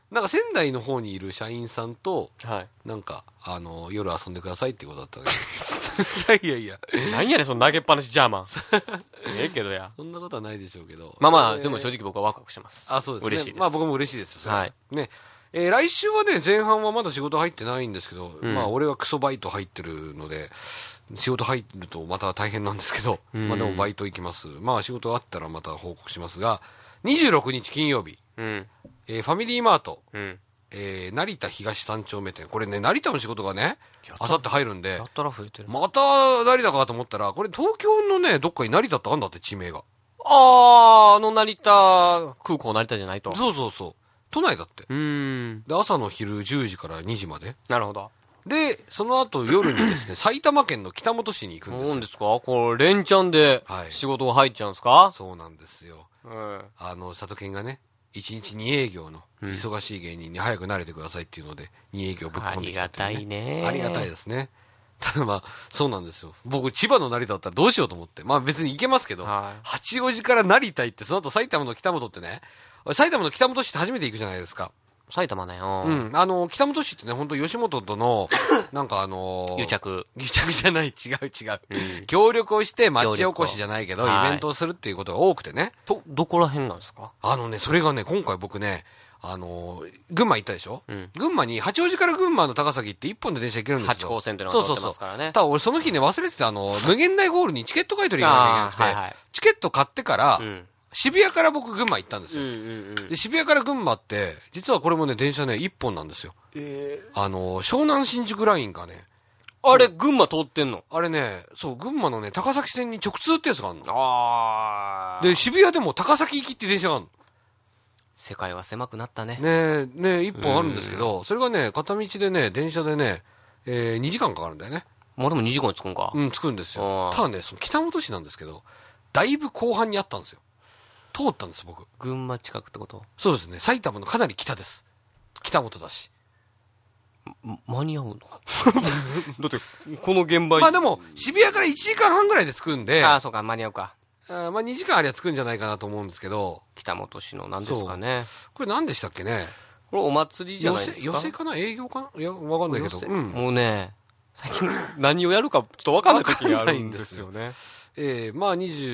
なんか仙台の方にいる社員さんと、 はい。 なんか、夜遊んでくださいっていうことだったんで。いや。 何やねん、その投げっぱなしジャーマン。ええけどや。 そんなことはないでしょうけど。 まあまあ、でも正直僕はワクワクしてます。 あ、そうですね。 嬉しいです。 まあ僕も嬉しいですよ。 はい。 ね。来週はね、前半はまだ仕事入ってないんですけど、まあ俺はクソバイト入ってるので、仕事入るとまた大変なんですけど、まあでもバイト行きます。まあ仕事あったらまた報告しますが、26日金曜日、ファミリーマート、成田東3丁目店。これね、成田の仕事がね、あさって入るんで、 やったら増えてる。 また成田かと思ったら、これ東京のね、どっかに成田ってあんだって地名が。 成田、空港成田じゃないと。 そう。都内だって。で、朝の昼10時から2時まで。 なるほど。 で、その後夜にですね、埼玉県の北本市に行くんですよ。 なんですかこれ、連チャンで仕事が入っちゃうんですか？ そうなんですよ。佐渡県がね、1日2営業の忙しい芸人に早く慣れてくださいっていうので、2営業ぶっ込んできたっていう、ね。 ありがたいね。 ありがたいですね。ただまあ、そうなんですよ。僕、千葉の成田だったらどうしようと思って。まあ別に行けますけど、八王子から成田行って、その後埼玉の北本ってね、埼玉の北本市って初めて行くじゃないですか。 埼玉ね。 北本市ってね、本当吉本との、なんか癒着じゃない、違う。協力をして町おこしじゃないけど、イベントをするっていうことが多くてね。 どこら辺なんですか？ それがね、今回僕ね、群馬行ったでしょ？群馬に、八王子から群馬の高崎って一本で電車行けるんですよ。 八高線っていうのが通ってますからね。 ただ俺その日ね、忘れてた無限大ホールにチケット買い取りがなきゃいけなくて、チケット買ってから、渋谷から僕群馬行ったんですよ。で、渋谷から群馬って、実はこれもね、電車ね、一本なんですよ。湘南新宿ラインがね。 あれ、群馬通ってんの？ あれね、そう、群馬のね、高崎線に直通ってやつがあるの。で、渋谷でも高崎行きって電車があるの。 世界は狭くなったね。 ね一本あるんですけど、それがね、片道でね、電車でね、2時間かかるんだよね。 もうでも2時間着くんか。 着くんですよ。ただね、その北本市なんですけど、だいぶ後半にあったんですよ。通ったんです、僕。 群馬近くってこと？ そうですね。埼玉のかなり北です。北本だし。 間に合うの？だって、この現場まあでも、渋谷から1時間半ぐらいで着くんで。 そうか、間に合うか。 まあ2時間ありゃ着くんじゃないかなと思うんですけど。 北本市の何ですかね。 これ何でしたっけね。 これお祭りじゃないですか？ 寄席かな？営業かな？いや、わかんないけど。 もうね、最近何をやるかちょっとわかんない時があるんですよね。 まあ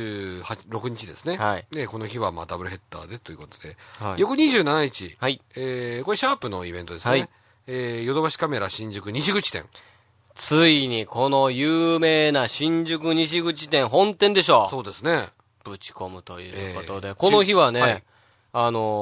26日ですね。この日はまあダブルヘッダーでということで。翌27日。これシャープのイベントですね。ヨドバシカメラ新宿西口店。 ついにこの有名な新宿西口店本店でしょ。 そうですね。 ぶち込むということで、この日はね、計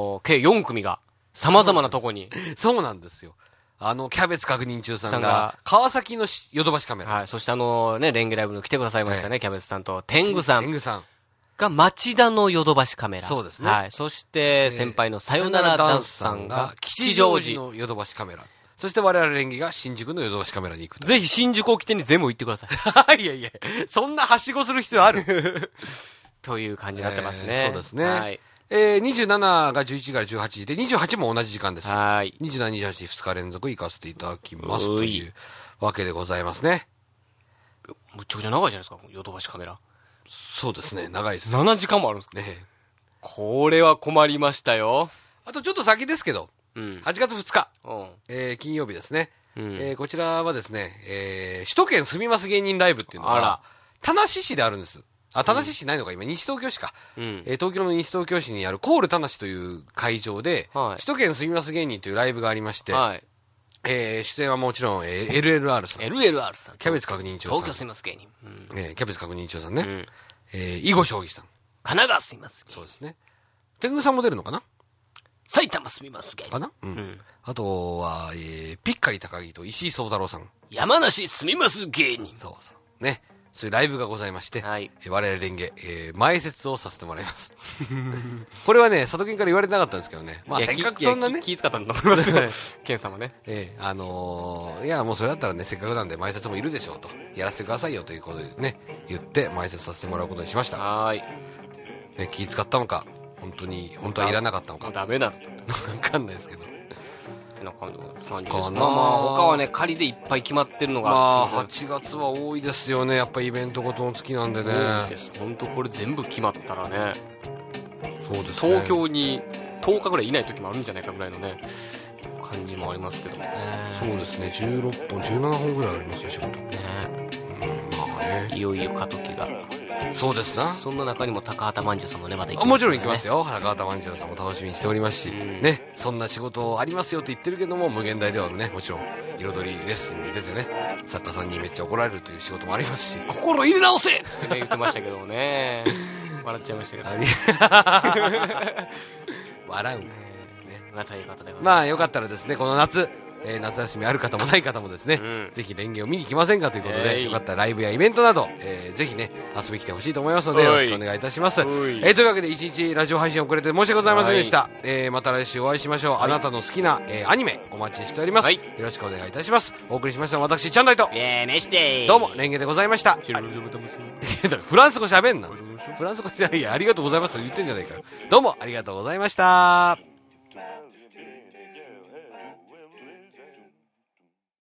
4組が様々なとこに。 そうなんですよ。キャベツ確認中さんが、川崎のヨドバシカメラ。 そしてレンゲライブの来てくださいましたね、キャベツさんと、天狗さん。 天狗さん。 が、町田のヨドバシカメラ。 そうですね。 そして、先輩のさよならダンスさんが、吉祥寺のヨドバシカメラ。そして我々レンゲが新宿のヨドバシカメラに行く。 ぜひ新宿を起点に全部行ってください。いや、そんなはしごする必要あるという感じになってますね。 そうですね。27が11から18時で、28も同じ時間です。27、28、2日連続行かせていただきますというわけでございますね。 むっちゃくちゃ長いじゃないですか、ヨドバシカメラ。 そうですね、長いです。 7時間もあるんですね。これは困りましたよ。 あとちょっと先ですけど、8月2日、金曜日ですね。こちらはですね、首都圏住みます芸人ライブっていうのが、田無市であるんです。田無市ないのか今、西東京市か。東京の西東京市にあるコール田無という会場で、首都圏住みます芸人というライブがありまして、出演はもちろん、LLR さん。 LLR さん。 キャベツ確認中さん。 東京住みます芸人。 キャベツ確認中さんね。囲碁将棋さん。 神奈川住みます芸人。 そうですね。天狗さんも出るのかな？ 埼玉住みます芸人。 かな？あとは、ピッカリ高木と石井宗太郎さん。 山梨住みます芸人。 そうそう。ね。そういうライブがございまして、我々レンゲ、前説をさせてもらいます。これはね、佐渡県から言われてなかったんですけどね。まあ、せっかくそんなね。 気使ったんだと思いますよ。ケンさんもね。 いや、もうそれだったらね、せっかくなんで前説もいるでしょうと。やらせてくださいよということでね、言って前説させてもらうことにしました。ね、気使ったのか、本当はいらなかったのか。 ダメだ。わかんないですけど。 な感じです。まあ他はね、仮でいっぱい決まってるのが。 まあ、8月は多いですよね。やっぱイベントごとの月なんでね。 多いです。本当これ全部決まったらね。 そうですね。 東京に10日ぐらいいない時もあるんじゃないかぐらいのね、 感じもありますけどもね。 そうですね、16本、17本ぐらいありますよ、仕事。ね。 まあね。いよいよ過渡期が。 そうですな。 そんな中にも高畑まんじゅうさんもね、また行きます、 ね。もちろん行きますよ。高畑まんじゅうさんも楽しみにしておりますし、ね、そんな仕事ありますよって言ってるけども、無限大ではね、もちろん、彩りレッスンに出てね、作家さんにめっちゃ怒られるという仕事もありますし、 心入れ直せってね、言ってましたけどもね。笑っちゃいましたけど。 笑うんだよ。 まあ、ということで。 まあ、よかったらですね、この夏、夏休みある方もない方もですね、ぜひレンゲを見に来ませんかということで、よかったらライブやイベントなど、ぜひね、遊びに来てほしいと思いますので、よろしくお願いいたします。というわけで、一日ラジオ配信遅れて申し訳ございませんでした。また来週お会いしましょう。あなたの好きな、アニメお待ちしております。よろしくお願いいたします。お送りしましたのは私、チャンダイと、どうも、レンゲでございました。フランス語喋んな。フランス語で、いや、ありがとうございますと言ってんじゃないかよ。どうもありがとうございました。